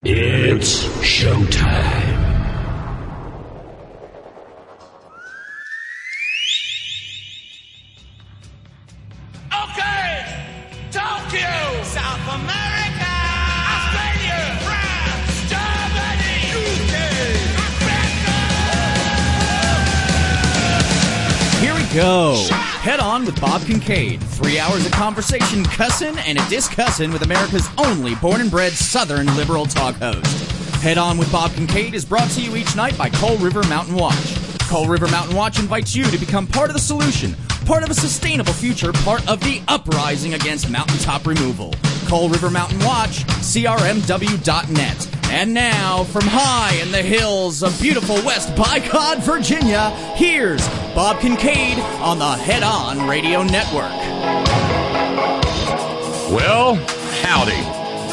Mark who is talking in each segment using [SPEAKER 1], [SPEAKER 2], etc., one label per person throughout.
[SPEAKER 1] It's showtime.
[SPEAKER 2] Okay! Tokyo! South America! Australia! France! Germany! UK!
[SPEAKER 3] Here we go. Head On with Bob Kincaid. 3 hours of conversation, cussin' and a discussin' with America's only born and bred Southern liberal talk host. Head On with Bob Kincaid is brought to you each night by Coal River Mountain Watch. Coal River Mountain Watch invites you to become part of the solution, part of a sustainable future, part of the uprising against mountaintop removal. Coal River Mountain Watch, crmw.net. And now, from high in the hills of beautiful West Bicod, Virginia, here's Bob Kincaid on the Head On Radio Network.
[SPEAKER 4] Well, howdy.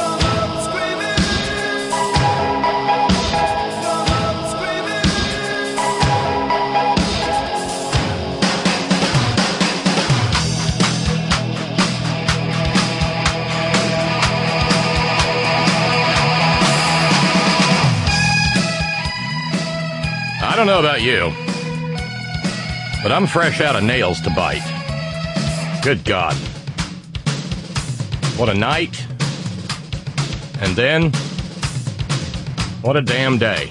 [SPEAKER 4] I don't know about you, but I'm fresh out of nails to bite. Good God. What a night. And then, what a damn day.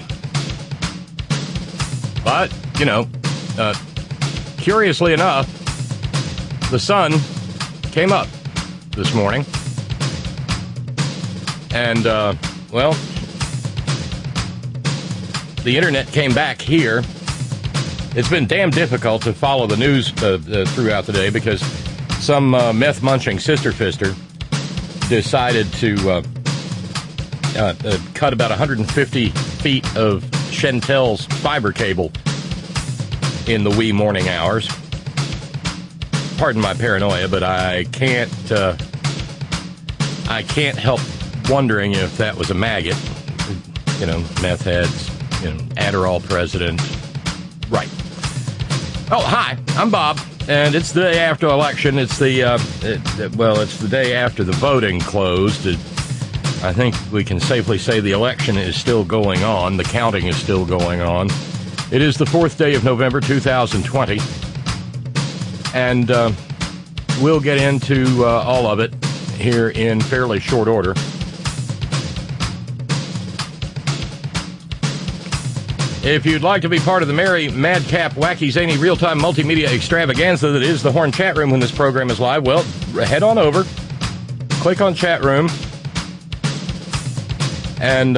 [SPEAKER 4] But, you know, curiously enough, the sun came up this morning. And, well, the internet came back here. It's been damn difficult to follow the news throughout the day because some meth-munching sister-fister decided to cut about 150 feet of Chantel's fiber cable in the wee morning hours. Pardon my paranoia, but I can't help wondering if that was a maggot. You know, meth heads. You know, Adderall president. Right. Oh, hi, I'm Bob, and it's the day after election. It's it's the day after the voting closed. I think we can safely say the election is still going on. The counting is still going on. It is the 4th day of November, 2020, and we'll get into all of it here in fairly short order. If you'd like to be part of the merry, madcap, wacky, zany, real-time multimedia extravaganza that is the Horn Chat Room when this program is live, well, head on over, click on Chat Room, and,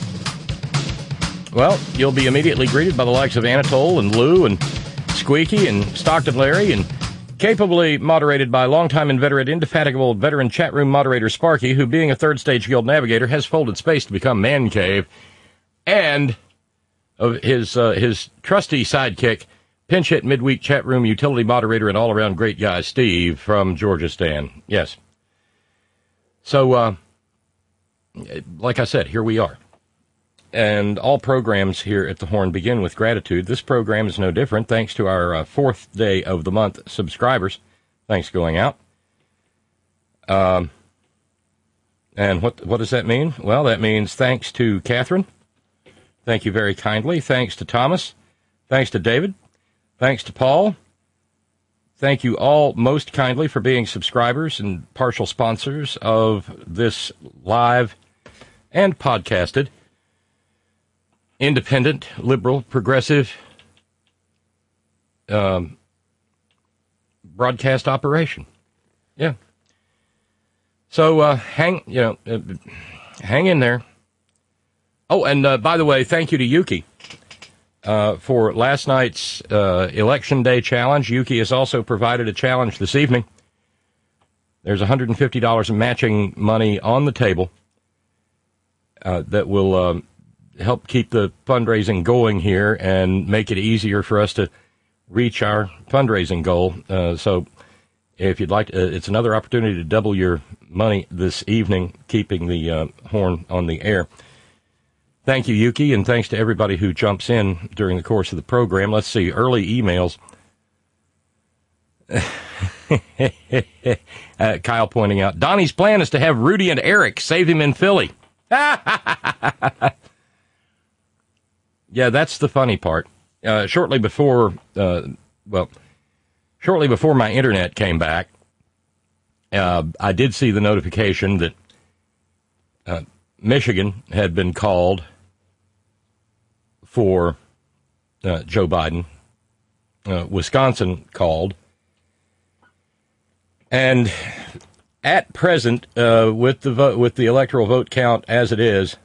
[SPEAKER 4] well, you'll be immediately greeted by the likes of Anatole and Lou and Squeaky and Stockton Larry, and capably moderated by longtime inveterate, indefatigable veteran Chat Room moderator Sparky, who, being a third-stage guild navigator, has folded space to become Man Cave, and of his trusty sidekick, pinch hit midweek chat room utility moderator and all-around great guy, Steve from Georgistan. Yes. So, like I said, here we are. And all programs here at the Horn begin with gratitude. This program is no different, thanks to our 4th day of the month subscribers. Thanks going out. And what does that mean? Well, that means thanks to Catherine. Thank you very kindly. Thanks to Thomas. Thanks to David. Thanks to Paul. Thank you all most kindly for being subscribers and partial sponsors of this live and podcasted, independent, liberal, progressive broadcast operation. Yeah. So hang in there. Oh, and by the way, thank you to Yuki for last night's Election Day challenge. Yuki has also provided a challenge this evening. There's $150 in matching money on the table that will help keep the fundraising going here and make it easier for us to reach our fundraising goal. So if you'd like, it's another opportunity to double your money this evening, keeping the Horn on the air. Thank you, Yuki, and thanks to everybody who jumps in during the course of the program. Let's see, early emails. Kyle pointing out, Donnie's plan is to have Rudy and Eric save him in Philly. Yeah, that's the funny part. Shortly before my internet came back, I did see the notification that Michigan had been called for Joe Biden. Wisconsin called. And at present, with the electoral vote count as it is,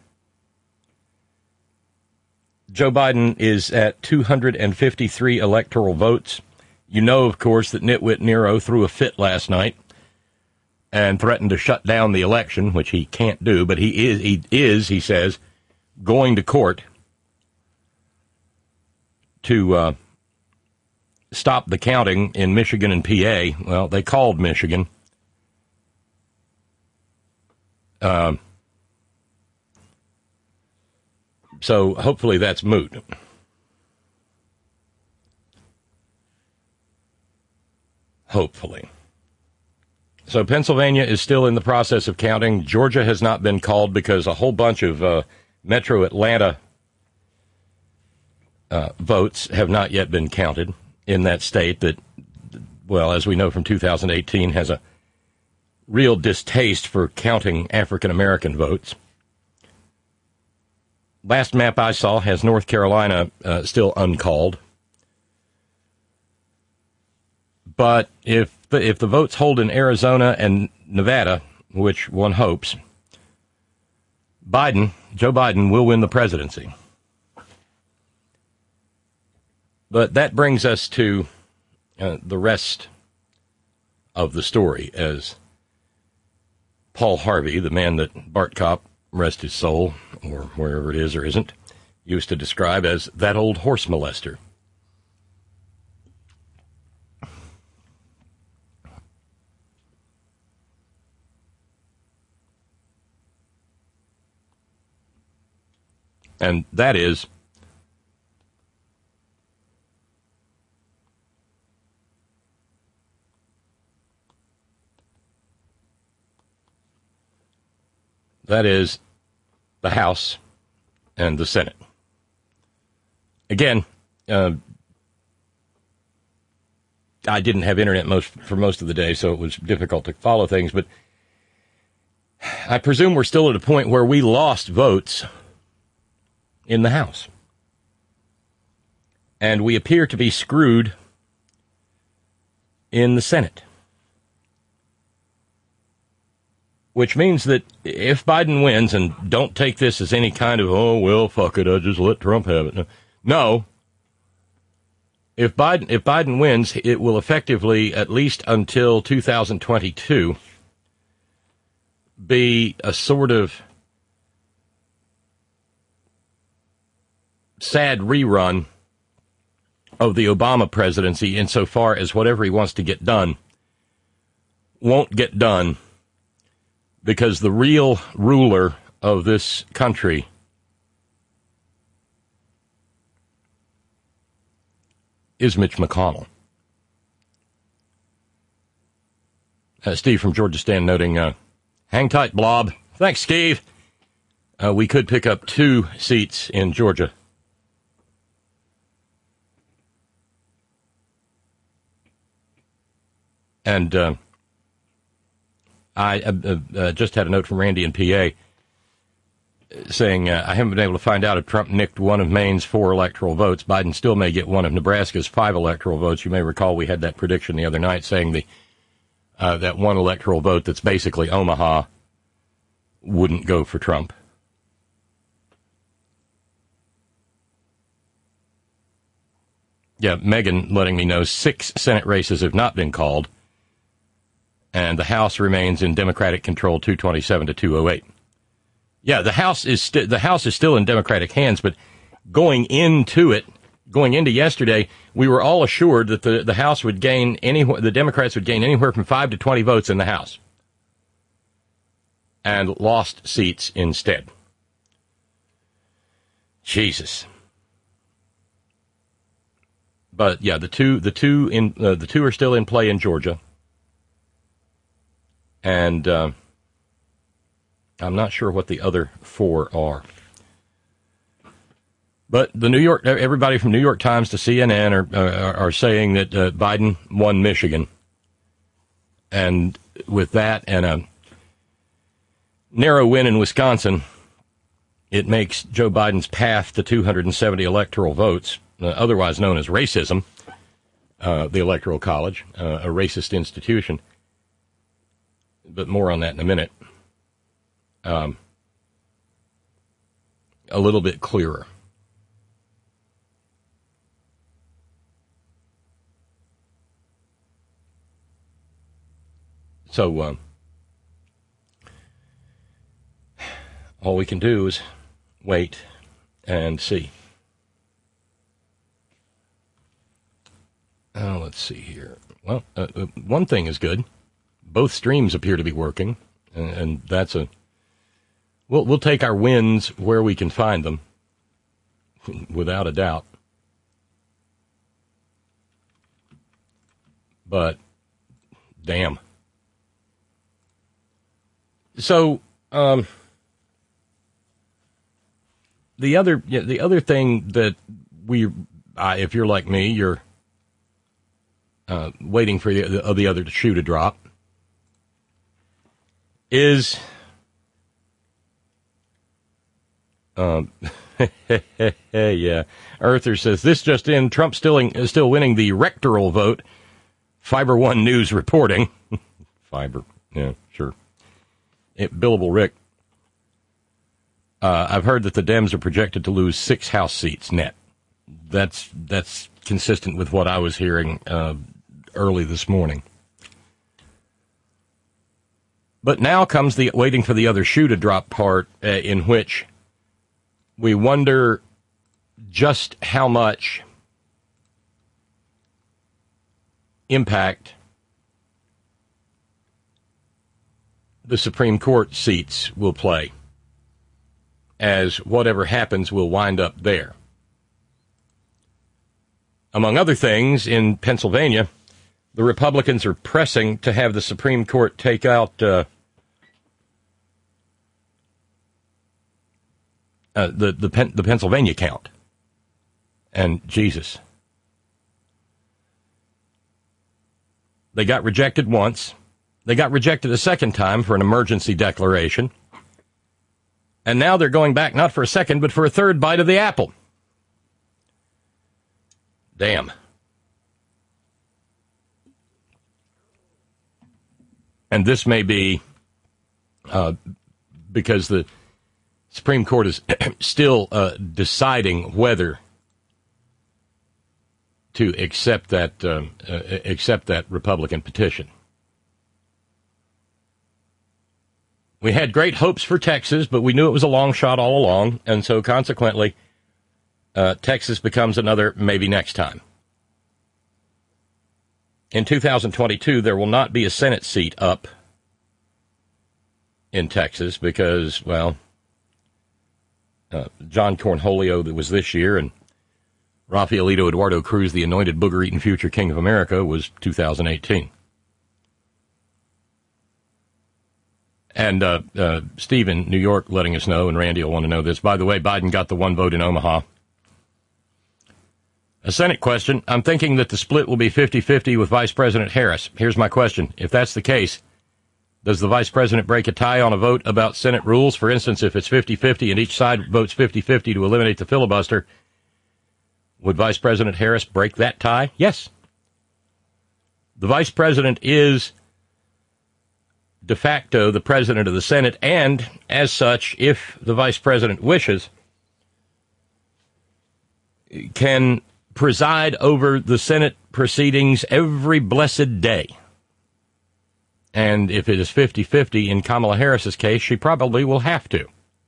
[SPEAKER 4] Joe Biden is at 253 electoral votes. You know, of course, that nitwit Nero threw a fit last night and threatened to shut down the election, which he can't do, but he says, going to court to stop the counting in Michigan and PA. Well, they called Michigan. So hopefully that's moot. Hopefully. So Pennsylvania is still in the process of counting. Georgia has not been called because a whole bunch of Metro Atlanta votes have not yet been counted in that state that, well, as we know from 2018, has a real distaste for counting African-American votes. Last map I saw has North Carolina still uncalled. But if the votes hold in Arizona and Nevada, which one hopes, Joe Biden will win the presidency. But that brings us to the rest of the story, as Paul Harvey, the man that Bart Kopp, rest his soul, or wherever it is or isn't, used to describe as that old horse molester. And that is the House and the Senate. Again, I didn't have internet for most of the day, so it was difficult to follow things, but I presume we're still at a point where we lost votes in the House. And we appear to be screwed in the Senate. Which means that if Biden wins, and don't take this as any kind of, oh, well, fuck it, I'll just let Trump have it. No. If Biden wins, it will effectively, at least until 2022, be a sort of sad rerun of the Obama presidency insofar as whatever he wants to get done won't get done because the real ruler of this country is Mitch McConnell. Steve from Georgia Stand noting, hang tight, Blob. Thanks, Steve. We could pick up 2 seats in Georgia. And I just had a note from Randy in PA saying, I haven't been able to find out if Trump nicked one of Maine's 4 electoral votes. Biden still may get one of Nebraska's 5 electoral votes. You may recall we had that prediction the other night saying that one electoral vote that's basically Omaha wouldn't go for Trump. Yeah, Megan letting me know 6 Senate races have not been called. And the House remains in Democratic control, 227 to 208. Yeah, the House is still in Democratic hands, but going into yesterday, we were all assured that the House would gain the Democrats would gain anywhere from 5 to 20 votes in the House, and lost seats instead. Jesus. But yeah, the two are still in play in Georgia. And I'm not sure what the other 4 are. But everybody from New York Times to CNN are saying that Biden won Michigan. And with that and a narrow win in Wisconsin, it makes Joe Biden's path to 270 electoral votes, otherwise known as racism, the Electoral College, a racist institution. But more on that in a minute. A little bit clearer. So, all we can do is wait and see. Let's see here. Well, one thing is good. Both streams appear to be working, and that's we'll take our wins where we can find them, without a doubt. But, damn. So, the other thing that if you're like me, you're waiting for the other shoe to drop, is yeah. Earther says this just in: Trump still winning the rectoral vote. Fiber One News reporting. Fiber, yeah, sure. Billable Rick. I've heard that the Dems are projected to lose 6 House seats net. That's consistent with what I was hearing early this morning. But now comes the waiting for the other shoe to drop part, in which we wonder just how much impact the Supreme Court seats will play, as whatever happens will wind up there. Among other things, in Pennsylvania, the Republicans are pressing to have the Supreme Court take out the Pennsylvania count. And Jesus. They got rejected once. They got rejected a second time for an emergency declaration. And now they're going back not for a second, but for a third bite of the apple. Damn. And this may be because the Supreme Court is still deciding whether to accept that Republican petition. We had great hopes for Texas, but we knew it was a long shot all along, and so consequently, Texas becomes another maybe next time. In 2022, there will not be a Senate seat up in Texas because, well, John Cornholio, that was this year, and Rafaelito Eduardo Cruz, the anointed booger-eating future king of America, was 2018. And Steve in New York letting us know, and Randy will want to know this. By the way, Biden got the one vote in Omaha. A Senate question. I'm thinking that the split will be 50-50 with Vice President Harris. Here's my question. If that's the case, does the Vice President break a tie on a vote about Senate rules? For instance, if it's 50-50 and each side votes 50-50 to eliminate the filibuster, would Vice President Harris break that tie? Yes. The Vice President is de facto the President of the Senate, and as such, if the Vice President wishes, can preside over the Senate proceedings every blessed day. And if it is 50-50 in Kamala Harris's case, she probably will have to.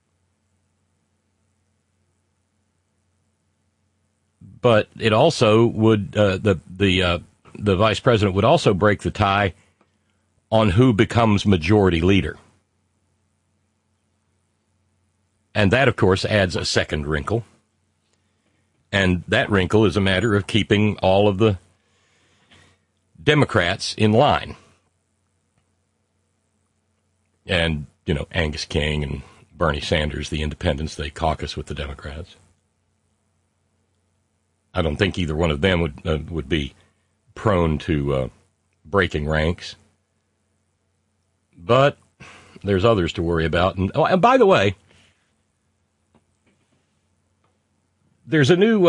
[SPEAKER 4] But it also would, the Vice President would also break the tie on who becomes majority leader. And that, of course, adds a second wrinkle. And that wrinkle is a matter of keeping all of the Democrats in line. And, you know, Angus King and Bernie Sanders, the independents, they caucus with the Democrats. I don't think either one of them would be prone to breaking ranks. But there's others to worry about. And by the way, there's a new.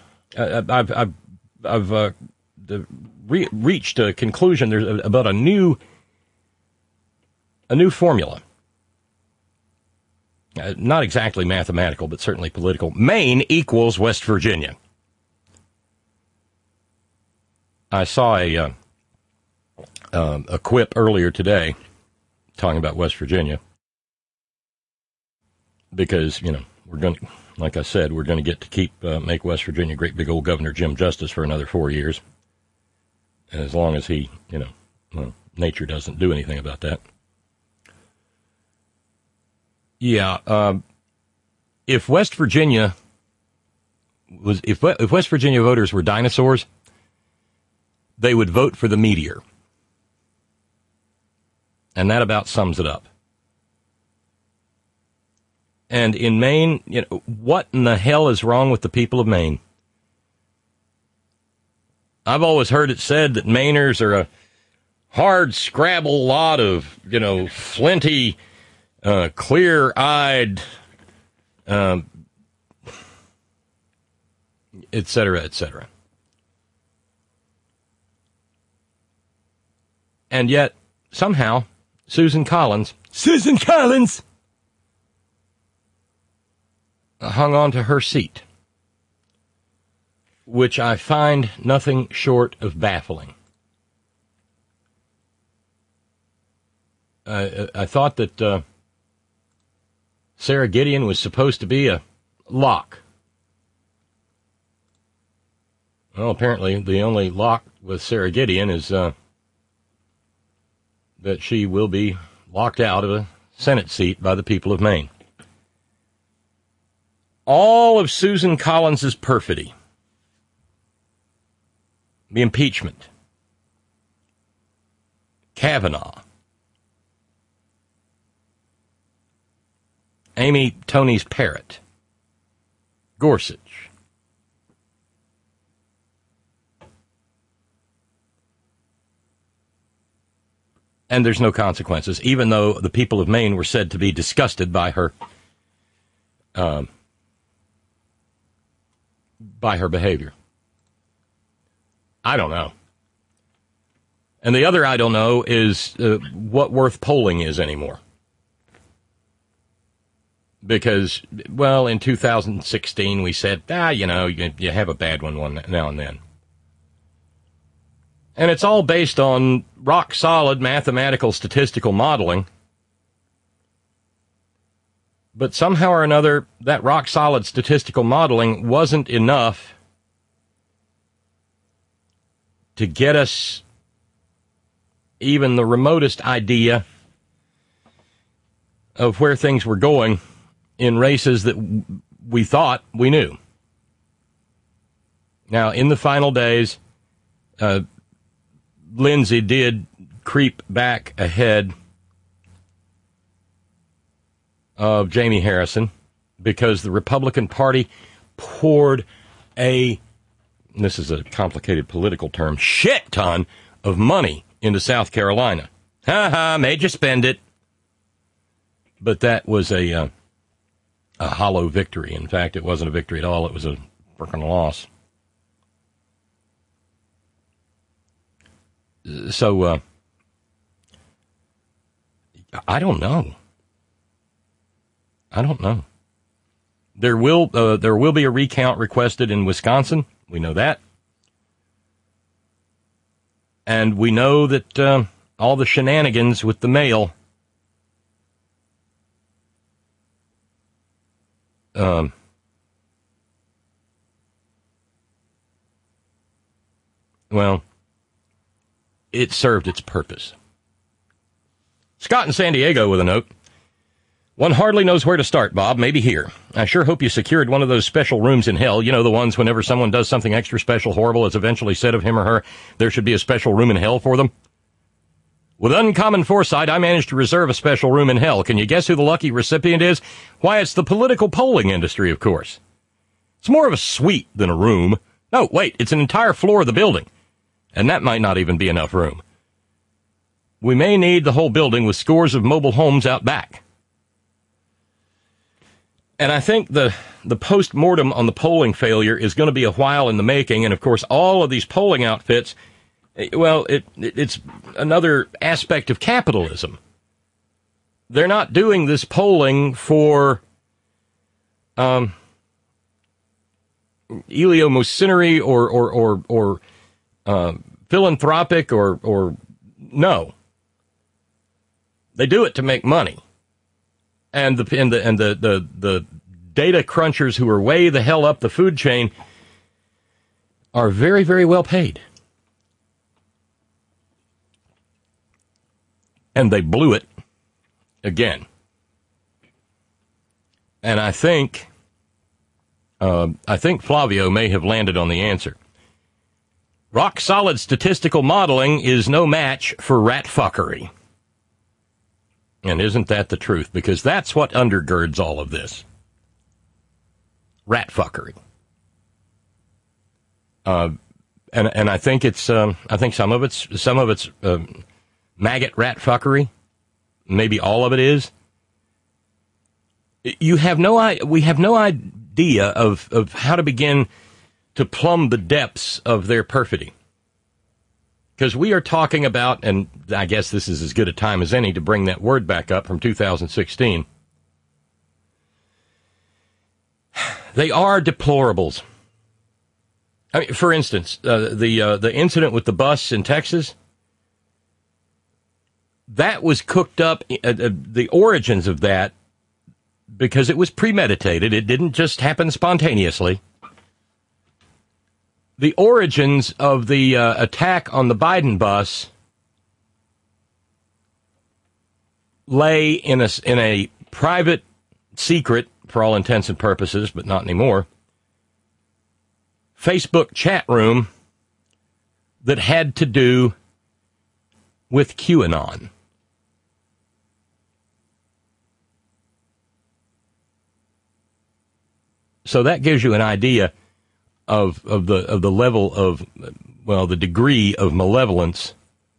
[SPEAKER 4] I've reached a conclusion. There's about a new formula. Not exactly mathematical, but certainly political. Maine equals West Virginia. I saw a quip earlier today talking about West Virginia because, we're going to, like I said, we're going to get to make West Virginia great big old Governor Jim Justice for another 4 years. And as long as he, nature doesn't do anything about that. Yeah, if West Virginia if West Virginia voters were dinosaurs, they would vote for the meteor. And that about sums it up. And in Maine, what in the hell is wrong with the people of Maine? I've always heard it said that Mainers are a hard scrabble lot of, flinty, clear-eyed, et cetera, et cetera. And yet, somehow, Susan Collins hung on to her seat, which I find nothing short of baffling. I thought that Sarah Gideon was supposed to be a lock. Well, apparently the only lock with Sarah Gideon is that she will be locked out of a Senate seat by the people of Maine. All of Susan Collins's perfidy, the impeachment, Kavanaugh, Amy Tony's parrot, Gorsuch, and there's no consequences, even though the people of Maine were said to be disgusted by her behavior. I don't know. And the other I don't know is what worth polling is anymore. Because, well, in 2016 we said, you have a bad one now and then. And it's all based on rock-solid mathematical statistical modeling. But somehow or another, that rock-solid statistical modeling wasn't enough to get us even the remotest idea of where things were going in races that we thought we knew. Now, in the final days, Lindsay did creep back ahead of Jamie Harrison because the Republican Party poured this is a complicated political term, shit ton of money into South Carolina. Made you spend it. But that was a hollow victory. In fact, it wasn't a victory at all. It was a freaking loss. So, I don't know. There will be a recount requested in Wisconsin. We know that. And we know that all the shenanigans with the mail it served its purpose. Scott in San Diego with a note. One hardly knows where to start, Bob. Maybe here. I sure hope you secured one of those special rooms in hell. You know, the ones whenever someone does something extra special, horrible, it's eventually said of him or her, there should be a special room in hell for them. With uncommon foresight, I managed to reserve a special room in hell. Can you guess who the lucky recipient is? Why, it's the political polling industry, of course. It's more of a suite than a room. No, wait, it's an entire floor of the building. And that might not even be enough room. We may need the whole building with scores of mobile homes out back. And I think the post-mortem on the polling failure is going to be a while in the making. And, of course, all of these polling outfits, well, it's another aspect of capitalism. They're not doing this polling for eleemosynary or philanthropic or no. They do it to make money. And the data crunchers who are way the hell up the food chain are very, very well paid. And they blew it again. And I think Flavio may have landed on the answer. Rock-solid statistical modeling is no match for rat fuckery. And isn't that the truth? Because that's what undergirds all of this. Rat fuckery. And I think it's I think some of it's maggot rat fuckery. Maybe all of it is. We have no idea of how to begin to plumb the depths of their perfidy. Because we are talking about, and I guess this is as good a time as any to bring that word back up from 2016. They are deplorables. I mean, for instance, the incident with the bus in Texas, that was cooked up, the origins of that, because it was premeditated. It didn't just happen spontaneously. The origins of the attack on the Biden bus lay in a private, secret, for all intents and purposes, but not anymore, Facebook chat room that had to do with QAnon. So that gives you an idea of the level of, well, the degree of malevolence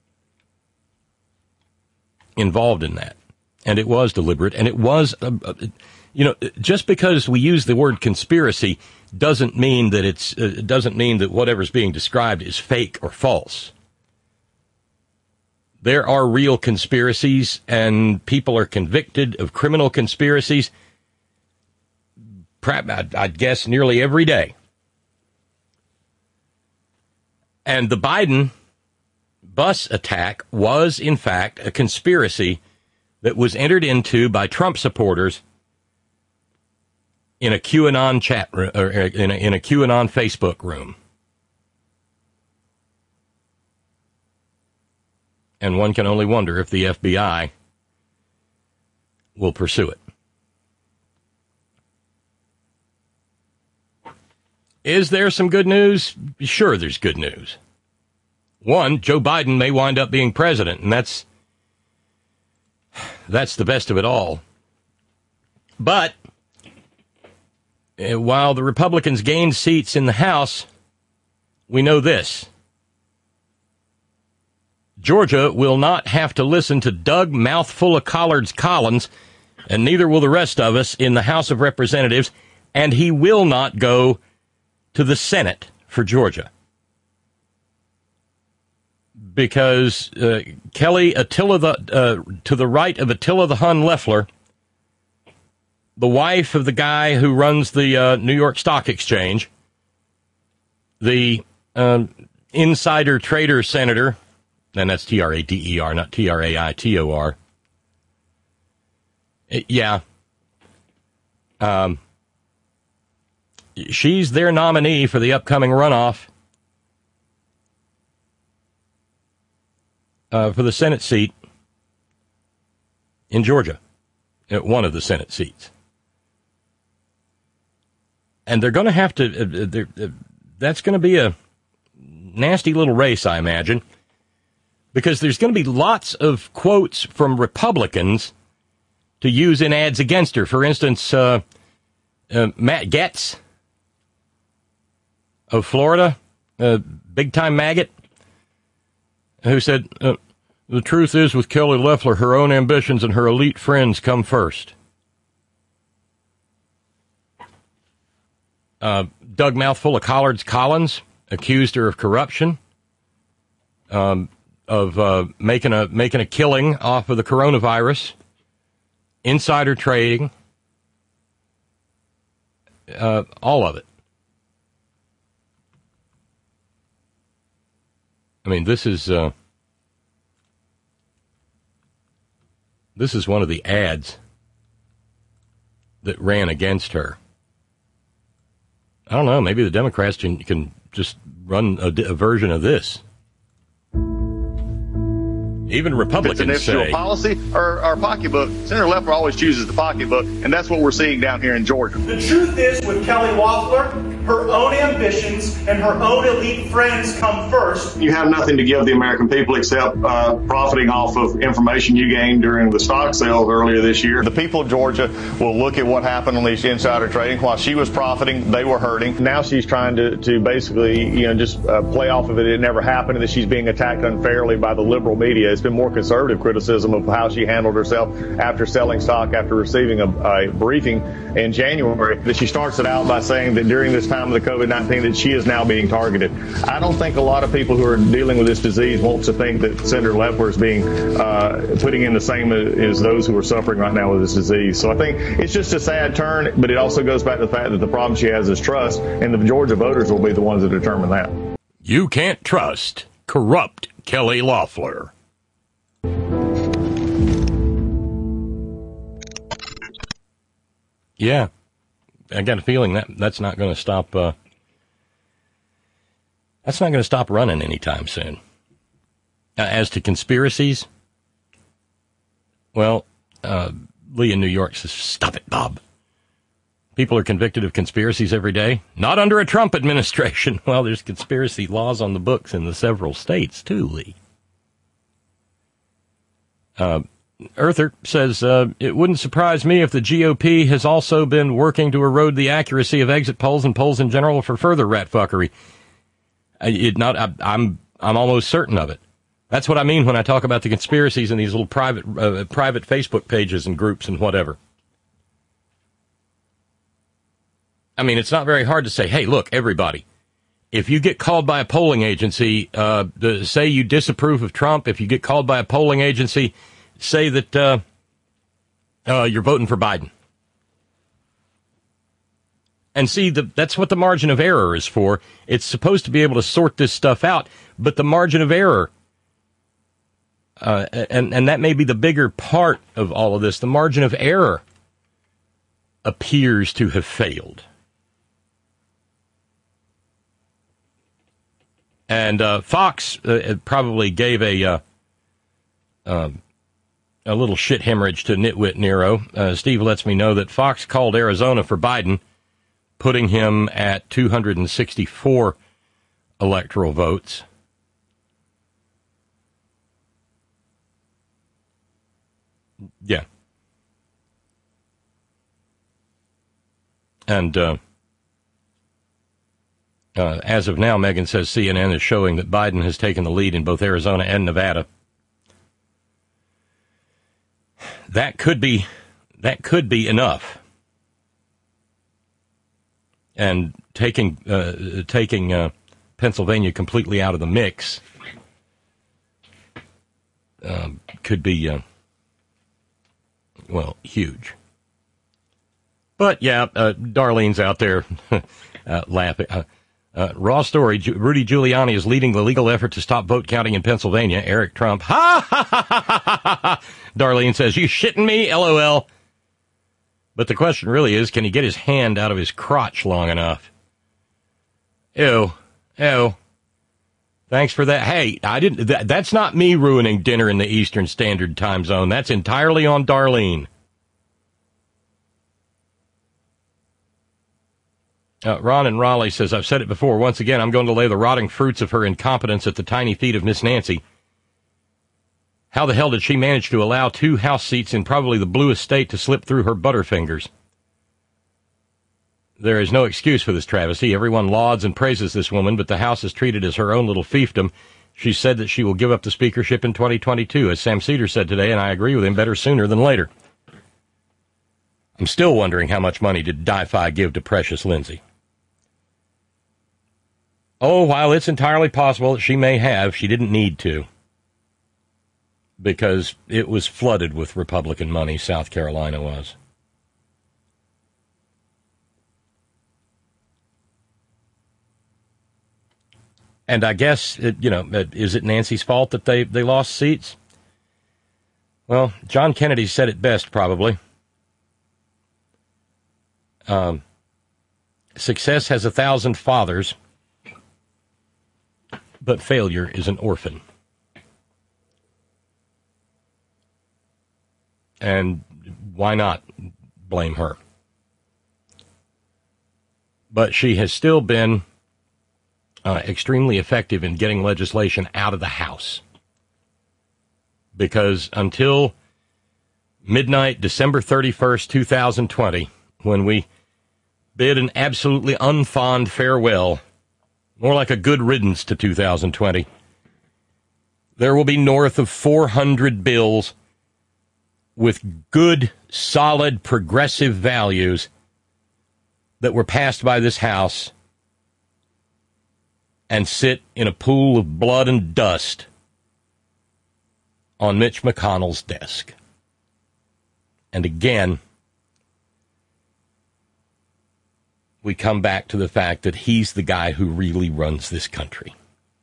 [SPEAKER 4] involved in that. And it was deliberate, and it was, just because we use the word conspiracy doesn't mean that whatever's being described is fake or false. There are real conspiracies, and people are convicted of criminal conspiracies, I'd guess nearly every day. And the Biden bus attack was, in fact, a conspiracy that was entered into by Trump supporters in a QAnon chat room, or in a QAnon Facebook room. And one can only wonder if the FBI will pursue it. Is there some good news? Sure, there's good news. One, Joe Biden may wind up being president, and that's the best of it all. But while the Republicans gained seats in the House, we know this. Georgia will not have to listen to Doug Mouthful of Collards Collins, and neither will the rest of us in the House of Representatives, and he will not go to the Senate for Georgia. Because Kelly Attila, to the right of Attila the Hun Loeffler, the wife of the guy who runs the New York Stock Exchange, the insider trader senator, and that's Trader, not Traitor. Yeah. She's their nominee for the upcoming runoff for the Senate seat in Georgia, one of the Senate seats. And they're going to have to, that's going to be a nasty little race, I imagine, because there's going to be lots of quotes from Republicans to use in ads against her. For instance, Matt Gaetz, of Florida, big-time maggot, who said, the truth is with Kelly Loeffler, her own ambitions and her elite friends come first. Doug Mouthful of Collards Collins accused her of corruption, of making a killing off of the coronavirus, insider trading, all of it. I mean, this is one of the ads that ran against her. I don't know. Maybe the Democrats can just run a version of this. Even Republicans
[SPEAKER 5] it's an
[SPEAKER 4] say
[SPEAKER 5] policy or pocketbook. Senator Loeffler always chooses the pocketbook, and that's what we're seeing down here in Georgia.
[SPEAKER 6] The truth is, with Kelly Loeffler, her own ambitions and her own elite friends come first.
[SPEAKER 5] You have nothing to give the American people except profiting off of information you gained during the stock sales earlier this year. The people of Georgia will look at what happened on these insider trading. While she was profiting, they were hurting. Now she's trying to basically, just play off of it. It never happened, and that she's being attacked unfairly by the liberal media. It's been more conservative criticism of how she handled herself after selling stock, after receiving a briefing in January. That she starts it out by saying that during this time of the COVID-19 that she is now being targeted. I don't think a lot of people who are dealing with this disease want to think that Senator Loeffler is being putting in the same as those who are suffering right now with this disease. So I think it's just a sad turn, but it also goes back to the fact that the problem she has is trust, and the Georgia voters will be the ones that determine that.
[SPEAKER 4] you can't trust corrupt Kelly Loeffler. Yeah, I got a feeling that's not going to stop. That's not going to stop running anytime soon. As to conspiracies, well, Lee in New York says, "Stop it, Bob. People are convicted of conspiracies every day. Not under a Trump administration." Well, there's conspiracy laws on the books in the several states too, Lee. Earther says, it wouldn't surprise me if the GOP has also been working to erode the accuracy of exit polls and polls in general for further rat fuckery. I'm almost certain of it. That's what I mean when I talk about the conspiracies in these little private Facebook pages and groups and whatever. I mean, it's not very hard to say, hey, look, everybody, if you get called by a polling agency, say you disapprove of Trump, if you get called by a polling agency, say that you're voting for Biden. And see, that's what the margin of error is for. It's supposed to be able to sort this stuff out, but the margin of error, and that may be the bigger part of all of this, the margin of error appears to have failed. And Fox probably gave a little shit hemorrhage to Nitwit Nero. Steve lets me know that Fox called Arizona for Biden, putting him at 264 electoral votes. Yeah. And as of now, Megan says CNN is showing that Biden has taken the lead in both Arizona and Nevada. That could be enough. And taking Pennsylvania completely out of the mix could be huge. But yeah, Darlene's out there laughing. Raw story, Rudy Giuliani is leading the legal effort to stop vote counting in Pennsylvania. Eric Trump. Ha ha ha ha ha ha ha. Darlene says, you shitting me? LOL. But the question really is, can he get his hand out of his crotch long enough? Ew. Thanks for that. Hey, that's not me ruining dinner in the Eastern Standard Time Zone. That's entirely on Darlene. Ron in Raleigh says, I've said it before. Once again, I'm going to lay the rotting fruits of her incompetence at the tiny feet of Miss Nancy. How the hell did she manage to allow 2 House seats in probably the bluest state to slip through her butterfingers? There is no excuse for this travesty. Everyone lauds and praises this woman, but the House is treated as her own little fiefdom. She said that she will give up the speakership in 2022, as Sam Cedar said today, and I agree with him, better sooner than later. I'm still wondering how much money did Di-Fi give to Precious Lindsay. Oh, while it's entirely possible that she may have, she didn't need to. Because it was flooded with Republican money, South Carolina was. And I guess, is it Nancy's fault that they lost seats? Well, John Kennedy said it best, probably. Success has 1,000 fathers, but failure is an orphan. And why not blame her? But she has still been extremely effective in getting legislation out of the House. Because until midnight, December 31st, 2020, when we bid an absolutely unfond farewell, more like a good riddance to 2020, there will be north of 400 bills with good, solid, progressive values that were passed by this House and sit in a pool of blood and dust on Mitch McConnell's desk. And again, we come back to the fact that he's the guy who really runs this country.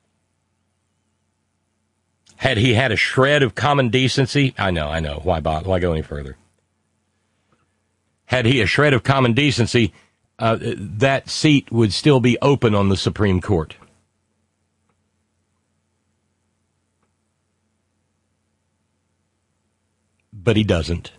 [SPEAKER 4] Had he had a shred of common decency, I know. Why bother? Why go any further? Had he a shred of common decency, that seat would still be open on the Supreme Court. But he doesn't.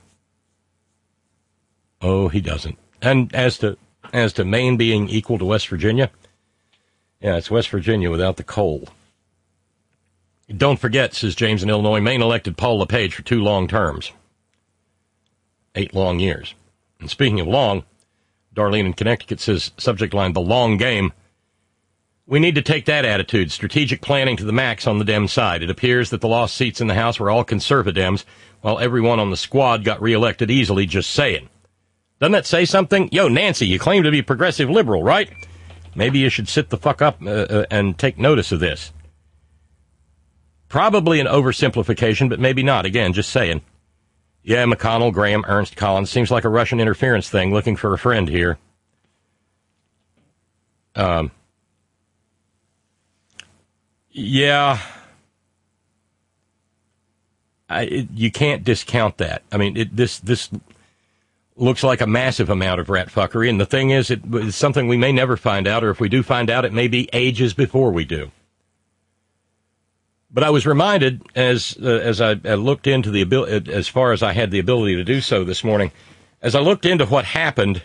[SPEAKER 4] Oh, he doesn't. And as to Maine being equal to West Virginia, yeah, it's West Virginia without the coal. Don't forget, says James in Illinois, Maine elected Paul LePage for 2 long terms. 8 long years. And speaking of long, Darlene in Connecticut says, subject line, the long game. We need to take that attitude, strategic planning to the max on the Dem side. It appears that the lost seats in the House were all conservative Dems, while everyone on the squad got reelected easily, just saying. Doesn't that say something? Yo, Nancy, you claim to be progressive liberal, right? Maybe you should sit the fuck up and take notice of this. Probably an oversimplification, but maybe not. Again, just saying. Yeah, McConnell, Graham, Ernst, Collins. Seems like a Russian interference thing, looking for a friend here. Yeah. You can't discount that. I mean, this looks like a massive amount of rat fuckery, and the thing is, it's something we may never find out, or if we do find out, it may be ages before we do. But I was reminded, as I looked into the ability, as far as I had the ability to do so this morning, as I looked into what happened,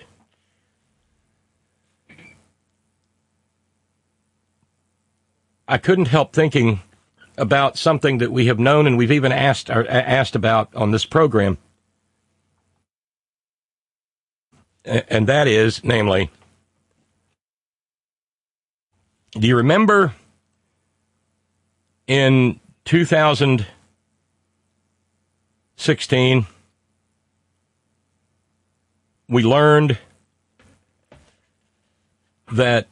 [SPEAKER 4] I couldn't help thinking about something that we have known and we've even asked about on this program. And that is, namely, do you remember in 2016, we learned that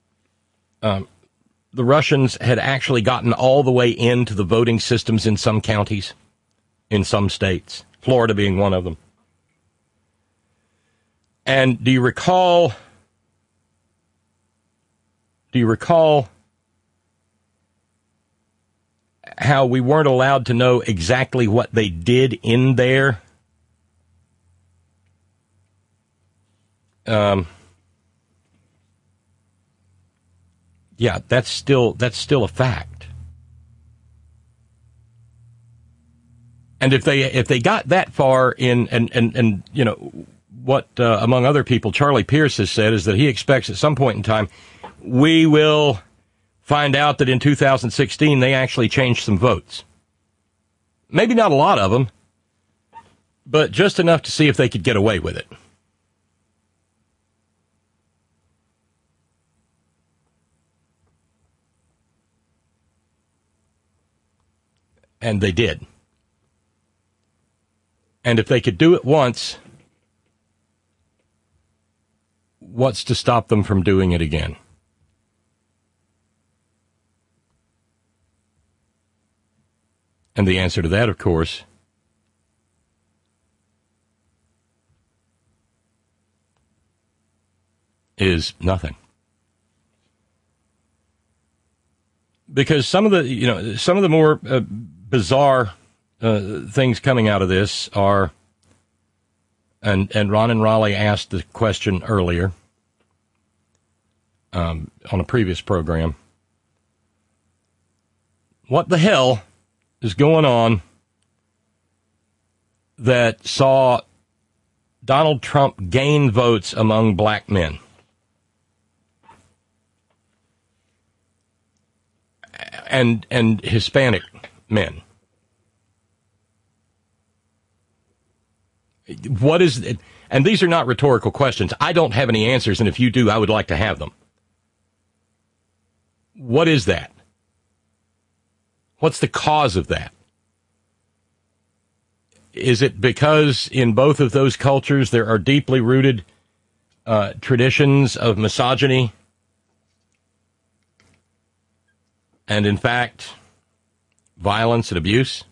[SPEAKER 4] the Russians had actually gotten all the way into the voting systems in some counties, in some states, Florida being one of them. And do you recall how we weren't allowed to know exactly what they did in there? Yeah, that's still a fact. And if they got that far in, and you know what, among other people, Charlie Pierce has said is that he expects at some point in time we will find out that in 2016 they actually changed some votes. Maybe not a lot of them, but just enough to see if they could get away with it. And they did. And if they could do it once, what's to stop them from doing it again? And the answer to that, of course, is nothing. Because some of the more bizarre things coming out of this are, and Ron and Raleigh asked the question earlier on a previous program, what the hell is going on that saw Donald Trump gain votes among black men? And Hispanic men. What is it? And these are not rhetorical questions. I don't have any answers, and if you do, I would like to have them. What is that? What's the cause of that? Is it because in both of those cultures there are deeply rooted traditions of misogyny? And in fact, violence and abuse?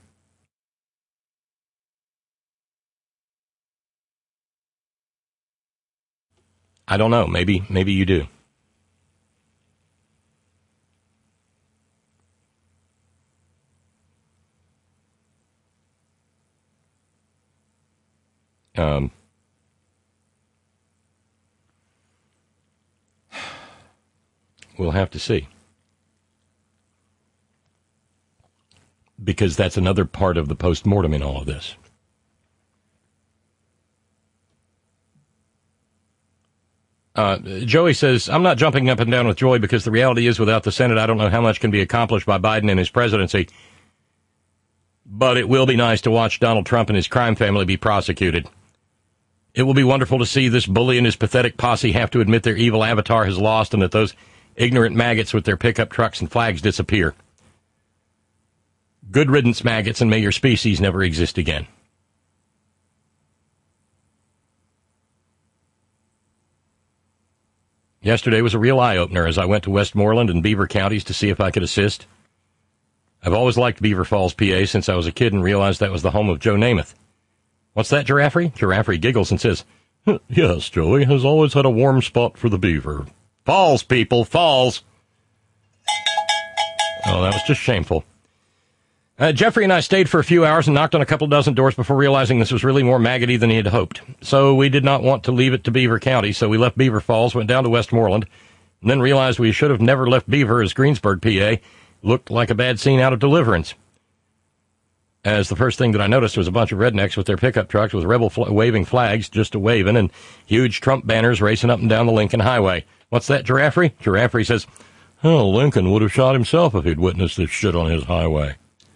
[SPEAKER 4] I don't know. Maybe you do. We'll have to see. Because that's another part of the postmortem in all of this. Joey says, I'm not jumping up and down with joy because the reality is without the Senate, I don't know how much can be accomplished by Biden and his presidency. But it will be nice to watch Donald Trump and his crime family be prosecuted. It will be wonderful to see this bully and his pathetic posse have to admit their evil avatar has lost and that those ignorant maggots with their pickup trucks and flags disappear. Good riddance, maggots, and may your species never exist again. Yesterday was a real eye-opener as I went to Westmoreland and Beaver counties to see if I could assist. I've always liked Beaver Falls, PA, since I was a kid and realized that was the home of Joe Namath. What's that, Giraffe? Giraffe giggles and says, yes, Joey has always had a warm spot for the beaver. Falls, people, falls. Oh, that was just shameful. Jeffrey and I stayed for a few hours and knocked on a couple dozen doors before realizing this was really more maggoty than he had hoped. So we did not want to leave it to Beaver County, so we left Beaver Falls, went down to Westmoreland, and then realized we should have never left Beaver as Greensburg, PA. Looked like a bad scene out of Deliverance. As the first thing that I noticed was a bunch of rednecks with their pickup trucks with rebel waving flags just a waving and huge Trump banners racing up and down the Lincoln Highway. What's that, Giraffe? Giraffe says, oh, Lincoln would have shot himself if he'd witnessed this shit on his highway.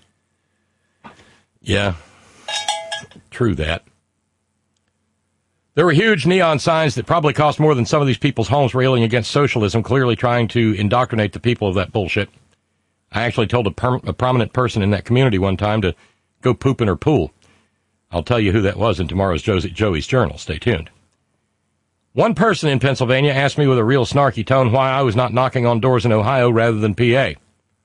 [SPEAKER 4] Yeah, true that. There were huge neon signs that probably cost more than some of these people's homes railing against socialism, clearly trying to indoctrinate the people of that bullshit. I actually told a prominent person in that community one time to go poop in her pool. I'll tell you who that was in tomorrow's Joey's Journal. Stay tuned. One person in Pennsylvania asked me with a real snarky tone why I was not knocking on doors in Ohio rather than PA.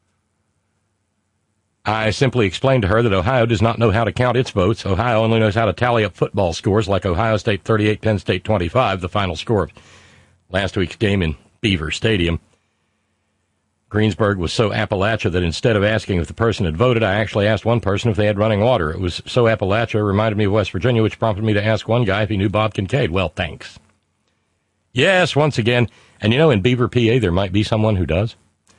[SPEAKER 4] I simply explained to her that Ohio does not know how to count its votes. Ohio only knows how to tally up football scores like Ohio State 38, Penn State 25, the final score of last week's game in Beaver Stadium. Greensburg was so Appalachia that instead of asking if the person had voted, I actually asked one person if they had running water. It was so Appalachia, it reminded me of West Virginia, which prompted me to ask one guy if he knew Bob Kincaid. Well, thanks. Yes, once again. And you know, in Beaver, PA, there might be someone who does.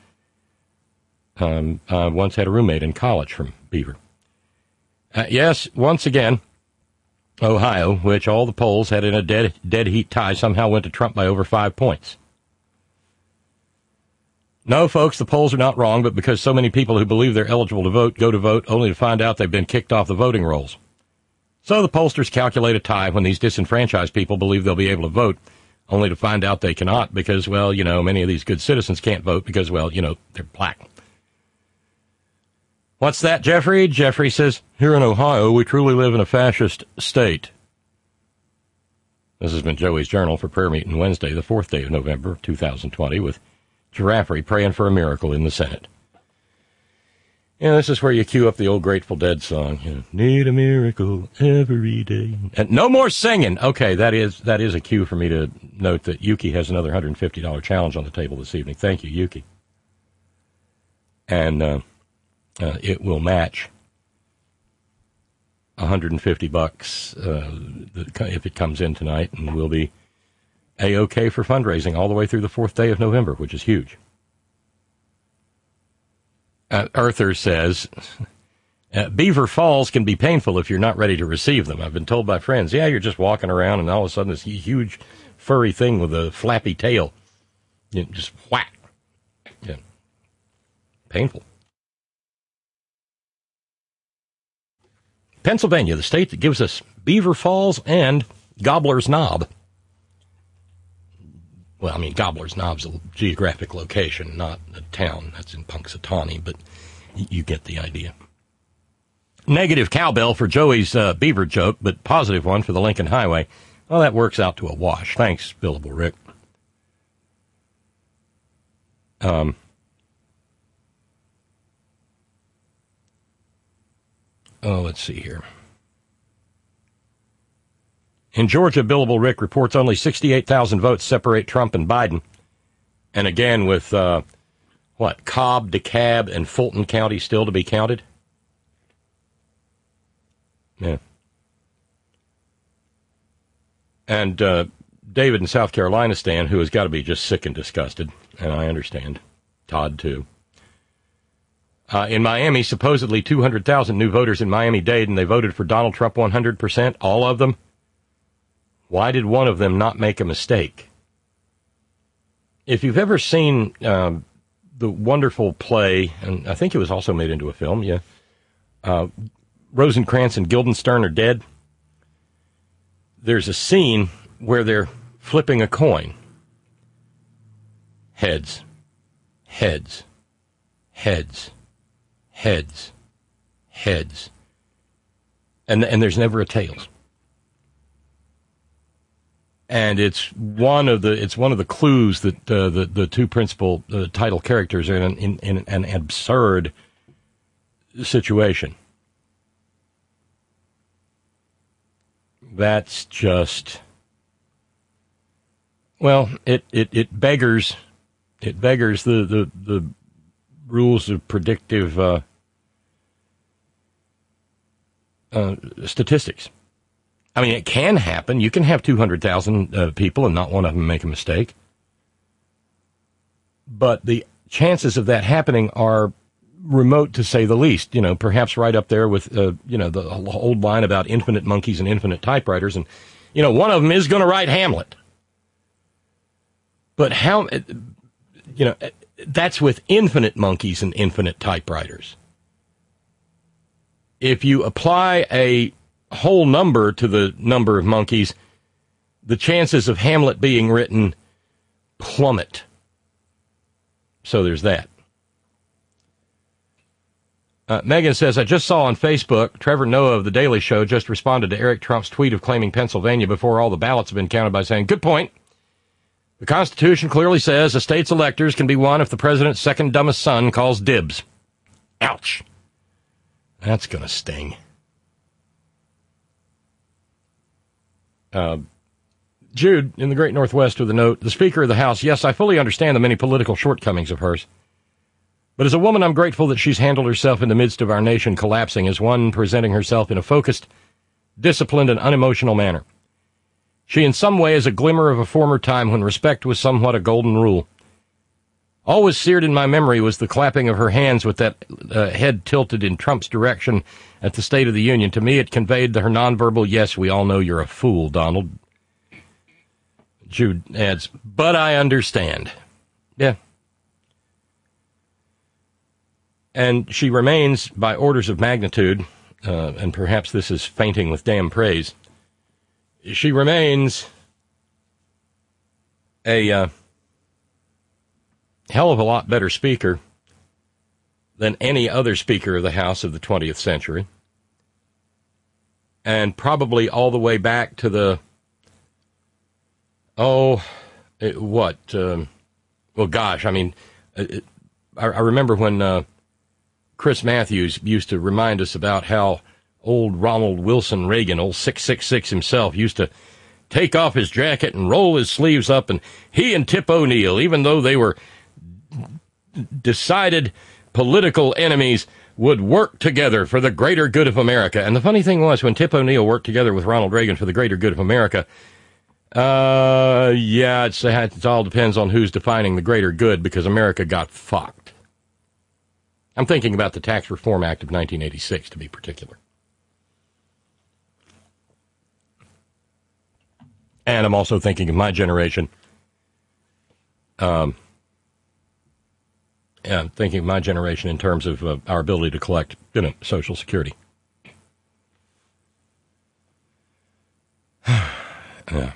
[SPEAKER 4] I once had a roommate in college from Beaver. Yes, once again, Ohio, which all the polls had in a dead heat tie, somehow went to Trump by over 5 points. No, folks, the polls are not wrong, but because so many people who believe they're eligible to vote go to vote only to find out they've been kicked off the voting rolls. So the pollsters calculate a tie when these disenfranchised people believe they'll be able to vote, only to find out they cannot because, well, you know, many of these good citizens can't vote because, well, you know, they're black. What's that, Jeffrey? Jeffrey says, here in Ohio, we truly live in a fascist state. This has been Joey's Journal for Prayer Meeting Wednesday, the 4th day of November, 2020, with Giraffe praying for a miracle in the Senate. Yeah, this is where you cue up the old Grateful Dead song. You know, need a miracle every day. And no more singing. Okay, that is a cue for me to note that Yuki has another $150 challenge on the table this evening. Thank you, Yuki. And it will match $150 if it comes in tonight, and will be A-OK for fundraising all the way through the 4th day of November, which is huge. Earther says, Beaver Falls can be painful if you're not ready to receive them. I've been told by friends, yeah, you're just walking around and all of a sudden this huge furry thing with a flappy tail. You know, just whack. Yeah. Painful. Pennsylvania, the state that gives us Beaver Falls and Gobbler's Knob. Well, I mean, Gobbler's Knob's a geographic location, not a town. That's in Punxsutawney, but you get the idea. Negative cowbell for Joey's beaver joke, but positive one for the Lincoln Highway. Well, that works out to a wash. Thanks, Billable Rick. Let's see here. In Georgia, Billable Rick reports only 68,000 votes separate Trump and Biden. And again, with, Cobb, DeKalb, and Fulton County still to be counted? Yeah. And David in South Carolina, Stan, who has got to be just sick and disgusted, and I understand. Todd, too. In Miami, supposedly 200,000 new voters in Miami-Dade, and they voted for Donald Trump 100%, all of them. Why did one of them not make a mistake? If you've ever seen the wonderful play, and I think it was also made into a film, yeah, Rosencrantz and Guildenstern Are Dead, there's a scene where they're flipping a coin. Heads, heads, heads, heads, heads. And there's never a tails. And it's one of the clues that the two principal title characters are in an absurd situation. That's just, well, it beggars the rules of predictive statistics. I mean, it can happen. You can have 200,000 people and not one of them make a mistake. But the chances of that happening are remote, to say the least. You know, perhaps right up there with, the old line about infinite monkeys and infinite typewriters. And, one of them is going to write Hamlet. But how, that's with infinite monkeys and infinite typewriters. If you apply a whole number to the number of monkeys, the chances of Hamlet being written plummet. So there's that. Megan says, I just saw on Facebook, Trevor Noah of The Daily Show just responded to Eric Trump's tweet of claiming Pennsylvania before all the ballots have been counted by saying, good point. The Constitution clearly says a state's electors can be won if the president's second dumbest son calls dibs. Ouch. That's going to sting. Jude, in the Great Northwest, with a note, the Speaker of the House, yes, I fully understand the many political shortcomings of hers. But as a woman, I'm grateful that she's handled herself in the midst of our nation collapsing as one presenting herself in a focused, disciplined, and unemotional manner. She in some way is a glimmer of a former time when respect was somewhat a golden rule. Always seared in my memory was the clapping of her hands with that head tilted in Trump's direction at the State of the Union. To me, it conveyed her nonverbal, yes, we all know you're a fool, Donald. Jude adds, but I understand. Yeah. And she remains, by orders of magnitude, and perhaps this is fainting with damn praise, she remains a hell of a lot better speaker than any other Speaker of the House of the 20th century. And probably all the way back to the, I remember when Chris Matthews used to remind us about how old Ronald Wilson Reagan, old 666 himself, used to take off his jacket and roll his sleeves up, and he and Tip O'Neill, even though they were decided political enemies, would work together for the greater good of America. And the funny thing was, when Tip O'Neill worked together with Ronald Reagan for the greater good of America, it all depends on who's defining the greater good, because America got fucked. I'm thinking about the Tax Reform Act of 1986, to be particular. And I'm also thinking of my generation. I'm thinking of my generation in terms of our ability to collect, Social Security. Yeah.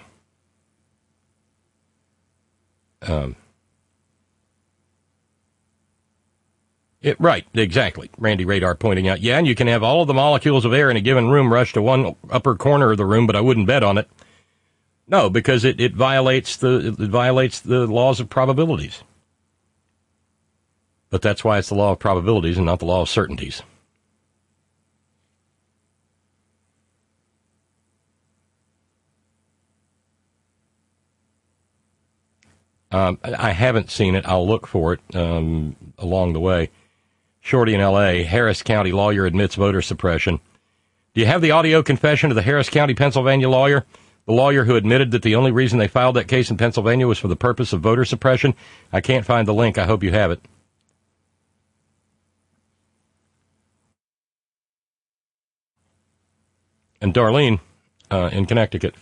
[SPEAKER 4] Right, exactly. Randy Radar pointing out, and you can have all of the molecules of air in a given room rush to one upper corner of the room, but I wouldn't bet on it. No, because it violates the laws of probabilities. But that's why it's the law of probabilities and not the law of certainties. I haven't seen it. I'll look for it along the way. Shorty in L.A., Harris County lawyer admits voter suppression. Do you have the audio confession of the Harris County, Pennsylvania lawyer? The lawyer who admitted that the only reason they filed that case in Pennsylvania was for the purpose of voter suppression? I can't find the link. I hope you have it. And Darlene in Connecticut.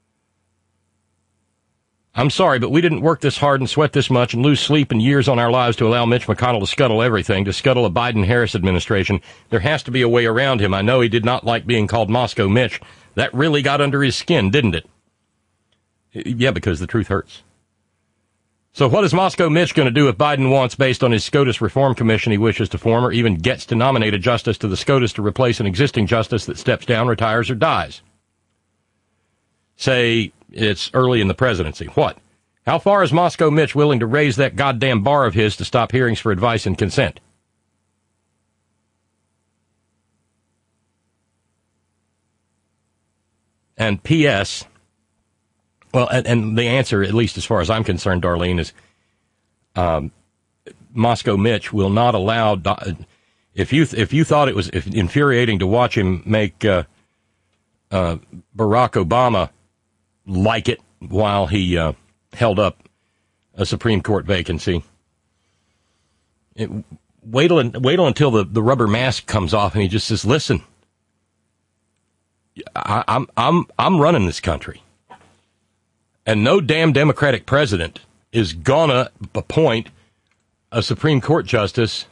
[SPEAKER 4] I'm sorry, but we didn't work this hard and sweat this much and lose sleep and years on our lives to allow Mitch McConnell to scuttle everything, to scuttle a Biden-Harris administration. There has to be a way around him. I know he did not like being called Moscow Mitch. That really got under his skin, didn't it? Yeah, because the truth hurts. So what is Moscow Mitch going to do if Biden wants, based on his SCOTUS Reform Commission he wishes to form, or even gets to nominate a justice to the SCOTUS to replace an existing justice that steps down, retires, or dies? Say it's early in the presidency. What? How far is Moscow Mitch willing to raise that goddamn bar of his to stop hearings for advice and consent? And P.S., well, and the answer, at least as far as I'm concerned, Darlene, is Moscow Mitch will not allow, if you thought it was infuriating to watch him make Barack Obama like it while he held up a Supreme Court vacancy, wait until the rubber mask comes off and he just says, listen, I'm running this country, and no damn Democratic president is gonna appoint a Supreme Court justice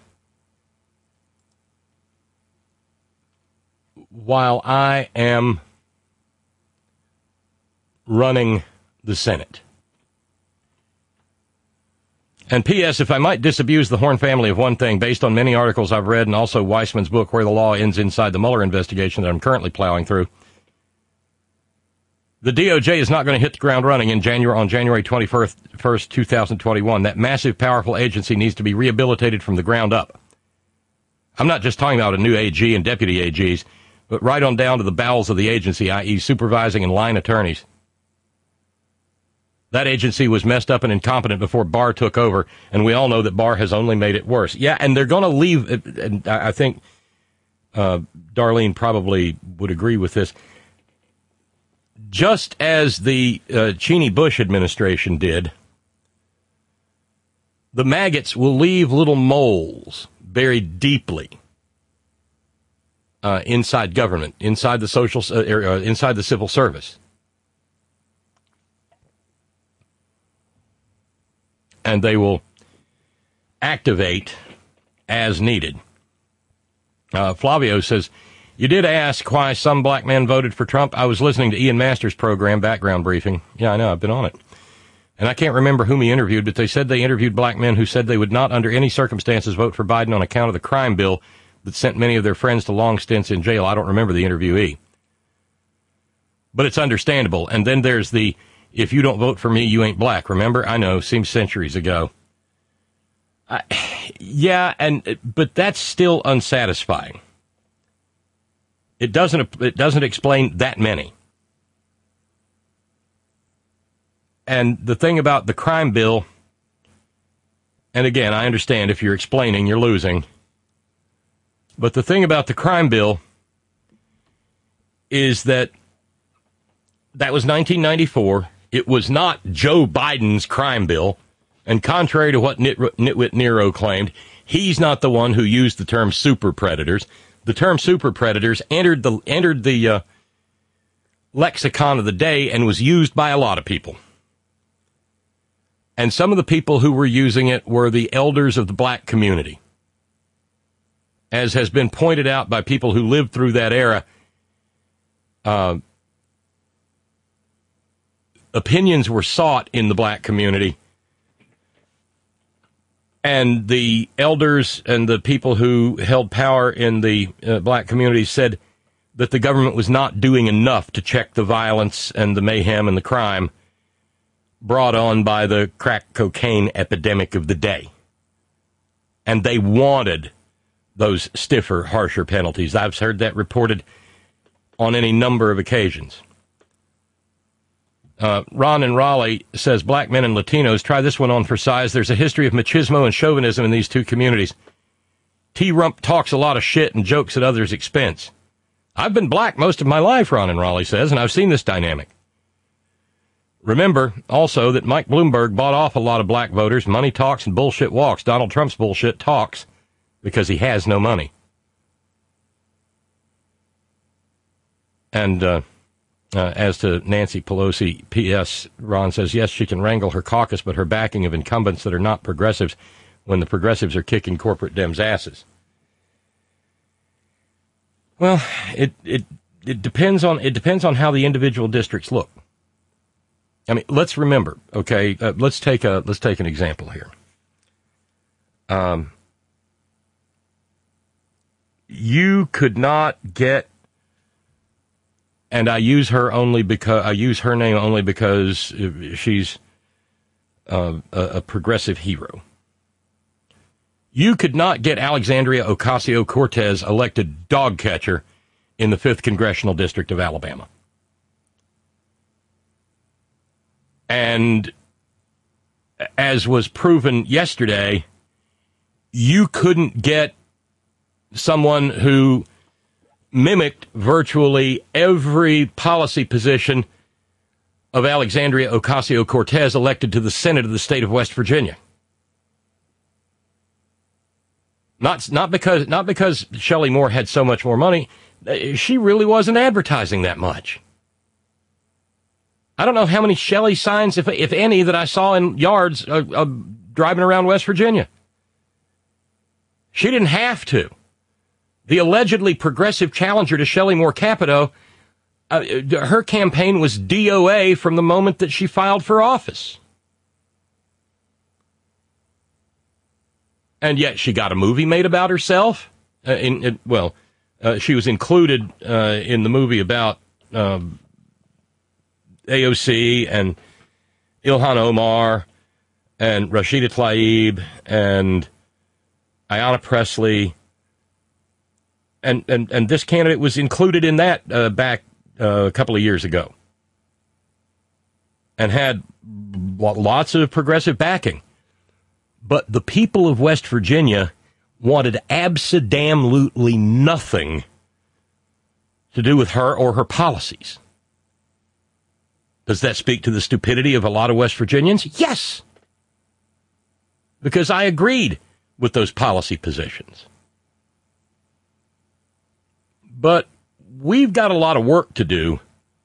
[SPEAKER 4] while I am running the Senate. And P.S., if I might disabuse the Horn family of one thing, based on many articles I've read and also Weissman's book, Where the Law Ends Inside the Mueller Investigation, that I'm currently plowing through, the DOJ is not going to hit the ground running on January 21st, 2021. That massive, powerful agency needs to be rehabilitated from the ground up. I'm not just talking about a new AG and deputy AGs, but right on down to the bowels of the agency, i.e. supervising and line attorneys. That agency was messed up and incompetent before Barr took over, and we all know that Barr has only made it worse. Yeah, and they're going to leave, and I think Darlene probably would agree with this. Just as the Cheney-Bush administration did, the maggots will leave little moles buried deeply inside government, inside the inside the civil service. And they will activate as needed. Flavio says, you did ask why some black men voted for Trump. I was listening to Ian Masters' program, Background Briefing. Yeah, I know, I've been on it. And I can't remember whom he interviewed, but they said they interviewed black men who said they would not under any circumstances vote for Biden on account of the crime bill that sent many of their friends to long stints in jail. I don't remember the interviewee. But it's understandable. And then there's the, if you don't vote for me, you ain't black. Remember? I know, seems centuries ago. But that's still unsatisfying. It doesn't explain that many. And the thing about the crime bill, and again, I understand if you're explaining, you're losing. But the thing about the crime bill is that was 1994. It was not Joe Biden's crime bill. And contrary to what Nitwit Nero claimed, he's not the one who used the term super predators. The term super predators entered the lexicon of the day and was used by a lot of people. And some of the people who were using it were the elders of the black community. As has been pointed out by people who lived through that era, opinions were sought in the black community. And the elders and the people who held power in the black community said that the government was not doing enough to check the violence and the mayhem and the crime brought on by the crack cocaine epidemic of the day. And they wanted those stiffer, harsher penalties. I've heard that reported on any number of occasions. Ron in Raleigh says, black men and Latinos, try this one on for size. There's a history of machismo and chauvinism in these two communities. T-Rump talks a lot of shit and jokes at others' expense. I've been black most of my life, Ron in Raleigh says, and I've seen this dynamic. Remember, also, that Mike Bloomberg bought off a lot of black voters. Money talks and bullshit walks. Donald Trump's bullshit talks because he has no money. And, as to Nancy Pelosi, P.S., Ron says, yes, she can wrangle her caucus, but her backing of incumbents that are not progressives when the progressives are kicking corporate Dems' asses. Well, it depends on how the individual districts look. I mean, let's remember, okay, let's take an example here. You could not get, and I use her name only because she's a progressive hero. You could not get Alexandria Ocasio-Cortez elected dog catcher in the 5th Congressional District of Alabama. And as was proven yesterday, you couldn't get someone who mimicked virtually every policy position of Alexandria Ocasio-Cortez elected to the Senate of the state of West Virginia. Not because Shelley Moore had so much more money. She really wasn't advertising that much. I don't know how many Shelley signs, if any, that I saw in yards driving around West Virginia. She didn't have to. The allegedly progressive challenger to Shelley Moore Capito, her campaign was DOA from the moment that she filed for office. And yet she got a movie made about herself. She was included in the movie about AOC and Ilhan Omar and Rashida Tlaib and Ayanna Pressley. And this candidate was included in that back a couple of years ago and had lots of progressive backing. But the people of West Virginia wanted abso-damn-lutely nothing to do with her or her policies. Does that speak to the stupidity of a lot of West Virginians? Yes. Because I agreed with those policy positions. But we've got a lot of work to do,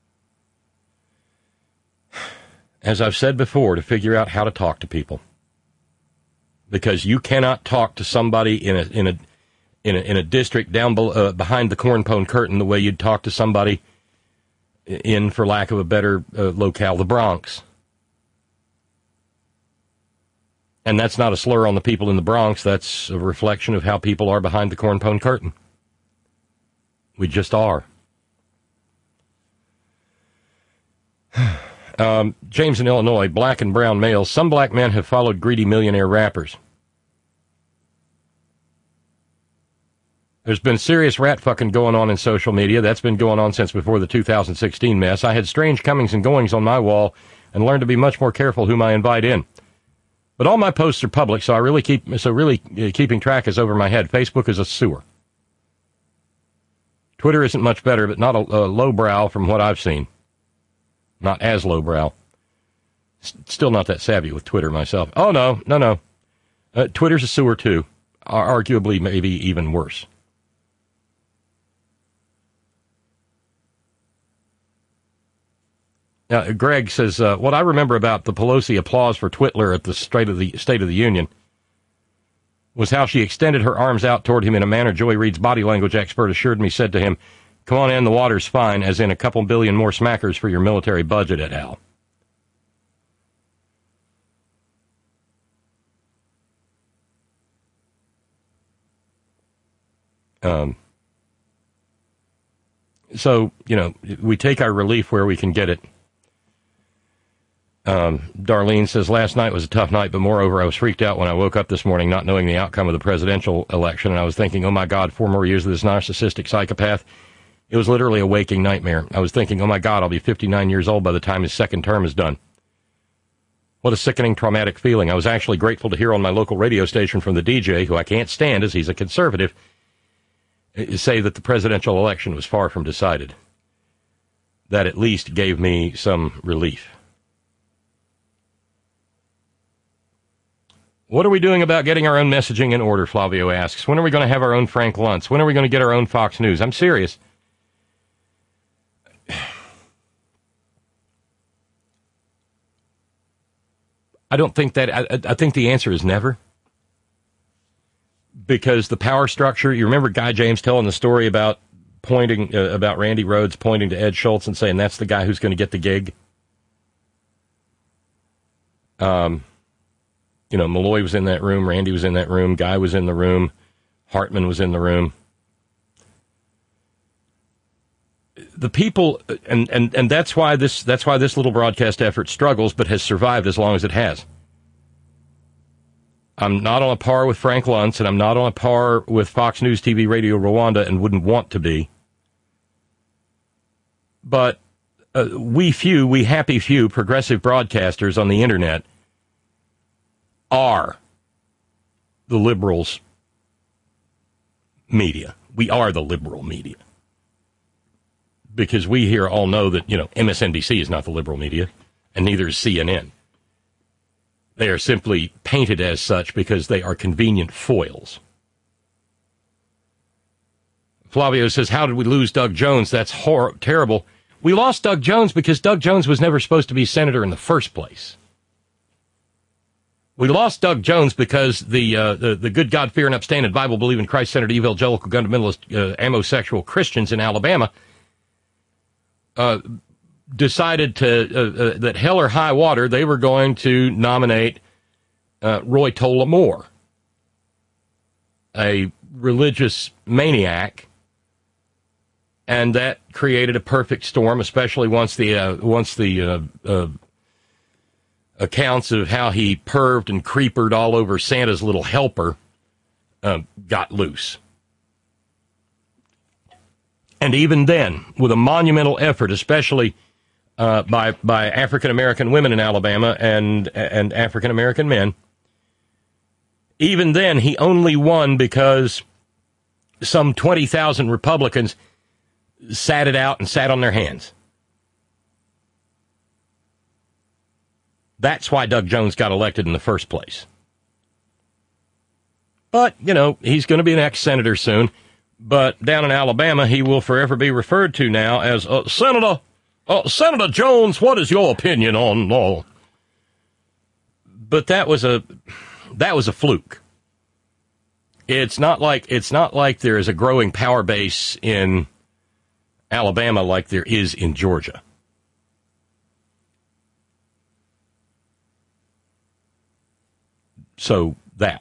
[SPEAKER 4] as I've said before, to figure out how to talk to people. Because you cannot talk to somebody in a district down below, behind the cornpone curtain the way you'd talk to somebody in, for lack of a better locale, the Bronx. And that's not a slur on the people in the Bronx. That's a reflection of how people are behind the cornpone curtain. We just are. James in Illinois, black and brown males. Some black men have followed greedy millionaire rappers. There's been serious rat fucking going on in social media. That's been going on since before the 2016 mess. I had strange comings and goings on my wall and learned to be much more careful whom I invite in. But all my posts are public, so keeping track is over my head. Facebook is a sewer. Twitter isn't much better, but not a lowbrow from what I've seen. Not as lowbrow. Still not that savvy with Twitter myself. Oh, no. Twitter's a sewer, too. Arguably, maybe even worse. Greg says, what I remember about the Pelosi applause for Twitler at the State of the Union was how she extended her arms out toward him in a manner Joy Reid's body language expert assured me said to him, "Come on in, the water's fine," as in a couple billion more smackers for your military budget, et al. So, we take our relief where we can get it. Darlene says, last night was a tough night, but moreover, I was freaked out when I woke up this morning not knowing the outcome of the presidential election, and I was thinking, oh my God, 4 more years of this narcissistic psychopath. It was literally a waking nightmare. I was thinking, oh my God, I'll be 59 years old by the time his second term is done. What a sickening, traumatic feeling. I was actually grateful to hear on my local radio station from the DJ, who I can't stand as he's a conservative, say that the presidential election was far from decided. That at least gave me some relief. What are we doing about getting our own messaging in order, Flavio asks. When are we going to have our own Frank Luntz? When are we going to get our own Fox News? I'm serious. I don't think that, I think the answer is never. Because the power structure, you remember Guy James telling the story about about Randy Rhoads pointing to Ed Schultz and saying that's the guy who's going to get the gig? Malloy was in that room, Randy was in that room, Guy was in the room, Hartman was in the room. The people, and that's why this little broadcast effort struggles, but has survived as long as it has. I'm not on a par with Frank Luntz, and I'm not on a par with Fox News TV Radio Rwanda, and wouldn't want to be. But we happy few progressive broadcasters on the internet are the liberals' media. We are the liberal media. Because we here all know that, MSNBC is not the liberal media, and neither is CNN. They are simply painted as such because they are convenient foils. Flavio says, how did we lose Doug Jones? That's terrible. We lost Doug Jones because Doug Jones was never supposed to be senator in the first place. We lost Doug Jones because the good God fearing, upstanding, Bible believing, Christ centered, evangelical, fundamentalist, amosexual Christians in Alabama decided that hell or high water they were going to nominate Roy Tola Moore, a religious maniac, and that created a perfect storm, especially once the accounts of how he perved and creepered all over Santa's little helper got loose. And even then, with a monumental effort, especially by African-American women in Alabama and African-American men, even then he only won because some 20,000 Republicans sat it out and sat on their hands. That's why Doug Jones got elected in the first place. But, he's going to be an ex-senator soon. But down in Alabama, he will forever be referred to now as Senator Jones. What is your opinion on law? But that was a fluke. It's not like there is a growing power base in Alabama like there is in Georgia. So that.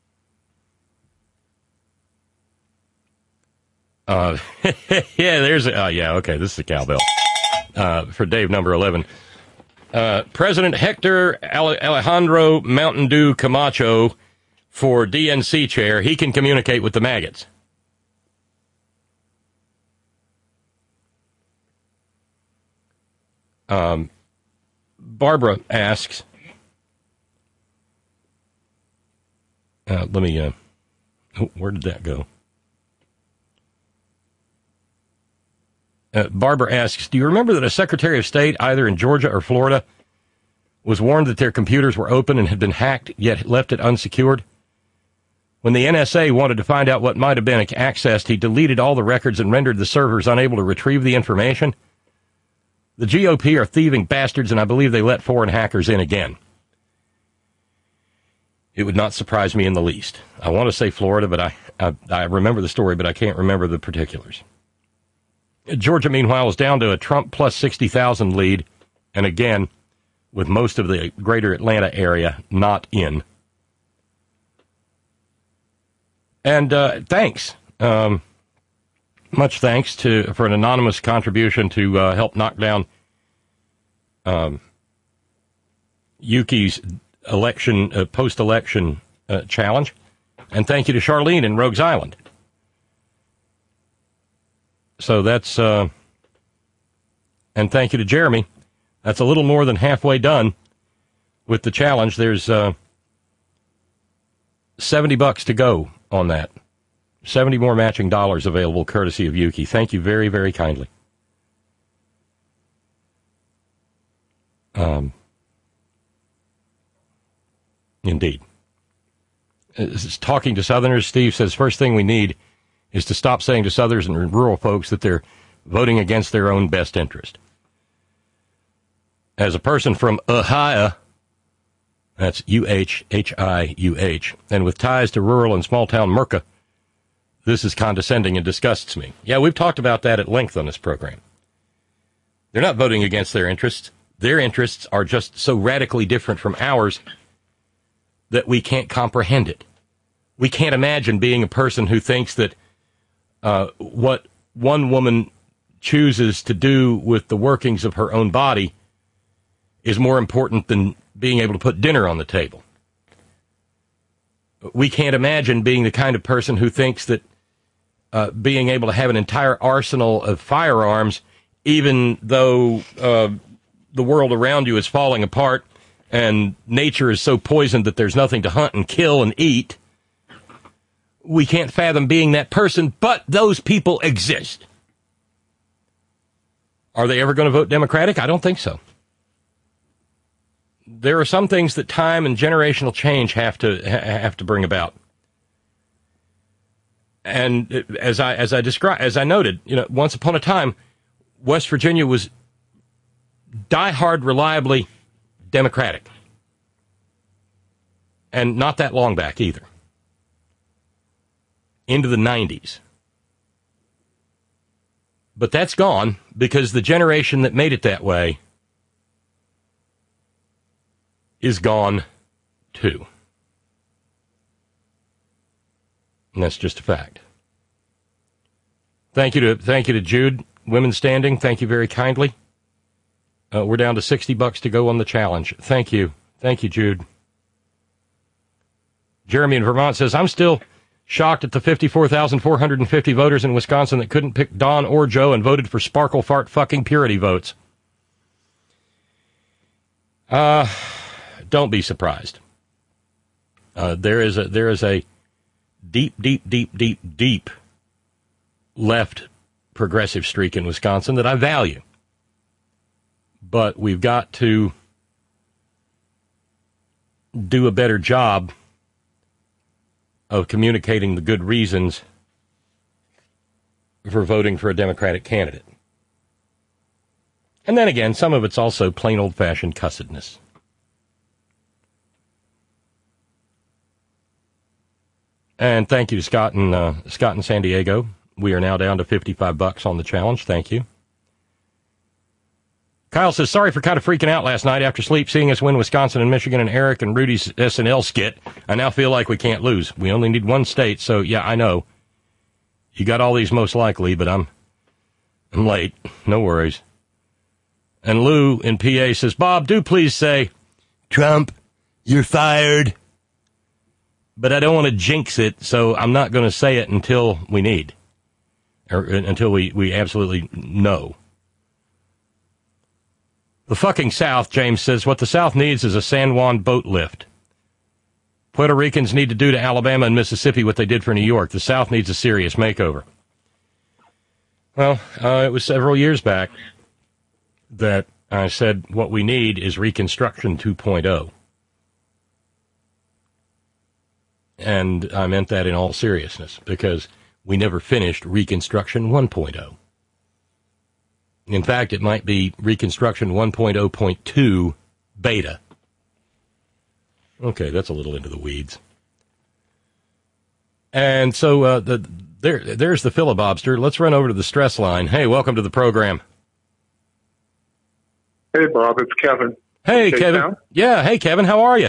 [SPEAKER 4] Yeah, there's okay, this is a cowbell. For Dave, number 11. President Hector Alejandro Mountain Dew Camacho for DNC chair. He can communicate with the maggots. Barbara asks, where did that go? Barbara asks, do you remember that a Secretary of State, either in Georgia or Florida, was warned that their computers were open and had been hacked, yet left it unsecured? When the NSA wanted to find out what might have been accessed, he deleted all the records and rendered the servers unable to retrieve the information. The GOP are thieving bastards, and I believe they let foreign hackers in again. It would not surprise me in the least. I want to say Florida, but I remember the story, but I can't remember the particulars. Georgia, meanwhile, is down to a Trump plus 60,000 lead, and again, with most of the greater Atlanta area not in. And thanks. Much thanks for an anonymous contribution to help knock down Yuki's election post-election challenge. And thank you to Charlene in Rogues Island. So that's and thank you to Jeremy. That's a little more than halfway done with the challenge. There's $70 to go on that. 70 more matching dollars available, courtesy of Yuki. Thank you very, very kindly. Indeed. Talking to Southerners, Steve says, first thing we need is to stop saying to Southerners and rural folks that they're voting against their own best interest. As a person from Ohio, that's U-H-H-I-U-H, and with ties to rural and small-town Merca, this is condescending and disgusts me. Yeah, we've talked about that at length on this program. They're not voting against their interests. Their interests are just so radically different from ours that we can't comprehend it. We can't imagine being a person who thinks that what one woman chooses to do with the workings of her own body is more important than being able to put dinner on the table. We can't imagine being the kind of person who thinks that being able to have an entire arsenal of firearms, even though the world around you is falling apart and nature is so poisoned that there's nothing to hunt and kill and eat. We can't fathom being that person, but those people exist. Are they ever going to vote Democratic? I don't think so. There are some things that time and generational change have to bring about. And as I noted, once upon a time, West Virginia was diehard, reliably Democratic, and not that long back either, into the 90s. But that's gone because the generation that made it that way is gone too. And that's just a fact. Thank you to Jude, Women Standing. Thank you very kindly. We're down to $60 to go on the challenge. Thank you. Thank you, Jude. Jeremy in Vermont says, I'm still shocked at the 54,450 voters in Wisconsin that couldn't pick Don or Joe and voted for sparkle fart fucking purity votes. Don't be surprised. There is a deep left progressive streak in Wisconsin that I value. But we've got to do a better job of communicating the good reasons for voting for a Democratic candidate. And then again, some of it's also plain old-fashioned cussedness. And thank you to Scott in San Diego. We are now down to $55 on the challenge. Thank you. Kyle says, sorry for kind of freaking out last night after sleep, seeing us win Wisconsin and Michigan and Eric and Rudy's SNL skit. I now feel like we can't lose. We only need one state, so yeah, I know. You got all these most likely, but I'm late. No worries. And Lou in PA says, Bob, do please say, Trump, you're fired. But I don't want to jinx it, so I'm not going to say it until we need. Or until we absolutely know. The fucking South, James says, what the South needs is a San Juan boat lift. Puerto Ricans need to do to Alabama and Mississippi what they did for New York. The South needs a serious makeover. Well, it was several years back that I said what we need is Reconstruction 2.0. And I meant that in all seriousness, because we never finished Reconstruction 1.0. In fact, it might be Reconstruction 1.0.2 beta. Okay, that's a little into the weeds. And so there's the filibobster. Let's run over to the stress line. Hey, welcome to the program.
[SPEAKER 7] Hey, Bob, it's Kevin.
[SPEAKER 4] Hey,
[SPEAKER 7] Okay,
[SPEAKER 4] Kevin.
[SPEAKER 7] now?
[SPEAKER 4] Yeah, hey, Kevin, how are you?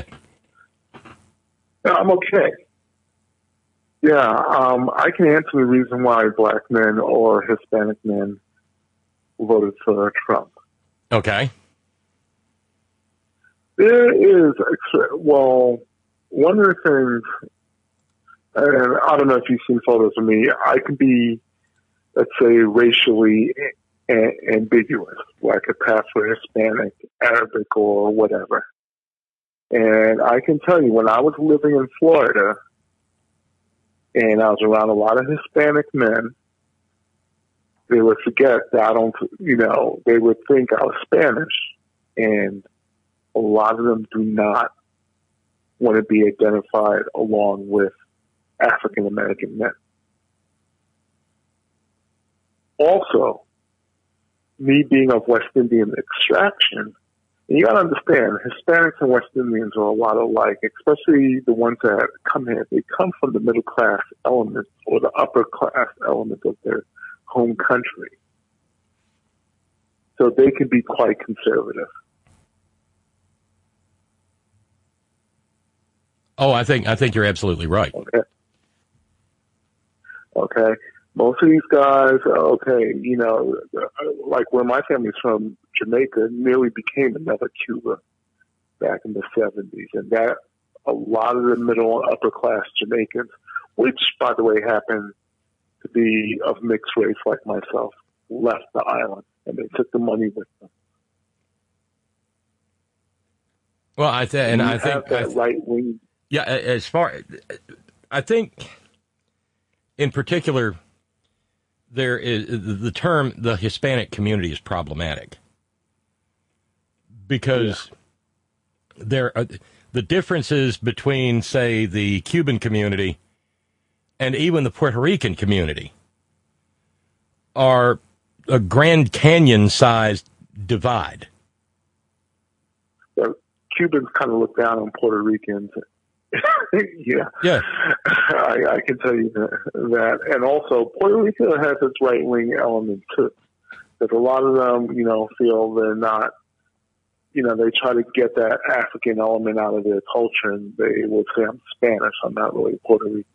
[SPEAKER 7] I'm okay. Yeah, I can answer the reason why black men or Hispanic men voted for Trump.
[SPEAKER 4] Okay.
[SPEAKER 7] There is, well, one of the things, and I don't know if you've seen photos of me, I can be, let's say, racially ambiguous, like a pass for Hispanic, Arabic, or whatever. And I can tell you, when I was living in Florida, and I was around a lot of Hispanic men, they would forget that they would think I was Spanish. And a lot of them do not want to be identified along with African American men. Also, me being of West Indian extraction, and you got to understand, Hispanics and West Indians are a lot alike, especially the ones that come here. They come from the middle class element or the upper class element of their home country. So they can be quite conservative.
[SPEAKER 4] Oh, I think you're absolutely right.
[SPEAKER 7] Okay. Most of these guys, like where my family's from, Jamaica, nearly became another Cuba back in the 70s. And that a lot of the middle and upper class Jamaicans, which, by the way, happen to be of mixed race like myself, left the island and they took the money with them.
[SPEAKER 4] Well, I think
[SPEAKER 7] right wing.
[SPEAKER 4] Yeah, I think in particular, there is the term the Hispanic community is problematic because there are the differences between, say, the Cuban community and even the Puerto Rican community are a Grand Canyon-sized divide.
[SPEAKER 7] So Cubans kind of look down on Puerto Ricans. Yeah. I can tell you that. And also, Puerto Rico has its right-wing element, too. Because a lot of them, feel they're not, they try to get that African element out of their culture, and they will say, I'm Spanish, I'm not really Puerto Rican.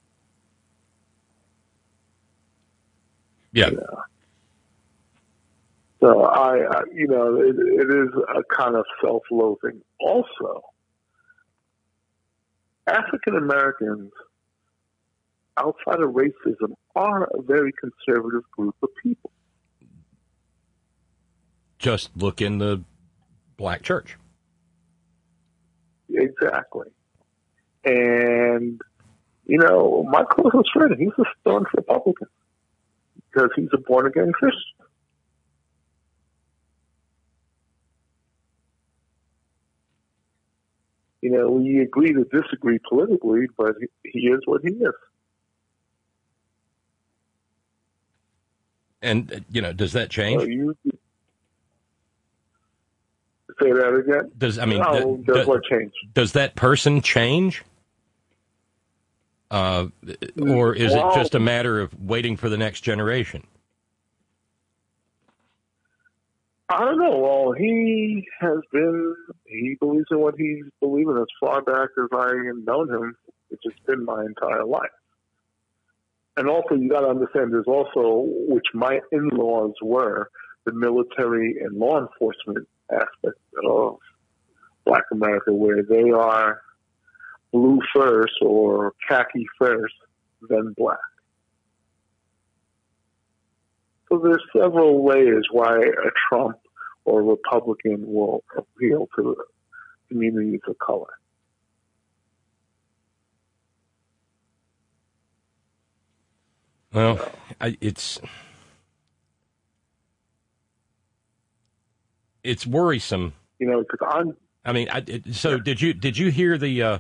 [SPEAKER 4] Yeah.
[SPEAKER 7] So, it is a kind of self-loathing. Also, African Americans, outside of racism, are a very conservative group of people.
[SPEAKER 4] Just look in the black church.
[SPEAKER 7] Exactly. And, my closest friend, he's a staunch Republican because he's a born-again Christian. We agree to disagree politically, but he is what he is.
[SPEAKER 4] And, does that change?
[SPEAKER 7] Say that again?
[SPEAKER 4] Does
[SPEAKER 7] what change?
[SPEAKER 4] Does that person change? Or is it just a matter of waiting for the next generation?
[SPEAKER 7] I don't know. Well, he believes in what he's believing as far back as I have known him, which has been my entire life. And also, you got to understand, there's also, which my in-laws were, the military and law enforcement aspect of Black America, where they are blue first or khaki first, then black. So there's several layers why a Trump or a Republican will appeal to the communities of color.
[SPEAKER 4] Well, it's worrisome.
[SPEAKER 7] You know, because
[SPEAKER 4] did you hear the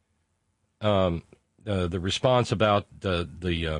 [SPEAKER 4] response about the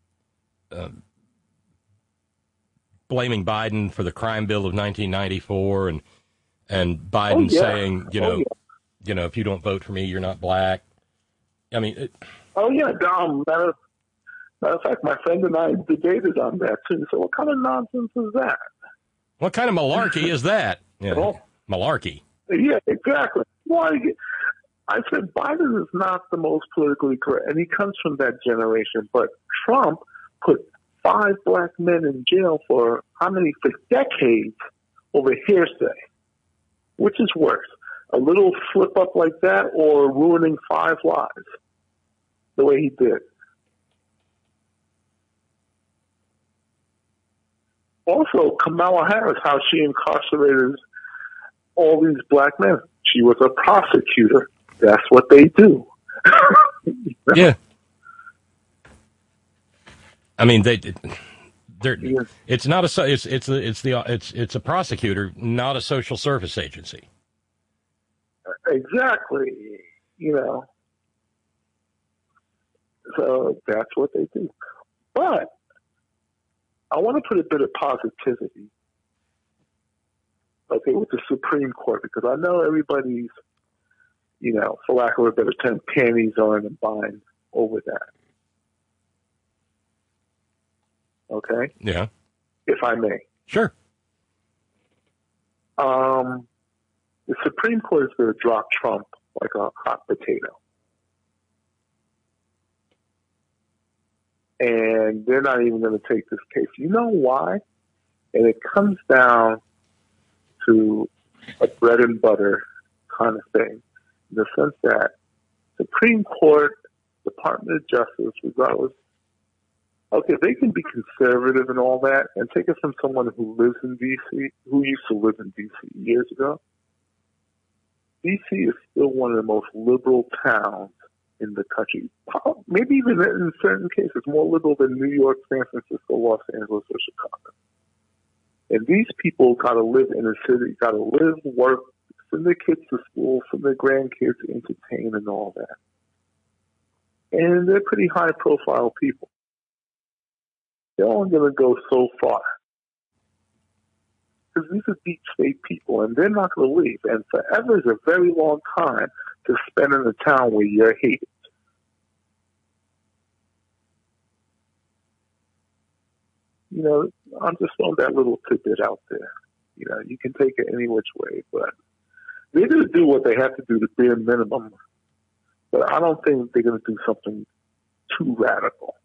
[SPEAKER 4] blaming Biden for the crime bill of 1994 and Biden saying, if you don't vote for me, you're not black. I mean,
[SPEAKER 7] matter of fact, my friend and I debated on that too. So what kind of nonsense is that?
[SPEAKER 4] What kind of malarkey is that? Yeah, malarkey.
[SPEAKER 7] Yeah, exactly. Why? I said Biden is not the most politically correct, and he comes from that generation. But Trump put 5 black men in jail for decades over hearsay. Which is worse, a little slip up like that or ruining 5 lives the way he did? Also, Kamala Harris, how she incarcerated all these black men. She was a prosecutor. That's what they do.
[SPEAKER 4] Yeah. I mean, it's not it's a prosecutor, not a social service agency.
[SPEAKER 7] Exactly. So that's what they do. But I want to put a bit of positivity, with the Supreme Court, because I know everybody's, for lack of a better term, panties are in a bind over that. Okay?
[SPEAKER 4] Yeah.
[SPEAKER 7] If I may.
[SPEAKER 4] Sure.
[SPEAKER 7] The Supreme Court is going to drop Trump like a hot potato. And they're not even going to take this case. You know why? And it comes down to a bread and butter kind of thing, in the sense that Supreme Court, Department of Justice, regardless, okay, they can be conservative and all that, and take it from someone who lives in D.C., who used to live in D.C. years ago. D.C. is still one of the most liberal towns in the country. Maybe even in certain cases more liberal than New York, San Francisco, Los Angeles, or Chicago. And these people got to live in a city, got to live, work, send their kids to school, send their grandkids, entertain, and all that. And they're pretty high-profile people. They're only going to go so far. Because these are deep state people, and they're not going to leave. And forever is a very long time to spend in a town where you're hated. I'm just throwing that little tidbit out there. You can take it any which way, but they're going to do what they have to do, the bare minimum. But I don't think they're going to do something too radical.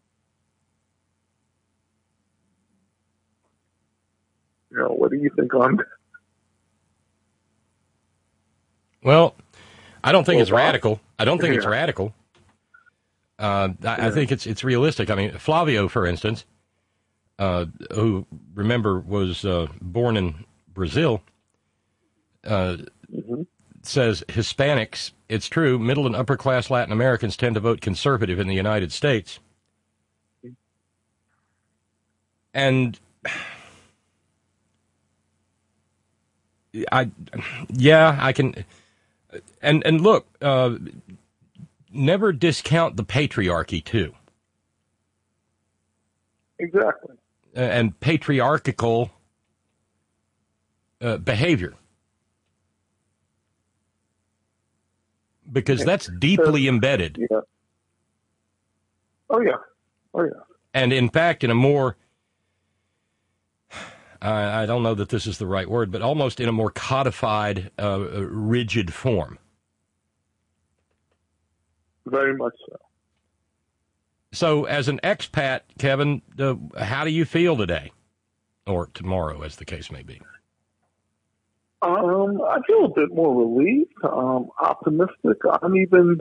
[SPEAKER 7] What do you think on that?
[SPEAKER 4] Well, I don't think it's radical. I don't think it's radical. I think it's realistic. I mean, Flavio, for instance, who, remember, was born in Brazil, says Hispanics, it's true, middle and upper class Latin Americans tend to vote conservative in the United States. And I can, and look, never discount the patriarchy too.
[SPEAKER 7] Exactly.
[SPEAKER 4] And patriarchal behavior. Because that's deeply embedded.
[SPEAKER 7] Yeah. Oh, yeah. Oh, yeah.
[SPEAKER 4] And in fact, in a more, I don't know that this is the right word, but almost in a more codified, rigid form.
[SPEAKER 7] Very much so.
[SPEAKER 4] So, as an expat, Kevin, how do you feel today? Or tomorrow, as the case may be?
[SPEAKER 7] I feel a bit more relieved, optimistic. I'm even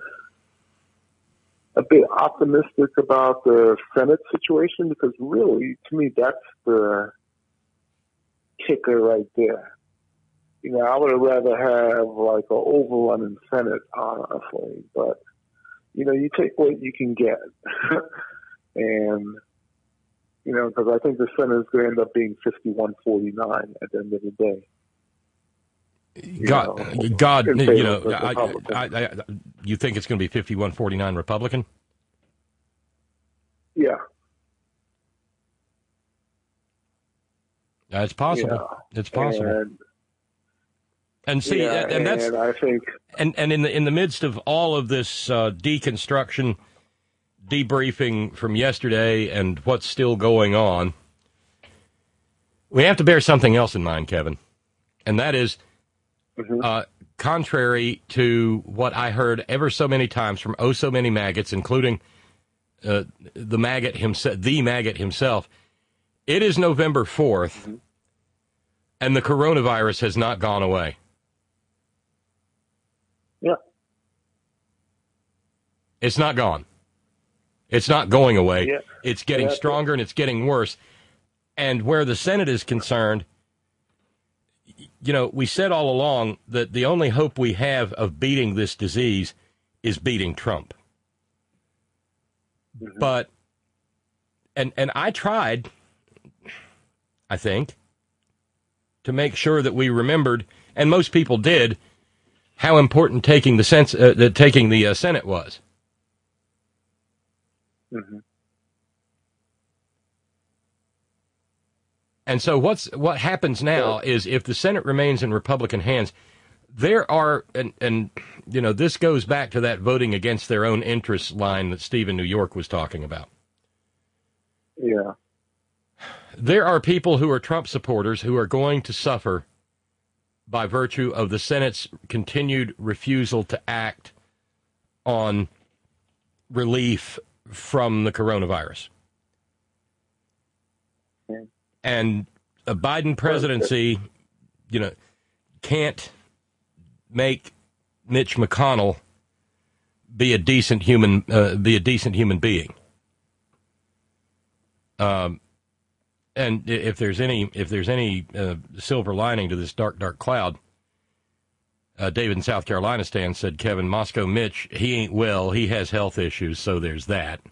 [SPEAKER 7] a bit optimistic about the Senate situation because really, to me, that's the kicker right there. You know, I would have rather have like an overrun in Senate, honestly, but you know, you take what you can get. And, you know, because I think the Senate is going to end up being 51-49 at the end of the day.
[SPEAKER 4] You think it's going to be 51-49 Republican?
[SPEAKER 7] Yeah.
[SPEAKER 4] It's possible.
[SPEAKER 7] Yeah.
[SPEAKER 4] It's possible. And see,
[SPEAKER 7] yeah,
[SPEAKER 4] and that's,
[SPEAKER 7] and I think,
[SPEAKER 4] and in the midst of all of this deconstruction, debriefing from yesterday, and what's still going on, we have to bear something else in mind, Kevin, and that is, contrary to what I heard ever so many times from so many maggots, including the maggot himself, it is November 4th, and the coronavirus has not gone away.
[SPEAKER 7] Yeah.
[SPEAKER 4] It's not gone. It's not going away.
[SPEAKER 7] Yeah.
[SPEAKER 4] It's getting stronger and it's getting worse. And where the Senate is concerned, you know, we said all along that the only hope we have of beating this disease is beating Trump. But, and I tried, I think, to make sure that we remembered, and most people did, how important taking the Senate was. And so what happens now is if the Senate remains in Republican hands, there are, and you know, this goes back to that voting against their own interests line that Steve in New York was talking about.
[SPEAKER 7] Yeah.
[SPEAKER 4] There are people who are Trump supporters who are going to suffer by virtue of the Senate's continued refusal to act on relief from the coronavirus. And a Biden presidency, you know, can't make Mitch McConnell be a decent human being. And if there's any silver lining to this dark cloud, David in South Carolina said, Kevin, Moscow Mitch, he ain't well. He has health issues, so there's that.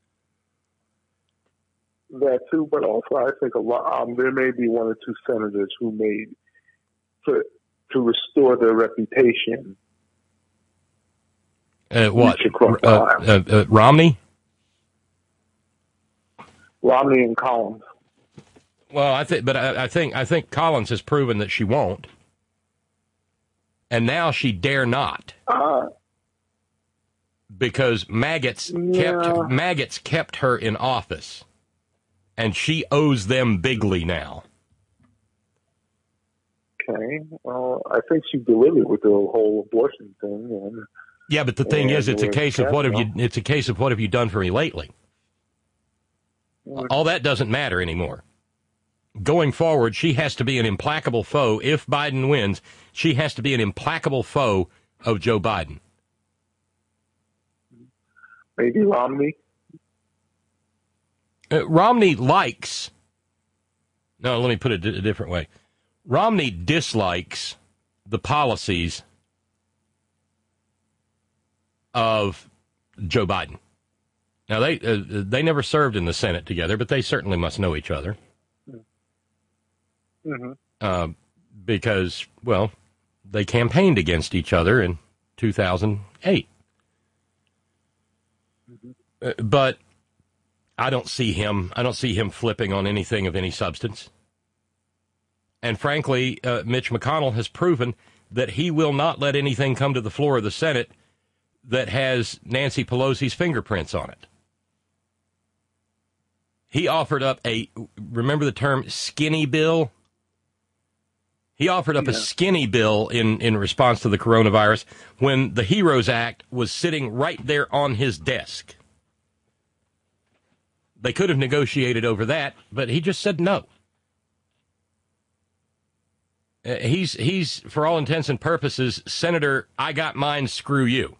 [SPEAKER 7] That too, but also I think a lot. There may be one or two senators who made to restore their reputation.
[SPEAKER 4] What? Romney?
[SPEAKER 7] Romney and Collins.
[SPEAKER 4] Well, I think Collins has proven that she won't, and now she dare not, because maggots kept her in office, and she owes them bigly now.
[SPEAKER 7] Okay, well, I think she delivered with the whole abortion thing. And,
[SPEAKER 4] yeah, but the thing is, it's a case of what have you done for me lately? All that doesn't matter anymore. Going forward, she has to be an implacable foe. If Biden wins, she has to be an implacable foe of Joe Biden.
[SPEAKER 7] Maybe Romney.
[SPEAKER 4] Romney likes. No, let me put it a different way. Romney dislikes the policies of Joe Biden. Now, they never served in the Senate together, but they certainly must know each other. Because, well, they campaigned against each other in 2008. But I don't see him flipping on anything of any substance. And frankly, Mitch McConnell has proven that he will not let anything come to the floor of the Senate that has Nancy Pelosi's fingerprints on it. He offered up remember the term skinny bill He offered up a skinny bill in response to the coronavirus when the HEROES Act was sitting right there on his desk. They could have negotiated over that, but he just said no. He's for all intents and purposes, Senator, I got mine, screw you.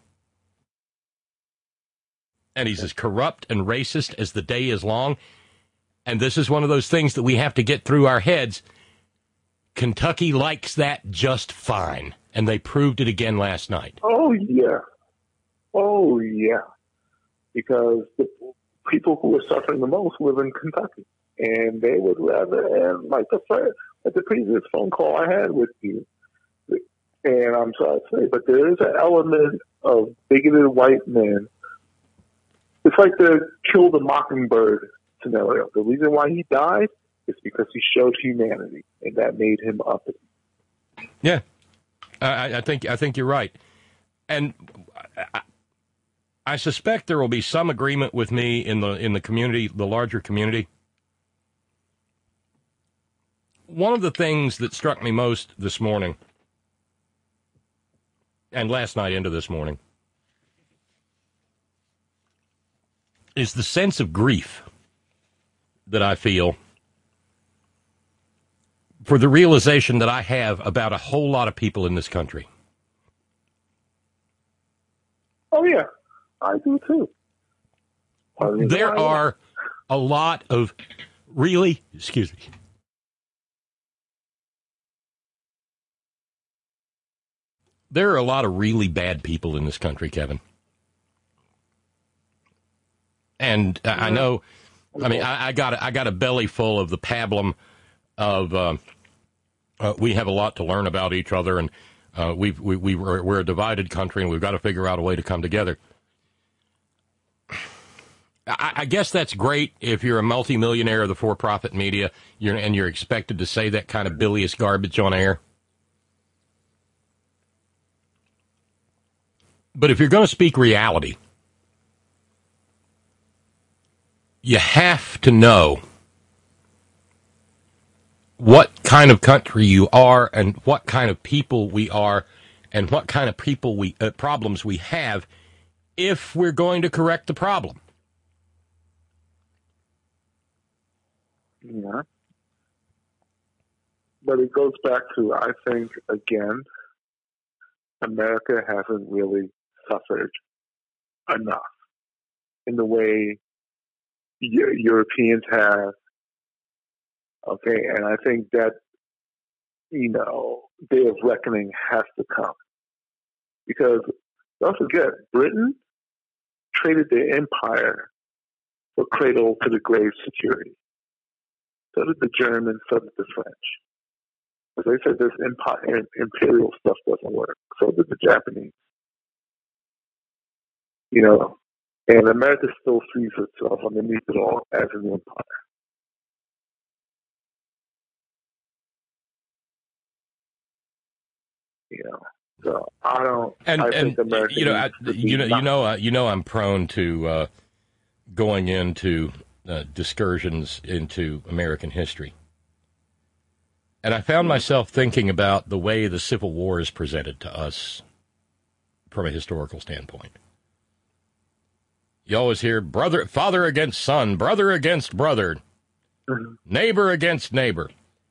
[SPEAKER 4] And he's as corrupt and racist as the day is long. And this is one of those things that we have to get through our heads. Kentucky likes that just fine. And they proved it again last night.
[SPEAKER 7] Oh, yeah. Oh, yeah. Because the people who are suffering the most live in Kentucky. And they would rather, and like the previous phone call I had with you, and I'm sorry to say, but there is an element of bigoted white men. It's like the kill the mockingbird scenario. The reason why he died is because he showed humanity, and that made him uppity.
[SPEAKER 4] Yeah, I think you're right, and I suspect there will be some agreement with me in the community, the larger community. One of the things that struck me most this morning, and last night into this morning, is the sense of grief that I feel for the realization that I have about a whole lot of people in this country.
[SPEAKER 7] Oh, yeah, I do too.
[SPEAKER 4] There are a lot of really, excuse me. There are a lot of really bad people in this country, Kevin. And I know, I mean, I got a belly full of the pablum of we have a lot to learn about each other, and we're a divided country, and we've got to figure out a way to come together. I guess that's great if you're a multimillionaire of the for-profit media, and you're expected to say that kind of bilious garbage on air. But if you're going to speak reality, you have to know what kind of country you are and what kind of people we are and what kind of problems we have if we're going to correct the problem.
[SPEAKER 7] Yeah. But it goes back to, I think, again, America hasn't really suffered enough in the way Europeans have. Okay, and I think that, day of reckoning has to come. Because don't forget, Britain traded their empire for cradle to the grave security. So did the Germans, so did the French. But they said this imperial stuff doesn't work. So did the Japanese. And America still sees itself underneath it all as an empire. So I don't. I think America.
[SPEAKER 4] I'm prone to going into discursions into American history, and I found myself thinking about the way the Civil War is presented to us from a historical standpoint. You always hear father against son, brother against brother, neighbor against neighbor.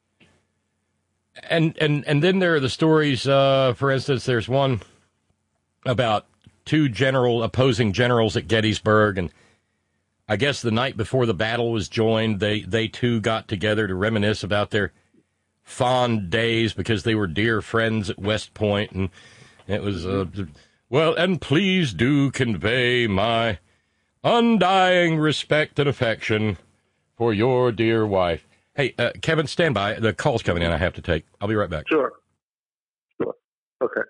[SPEAKER 4] And then there are the stories, for instance, there's one about two opposing generals at Gettysburg, and I guess the night before the battle was joined, they two got together to reminisce about their fond days because they were dear friends at West Point, and it was, and please do convey my undying respect and affection for your dear wife. Hey, Kevin, stand by. The call's coming in I have to take. I'll be right back.
[SPEAKER 7] Sure. Okay.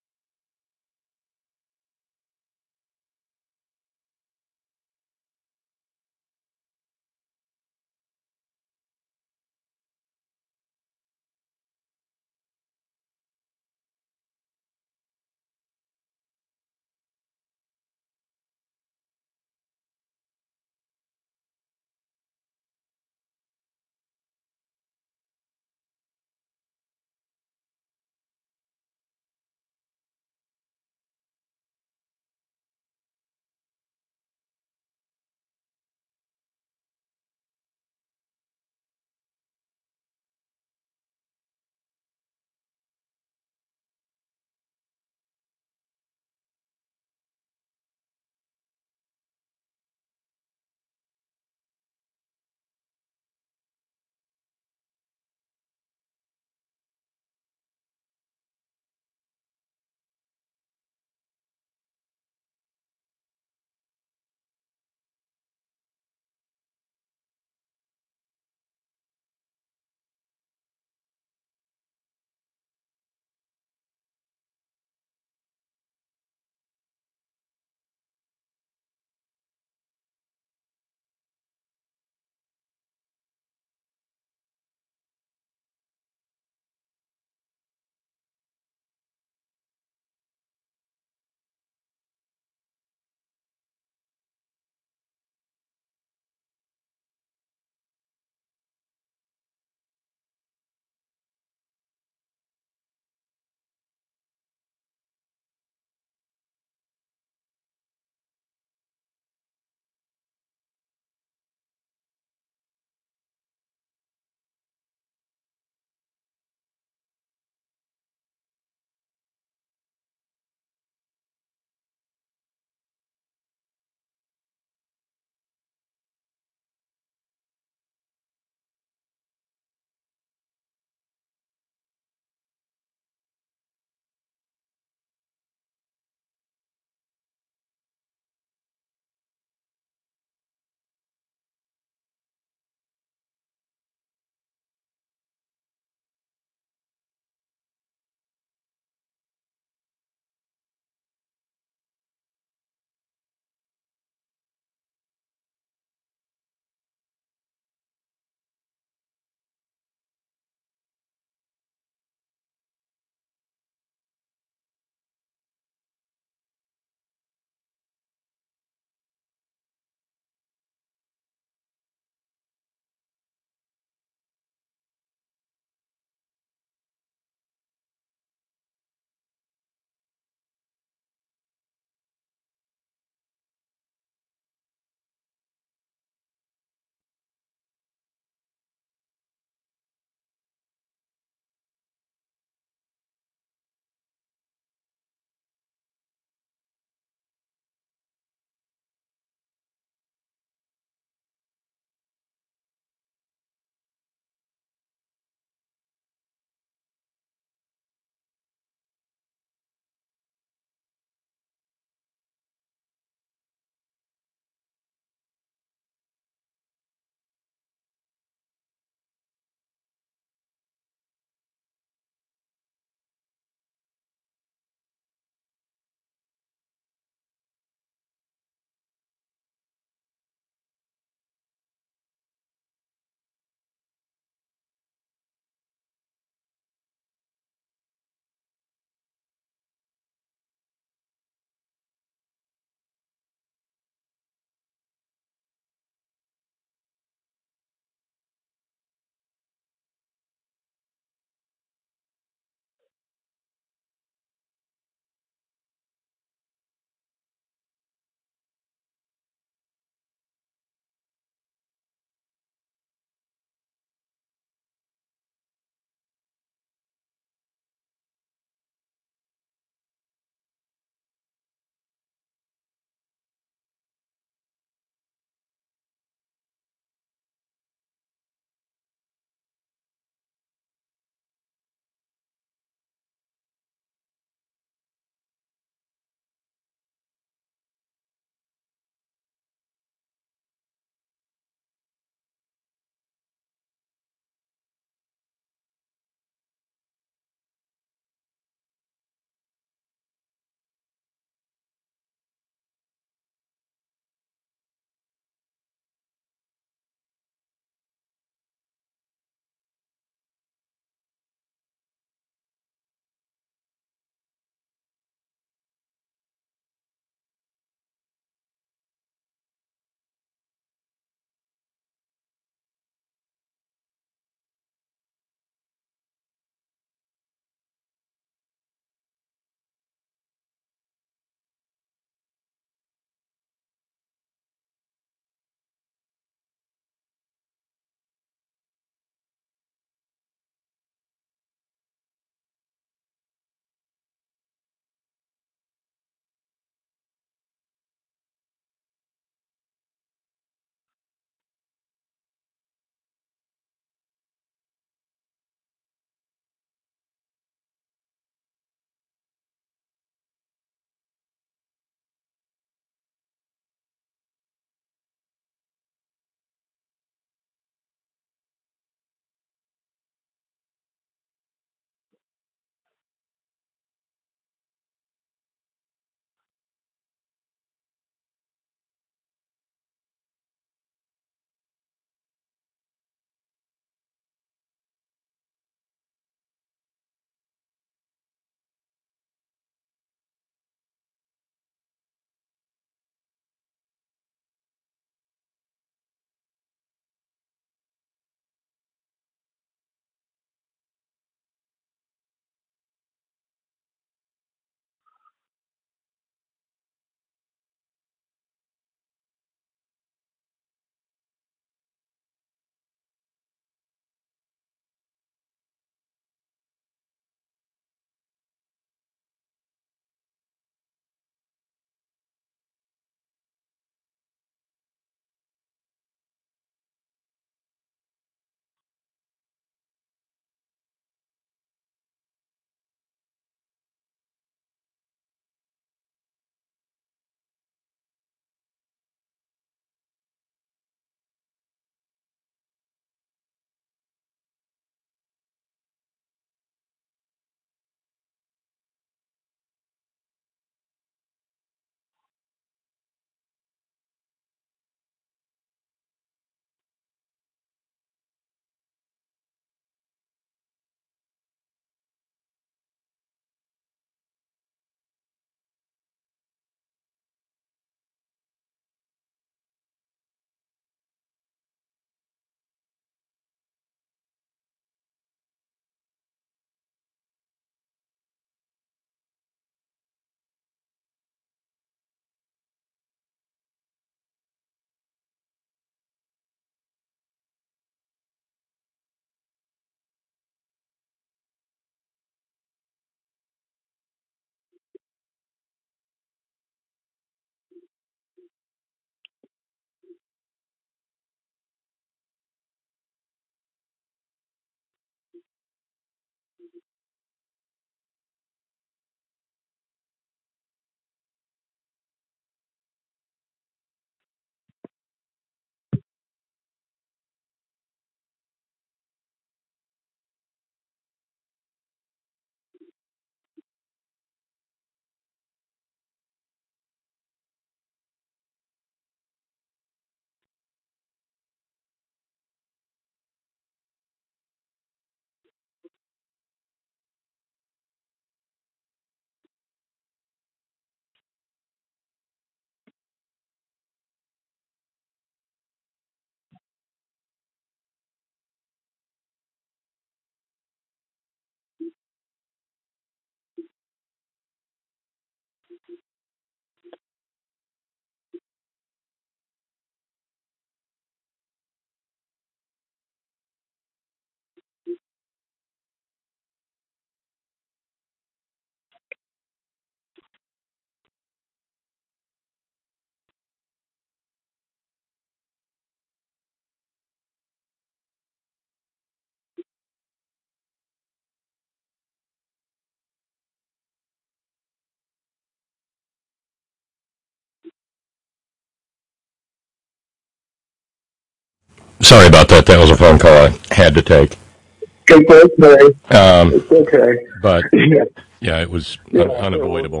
[SPEAKER 4] Sorry about that. That was a phone call I had to take.
[SPEAKER 7] It's okay. It's okay.
[SPEAKER 4] But
[SPEAKER 7] Yeah.
[SPEAKER 4] yeah, it was unavoidable.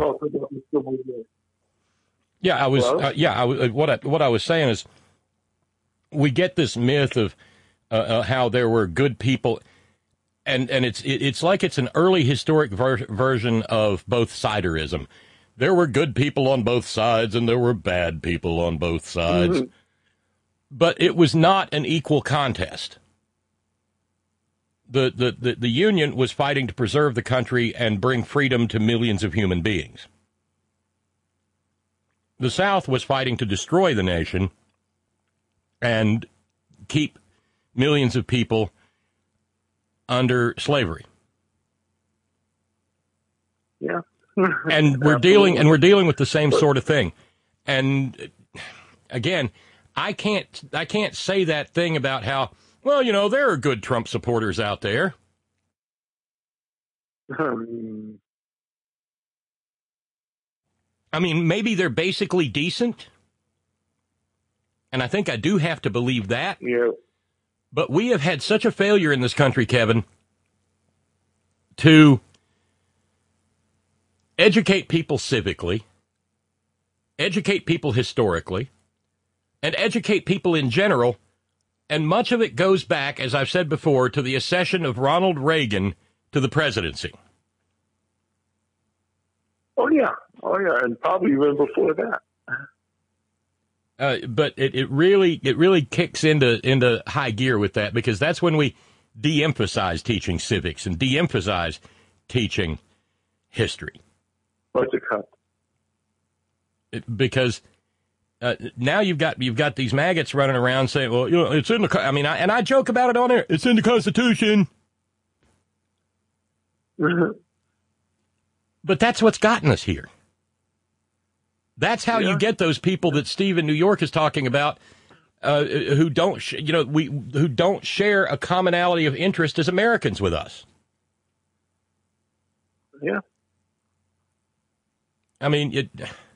[SPEAKER 4] What I was saying is, we get this myth of how there were good people, and it's like it's an early historic version of both siderism. There were good people on both sides, and there were bad people on both sides. Mm-hmm. But it was not an equal contest. The Union was fighting to preserve the country and bring freedom to millions of human beings. The South was fighting to destroy the nation and keep millions of people under slavery.
[SPEAKER 7] Yeah.
[SPEAKER 4] And we're dealing with the same sort of thing. And again, I can't say that thing about how, well, you know, there are good Trump supporters out there. I mean, maybe they're basically decent. And I think I do have to believe that.
[SPEAKER 7] Yeah.
[SPEAKER 4] But we have had such a failure in this country, Kevin, to educate people civically, educate people historically, and educate people in general. And much of it goes back, as I've said before, to the accession of Ronald Reagan to the presidency.
[SPEAKER 7] Oh, yeah. And probably even before that.
[SPEAKER 4] But it really kicks into high gear with that, because that's when we de-emphasize teaching civics and de-emphasize teaching history.
[SPEAKER 7] Budget cut.
[SPEAKER 4] Because now you've got these maggots running around saying, well, you know, it's in the. I mean, I joke about it on there. It's in the Constitution. But that's what's gotten us here. That's how you get those people that Steve in New York is talking about, who don't share a commonality of interest as Americans with us.
[SPEAKER 7] Yeah.
[SPEAKER 4] I mean,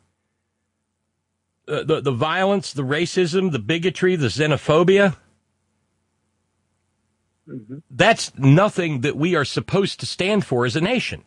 [SPEAKER 4] the violence, the racism, the bigotry, the xenophobia. Mm-hmm. That's nothing that we are supposed to stand for as a nation.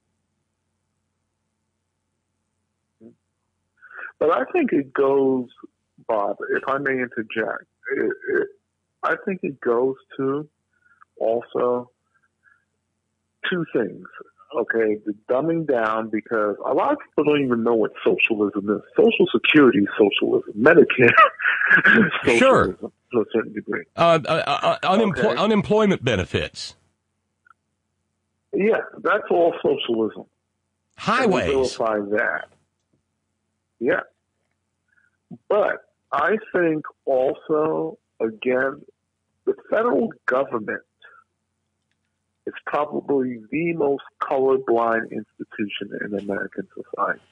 [SPEAKER 7] But I think it goes, Bob, if I may interject, I think it goes to also two things. Okay, the dumbing down, because a lot of people don't even know what socialism is. Social Security is socialism. Medicare is socialism to a certain degree.
[SPEAKER 4] Unemployment benefits.
[SPEAKER 7] Yeah, that's all socialism.
[SPEAKER 4] Highways.
[SPEAKER 7] And we vilify that. Yeah. But I think also, again, the federal government is probably the most colorblind institution in American society.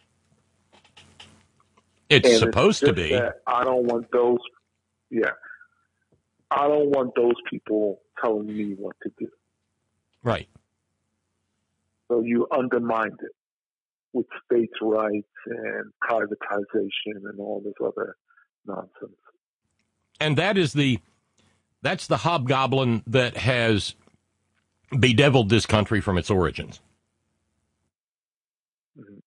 [SPEAKER 4] It's supposed to be.
[SPEAKER 7] I don't want those, I don't want those people telling me what to do.
[SPEAKER 4] Right.
[SPEAKER 7] So you undermined it with states' rights and privatization and all this other nonsense.
[SPEAKER 4] And that's the hobgoblin that has bedeviled this country from its origins.
[SPEAKER 7] Mm-hmm.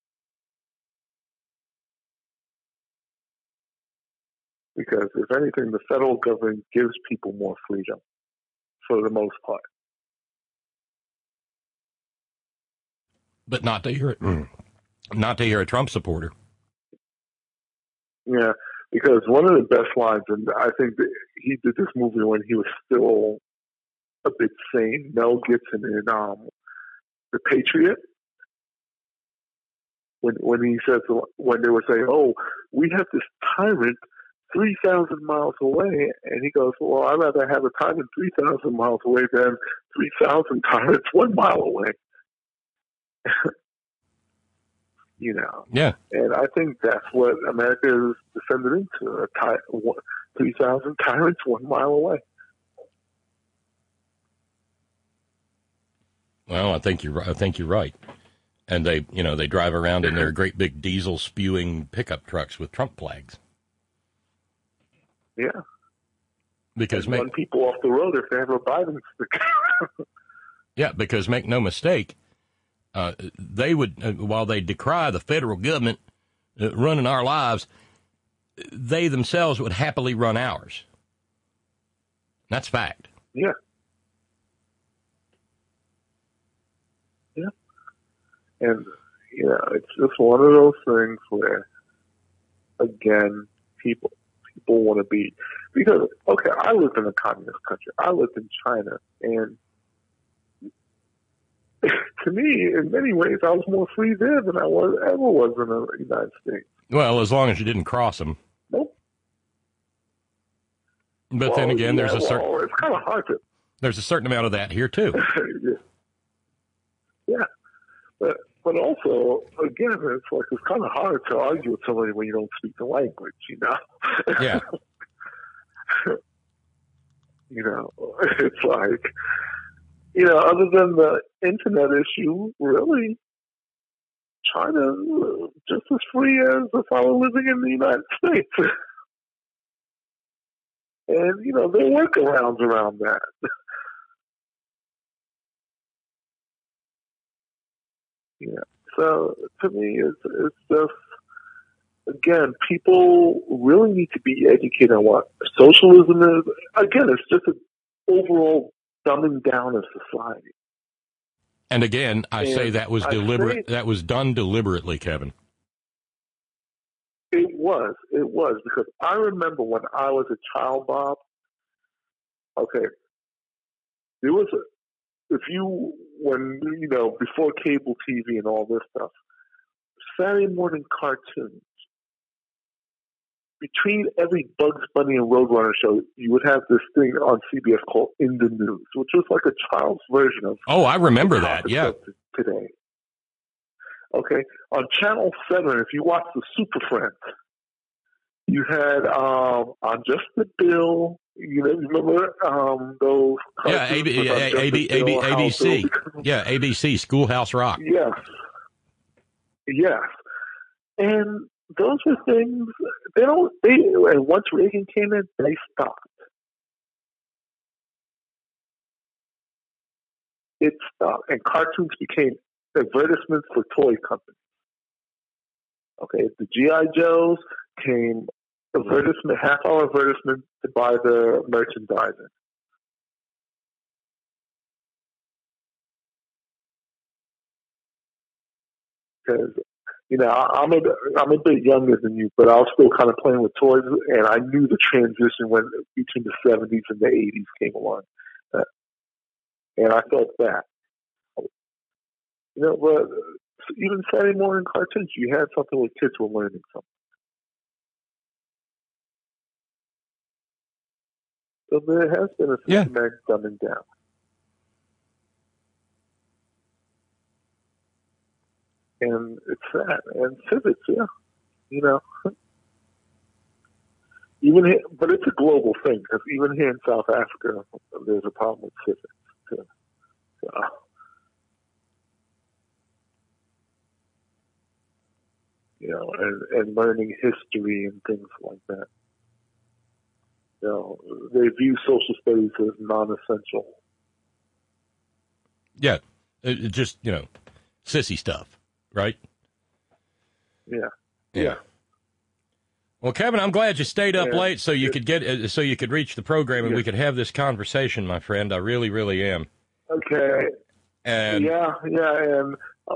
[SPEAKER 7] Because if anything, the federal government gives people more freedom for the most part.
[SPEAKER 4] But not to hear a Trump supporter.
[SPEAKER 7] Yeah, because one of the best lines, and I think that he did this movie when he was still a bit sane, Mel Gibson in The Patriot. When he says, when they were saying, "Oh, we have this tyrant 3,000 miles away," and he goes, "Well, I'd rather have a tyrant 3,000 miles away than 3,000 tyrants 1 mile away." You know.
[SPEAKER 4] Yeah.
[SPEAKER 7] And I think that's what America is descended into: 3,000 tyrants 1 mile away.
[SPEAKER 4] Well, I think you're right. And they drive around in their great big diesel spewing pickup trucks with Trump flags.
[SPEAKER 7] Yeah.
[SPEAKER 4] Because
[SPEAKER 7] run people off the road if they have a Biden sticker.
[SPEAKER 4] Yeah, because make no mistake, they would, while they decry the federal government running our lives, they themselves would happily run ours. That's fact.
[SPEAKER 7] Yeah. Yeah. And, it's just one of those things where, again, people want to be, because, okay, I lived in a communist country. I lived in China, and to me, in many ways, I was more free there than I ever was in the United States.
[SPEAKER 4] Well, as long as you didn't cross them.
[SPEAKER 7] Nope.
[SPEAKER 4] But then again, there's
[SPEAKER 7] it's kind of hard to.
[SPEAKER 4] There's a certain amount of that here too.
[SPEAKER 7] Yeah, but also, again, it's kind of hard to argue with somebody when you don't speak the language.
[SPEAKER 4] Yeah.
[SPEAKER 7] It's like, other than the internet issue, really, China just as free as if I were living in the United States. And, there are workarounds around that. Yeah. So, to me, it's just, again, people really need to be educated on what socialism is. Again, it's just an overall dumbing down of society.
[SPEAKER 4] And again, I say that was deliberate. That was done deliberately, Kevin.
[SPEAKER 7] It was because I remember when I was a child, Bob. Okay, there was before cable TV and all this stuff, Saturday morning cartoons. Between every Bugs Bunny and Roadrunner show, you would have this thing on CBS called In the News, which was like a child's version of.
[SPEAKER 4] Oh, I remember that. Yeah.
[SPEAKER 7] Today. Okay, on Channel 7, if you watch the Super Friends, you had on Just the Bill. Remember those?
[SPEAKER 4] Yeah, ABC. Yeah, ABC, Schoolhouse Rock.
[SPEAKER 7] Yes, and those were things and once Reagan came in, they stopped. It stopped, and cartoons became advertisements for toy companies. Okay, the G.I. Joes came half-hour advertisement to buy the merchandising. Because I'm a bit younger than you, but I was still kind of playing with toys, and I knew the transition when between the 70s and the 80s came along, and I felt that. But even Saturday morning cartoons, you had something where kids were learning something. So there has been a systematic dumbing down. And it's sad. And civics, even here, but it's a global thing, because even here in South Africa, there's a problem with civics too. So, and learning history and things like that. They view social studies as non-essential.
[SPEAKER 4] Yeah, just sissy stuff, right?
[SPEAKER 7] Yeah.
[SPEAKER 4] Well, Kevin, I'm glad you stayed up late so you could reach the program and we could have this conversation, my friend. I really, really am.
[SPEAKER 7] Okay.
[SPEAKER 4] And
[SPEAKER 7] and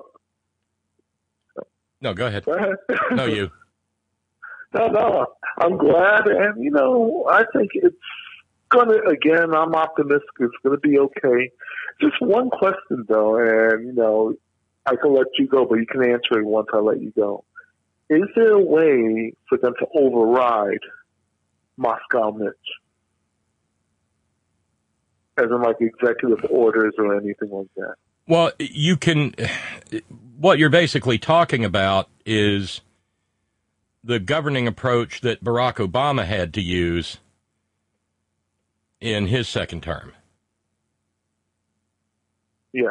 [SPEAKER 4] no, go ahead.
[SPEAKER 7] Go ahead.
[SPEAKER 4] No, you.
[SPEAKER 7] No, I'm glad, and I think it's gonna. Again, I'm optimistic. It's gonna be okay. Just one question, though, and I can let you go, but you can answer it once I let you go. Is there a way for them to override Moscow Mitch, as in like executive orders or anything like that?
[SPEAKER 4] Well, you can. What you're basically talking about is the governing approach that Barack Obama had to use in his second term.
[SPEAKER 7] Yeah.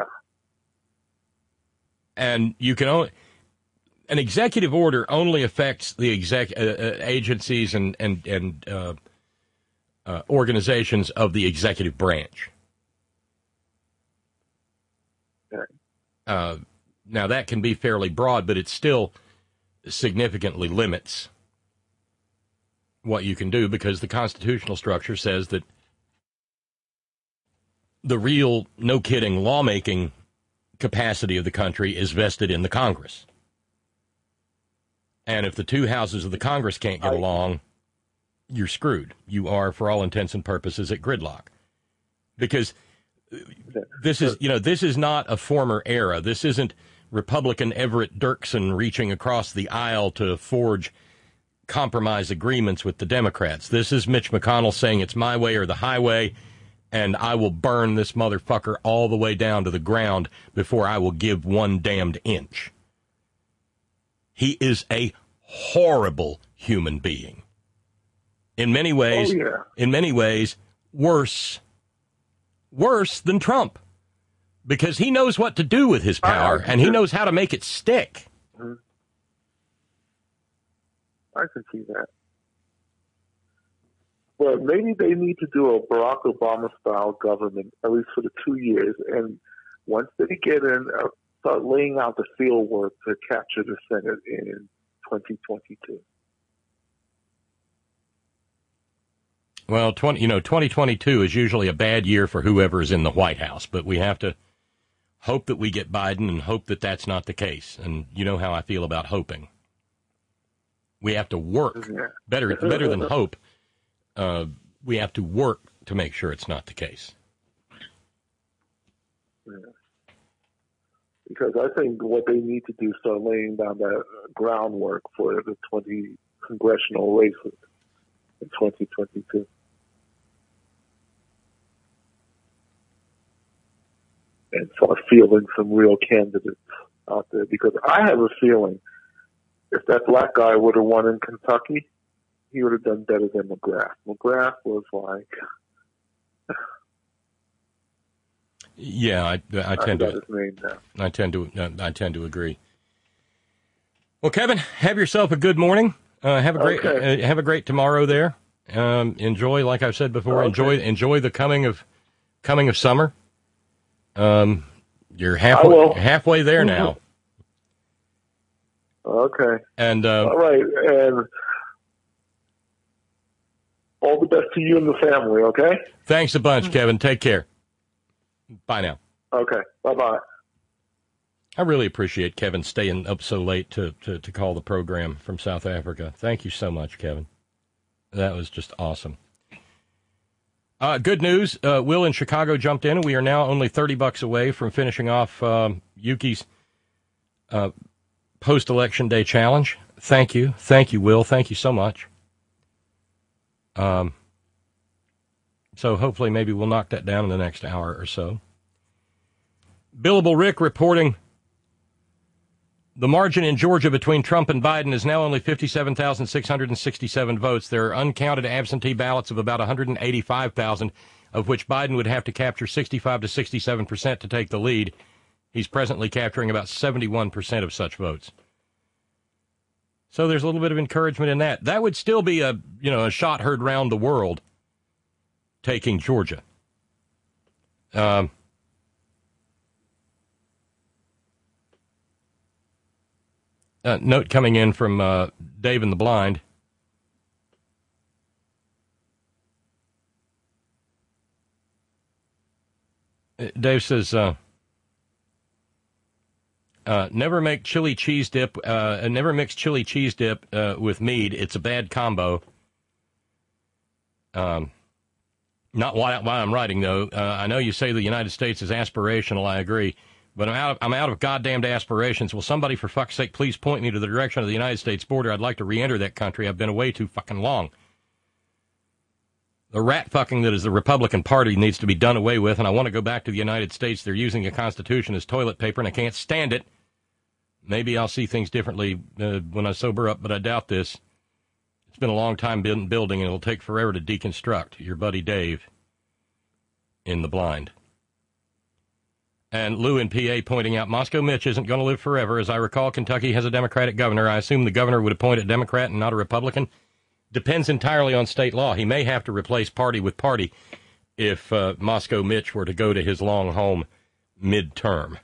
[SPEAKER 4] And you can only, an executive order only affects the agencies and organizations of the executive branch. Now, that can be fairly broad, but it still significantly limits what you can do, because the constitutional structure says that the real, no-kidding, lawmaking capacity of the country is vested in the Congress. And if the two houses of the Congress can't get along, you're screwed. You are, for all intents and purposes, at gridlock. Because this is not a former era. This isn't Republican Everett Dirksen reaching across the aisle to forge compromise agreements with the Democrats. This is Mitch McConnell saying it's my way or the highway, and I will burn this motherfucker all the way down to the ground before I will give one damned inch. He is a horrible human being. In many ways, worse than Trump, because he knows what to do with his power, and he knows how to make it stick.
[SPEAKER 7] I can see that. But maybe they need to do a Barack Obama-style government, at least for the 2 years, and once they get in, start laying out the field work to capture the Senate in 2022.
[SPEAKER 4] Well, 2022 is usually a bad year for whoever is in the White House, but we have to hope that we get Biden and hope that that's not the case. And you know how I feel about hoping. We have to work. Better than hope. We have to work to make sure it's not the case.
[SPEAKER 7] Yeah. Because I think what they need to do is start laying down that groundwork for the 20 congressional races in 2022. And start fielding some real candidates out there. Because I have a feeling if that black guy would have won in Kentucky, he would have done better than McGrath. McGrath was like...
[SPEAKER 4] Yeah, I tend to.
[SPEAKER 7] His name now.
[SPEAKER 4] I tend to agree. Well, Kevin, have yourself a good morning. Have a great tomorrow there. Enjoy, like I've said before, enjoy the coming of summer. You're halfway there now.
[SPEAKER 7] Okay.
[SPEAKER 4] And
[SPEAKER 7] all right, and all the best to you and the family. Okay.
[SPEAKER 4] Thanks a bunch, Kevin. Take care. Bye now.
[SPEAKER 7] Okay. Bye-bye.
[SPEAKER 4] I really appreciate Kevin staying up so late to call the program from South Africa. Thank you so much, Kevin. That was just awesome. Good news. Will in Chicago jumped in, and we are now only $30 away from finishing off Yuki's post-election day challenge. Thank you. Thank you, Will. Thank you so much. So hopefully maybe we'll knock that down in the next hour or so. Billable Rick reporting the margin in Georgia between Trump and Biden is now only 57,667 votes. There are uncounted absentee ballots of about 185,000, of which Biden would have to capture 65 to 67% to take the lead. He's presently capturing about 71% of such votes. So there's a little bit of encouragement in that. That would still be a shot heard round the world taking Georgia. Note coming in from Dave in the Blind. Dave says, never make chili cheese dip, never mix chili cheese dip with mead. It's a bad combo. Not why I'm writing, though. I know you say the United States is aspirational. I agree. But I'm out of goddamned aspirations. Will somebody, for fuck's sake, please point me to the direction of the United States border? I'd like to re-enter that country. I've been away too fucking long. The rat fucking that is the Republican Party needs to be done away with, and I want to go back to the United States. They're using the Constitution as toilet paper, and I can't stand it. Maybe I'll see things differently when I sober up, but I doubt this. It's been a long time building, and it'll take forever to deconstruct. Your buddy Dave in the Blind. And Lou in PA pointing out, Moscow Mitch isn't going to live forever. As I recall, Kentucky has a Democratic governor. I assume the governor would appoint a Democrat and not a Republican. Depends entirely on state law. He may have to replace party with party if Moscow Mitch were to go to his long home midterm.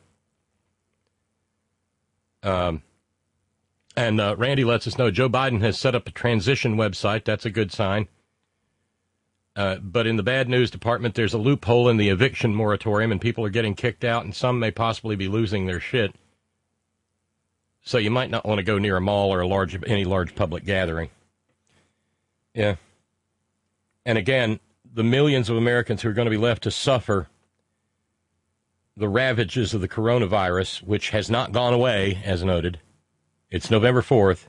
[SPEAKER 4] And Randy lets us know Joe Biden has set up a transition website. That's a good sign. But in the bad news department, there's a loophole in the eviction moratorium, and people are getting kicked out, and some may possibly be losing their shit. So you might not want to go near a mall or any large public gathering. Yeah. And again, the millions of Americans who are going to be left to suffer the ravages of the coronavirus, which has not gone away, as noted. It's November 4th.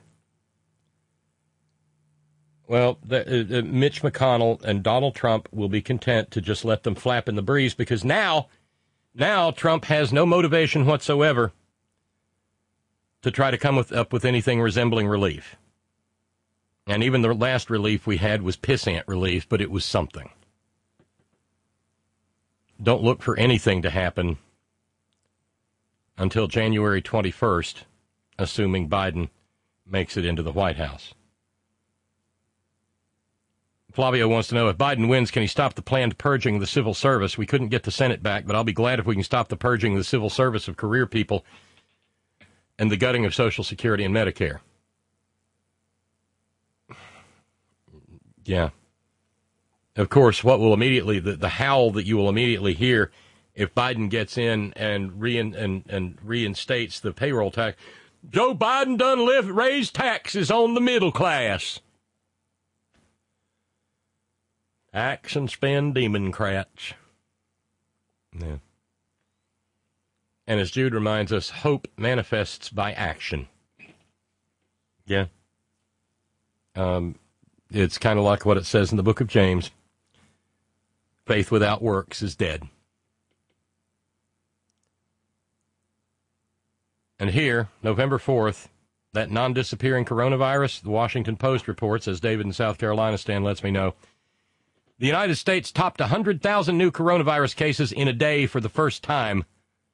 [SPEAKER 4] Well, Mitch McConnell and Donald Trump will be content to just let them flap in the breeze, because now Trump has no motivation whatsoever to try to come up with anything resembling relief. And even the last relief we had was pissant relief, but it was something. Don't look for anything to happen until January 21st, assuming Biden makes it into the White House. Flavio wants to know, if Biden wins, can he stop the planned purging of the civil service? We couldn't get the Senate back, but I'll be glad if we can stop the purging of the civil service of career people and the gutting of Social Security and Medicare. Yeah. Of course, what will immediately, the howl that you will immediately hear if Biden gets in and reinstates the payroll tax, Joe Biden done raised taxes on the middle class. Axe and spend Democrats. Yeah. And as Jude reminds us, hope manifests by action. Yeah. It's kind of like what it says in the book of James. Faith without works is dead. And here, November 4th, that non-disappearing coronavirus, the Washington Post reports, as David in South Carolina Stan lets me know, the United States topped 100,000 new coronavirus cases in a day for the first time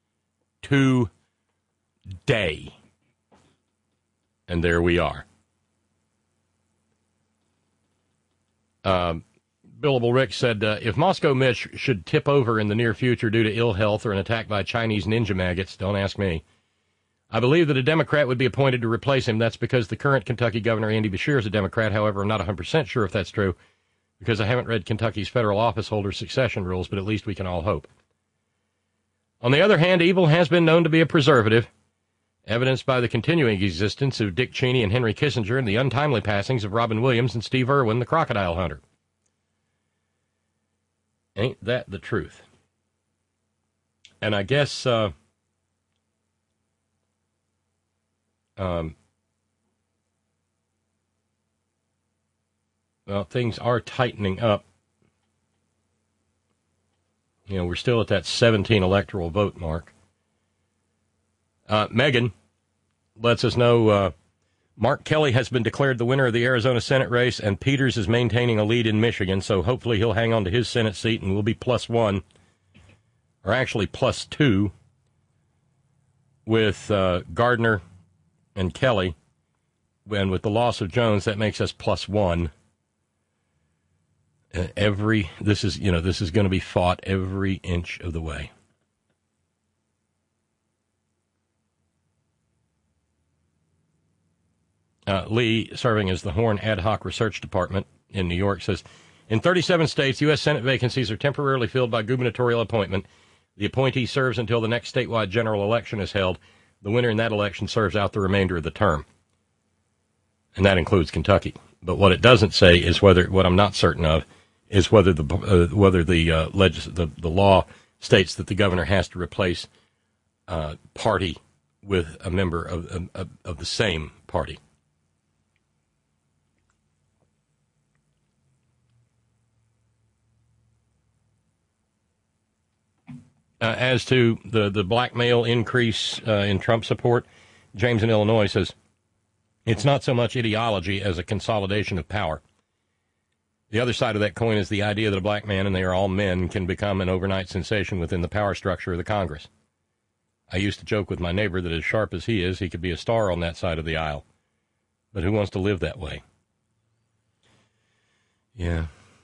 [SPEAKER 4] today. And there we are. Billable Rick said, if Moscow Mitch should tip over in the near future due to ill health or an attack by Chinese ninja maggots, don't ask me, I believe that a Democrat would be appointed to replace him. That's because the current Kentucky governor, Andy Beshear, is a Democrat. However, I'm not 100% sure if that's true, because I haven't read Kentucky's federal officeholder succession rules, but at least we can all hope. On the other hand, evil has been known to be a preservative, evidenced by the continuing existence of Dick Cheney and Henry Kissinger and the untimely passings of Robin Williams and Steve Irwin, the crocodile hunter. Ain't that the truth? And I guess well, things are tightening up. You know, we're still at that 17 electoral vote mark. Megan lets us know Mark Kelly has been declared the winner of the Arizona Senate race, and Peters is maintaining a lead in Michigan, so hopefully he'll hang on to his Senate seat and we'll be +1, or actually +2, with Gardner and Kelly. And with the loss of Jones, that makes us +1. This is going to be fought every inch of the way. Lee, serving as the Horn Ad Hoc Research Department in New York, says, in 37 states, U.S. Senate vacancies are temporarily filled by gubernatorial appointment. The appointee serves until the next statewide general election is held. The winner in that election serves out the remainder of the term. And that includes Kentucky. But what it doesn't say is what I'm not certain of, is whether the law states that the governor has to replace party with a member of the same party. As to the blackmail increase in Trump support, James in Illinois says, it's not so much ideology as a consolidation of power. The other side of that coin is the idea that a black man, and they are all men, can become an overnight sensation within the power structure of the Congress. I used to joke with my neighbor that as sharp as he is, he could be a star on that side of the aisle. But who wants to live that way? Yeah.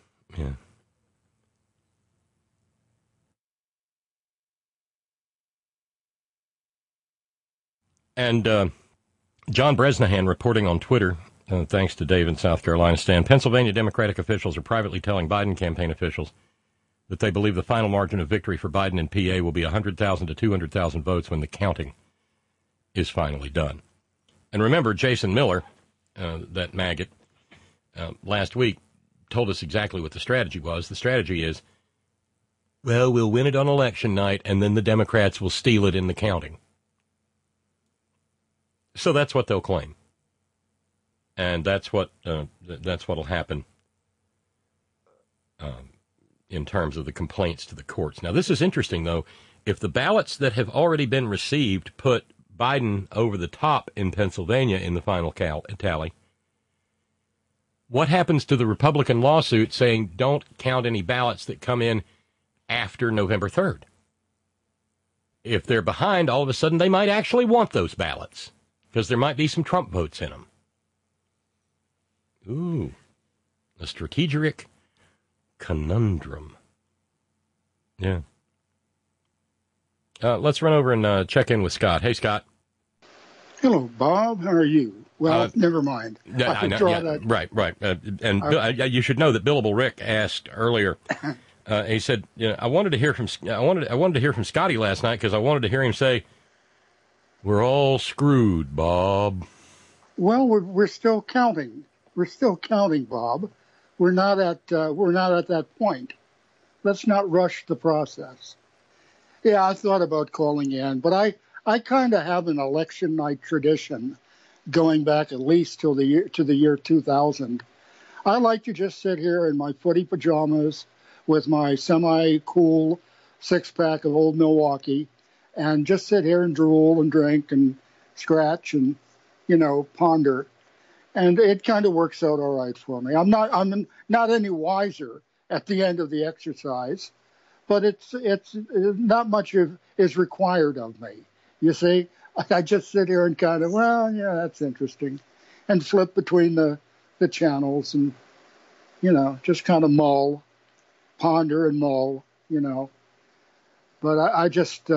[SPEAKER 4] And John Bresnahan reporting on Twitter, thanks to Dave in South Carolina, Stan, Pennsylvania Democratic officials are privately telling Biden campaign officials that they believe the final margin of victory for Biden in PA will be 100,000 to 200,000 votes when the counting is finally done. And remember, Jason Miller, that maggot, last week told us exactly what the strategy was. The strategy is, well, we'll win it on election night, and then the Democrats will steal it in the counting. So that's what they'll claim, and that's what'll happen in terms of the complaints to the courts. Now, this is interesting, though. If the ballots that have already been received put Biden over the top in Pennsylvania in the final tally, what happens to the Republican lawsuit saying don't count any ballots that come in after November 3rd? If they're behind, all of a sudden they might actually want those ballots, because there might be some Trump votes in them. Ooh, a strategic conundrum. Yeah. Let's run over and check in with Scott. Hey, Scott.
[SPEAKER 8] Hello, Bob. How are you? Well, never mind.
[SPEAKER 4] I know, right. You should know that Billable Rick asked earlier. He said, I wanted to hear from Scotty last night because I wanted to hear him say, "We're all screwed, Bob."
[SPEAKER 8] Well, we're still counting. We're still counting, Bob. We're not at that point. Let's not rush the process. Yeah, I thought about calling in, but I kind of have an election night tradition going back at least to the year 2000. I like to just sit here in my footy pajamas with my semi-cool six-pack of Old Milwaukee and just sit here and drool and drink and scratch and, ponder. And it kind of works out all right for me. I'm not any wiser at the end of the exercise, but it's not much is required of me. You see, I just sit here and kind of, well, yeah, that's interesting, and flip between the channels and, just kind of ponder and mull, But I just,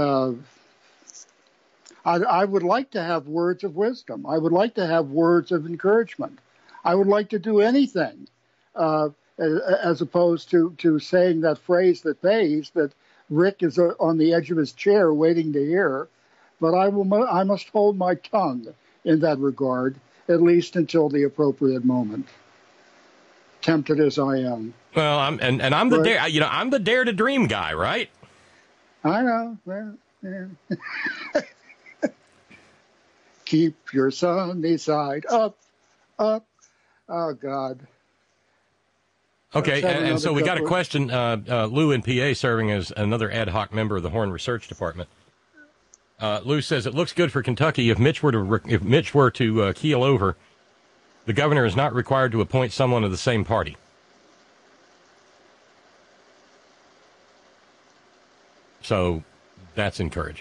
[SPEAKER 8] I would like to have words of wisdom. I would like to have words of encouragement. I would like to do anything as opposed to saying that phrase that pays that Rick is on the edge of his chair waiting to hear. But I must hold my tongue in that regard, at least until the appropriate moment. Tempted as I am.
[SPEAKER 4] Well, I'm the dare. I'm the dare to dream guy, right?
[SPEAKER 8] I know. Well, yeah. Keep your sunny side up. Oh God.
[SPEAKER 4] Okay, and so we got a question. Lou in PA serving as another ad hoc member of the Horn Research Department. Lou says it looks good for Kentucky if Mitch were to keel over. The governor is not required to appoint someone of the same party. So that's encouraging.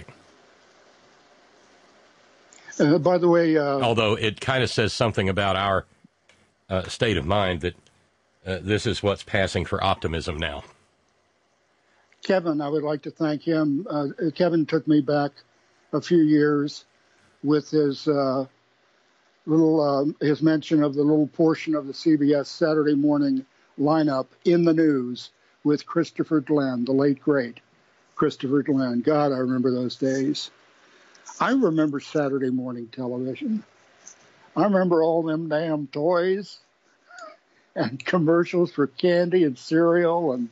[SPEAKER 8] By the way,
[SPEAKER 4] although it kind of says something about our state of mind that this is what's passing for optimism now.
[SPEAKER 8] Kevin, I would like to thank him. Kevin took me back a few years with his his mention of the little portion of the CBS Saturday morning lineup in the news with Christopher Glenn, the late great Christopher Glenn. God, I remember those days. I remember Saturday morning television. I remember all them damn toys and commercials for candy and cereal and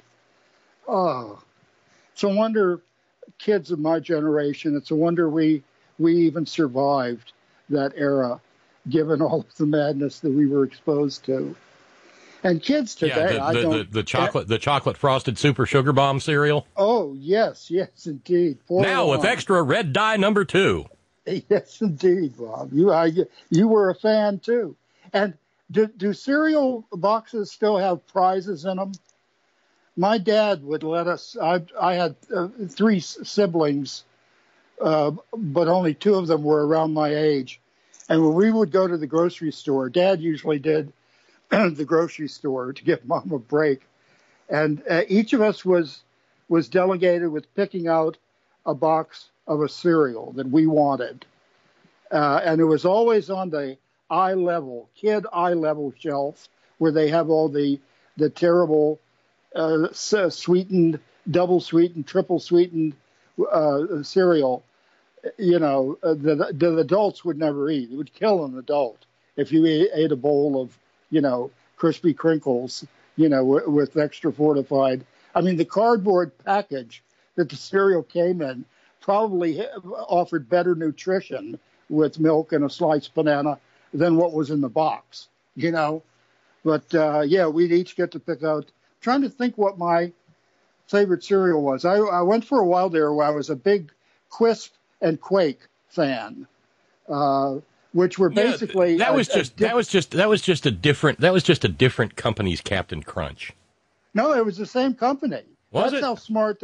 [SPEAKER 8] it's a wonder, kids of my generation, it's a wonder we even survived that era, given all of the madness that we were exposed to. And kids today,
[SPEAKER 4] the chocolate frosted super sugar bomb cereal.
[SPEAKER 8] Oh yes, indeed.
[SPEAKER 4] Now with extra red dye number 2.
[SPEAKER 8] Yes, indeed, Bob. You were a fan too. And do cereal boxes still have prizes in them? My dad would let us. I had 3 siblings, but only 2 of them were around my age. And when we would go to the grocery store, Dad usually did the grocery store to give Mom a break. And each of us was delegated with picking out a box of a cereal that we wanted. And it was always on the kid eye level shelf where they have all the terrible sweetened, double sweetened, triple sweetened cereal. The adults would never eat. It would kill an adult if you ate a bowl of, crispy crinkles, with extra fortified. I mean, the cardboard package that the cereal came in probably offered better nutrition with milk and a sliced banana than what was in the box, But, we'd each get to pick out. I'm trying to think what my favorite cereal was. I went for a while there where I was a big Quisp and Quake fan, which were basically
[SPEAKER 4] that was just a different company's Captain Crunch.
[SPEAKER 8] No, it was the same company. That's how smart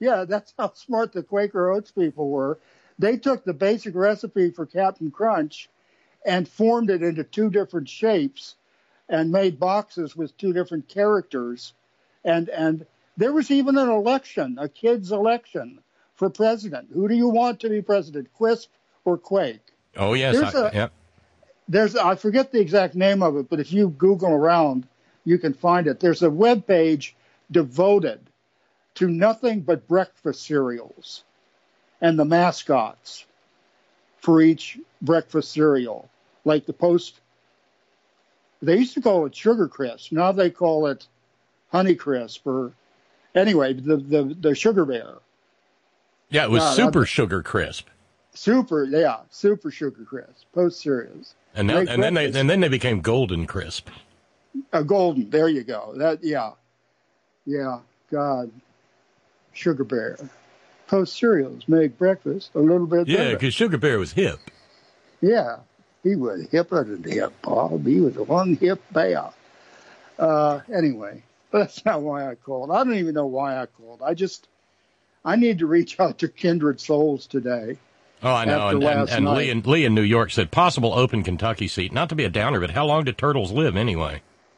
[SPEAKER 8] the Quaker Oats people were. They took the basic recipe for Captain Crunch and formed it into two different shapes and made boxes with two different characters. And there was even an election, a kid's election for president. Who do you want to be president, Quisp or Quake?
[SPEAKER 4] Oh, yes.
[SPEAKER 8] I forget the exact name of it, but if you Google around, you can find it. There's a web page devoted to nothing but breakfast cereals and the mascots for each breakfast cereal. Like the Post, they used to call it Sugar Crisp. Now they call it Honey Crisp, or anyway, the Sugar Bear.
[SPEAKER 4] Yeah, it was Super Sugar Crisp.
[SPEAKER 8] Super Sugar Crisp. Post cereals.
[SPEAKER 4] And then they became Golden Crisp.
[SPEAKER 8] Golden. There you go. Yeah. God. Sugar Bear. Post cereals make breakfast a little bit better.
[SPEAKER 4] Yeah, because Sugar Bear was hip.
[SPEAKER 8] Yeah, he was hipper than hip, Bob. He was one hip bear. Anyway, that's not why I called. I don't even know why I called. I need to reach out to kindred souls today.
[SPEAKER 4] Oh, I know. And Lee in New York said, possible open Kentucky seat. Not to be a downer, but how long do turtles live anyway?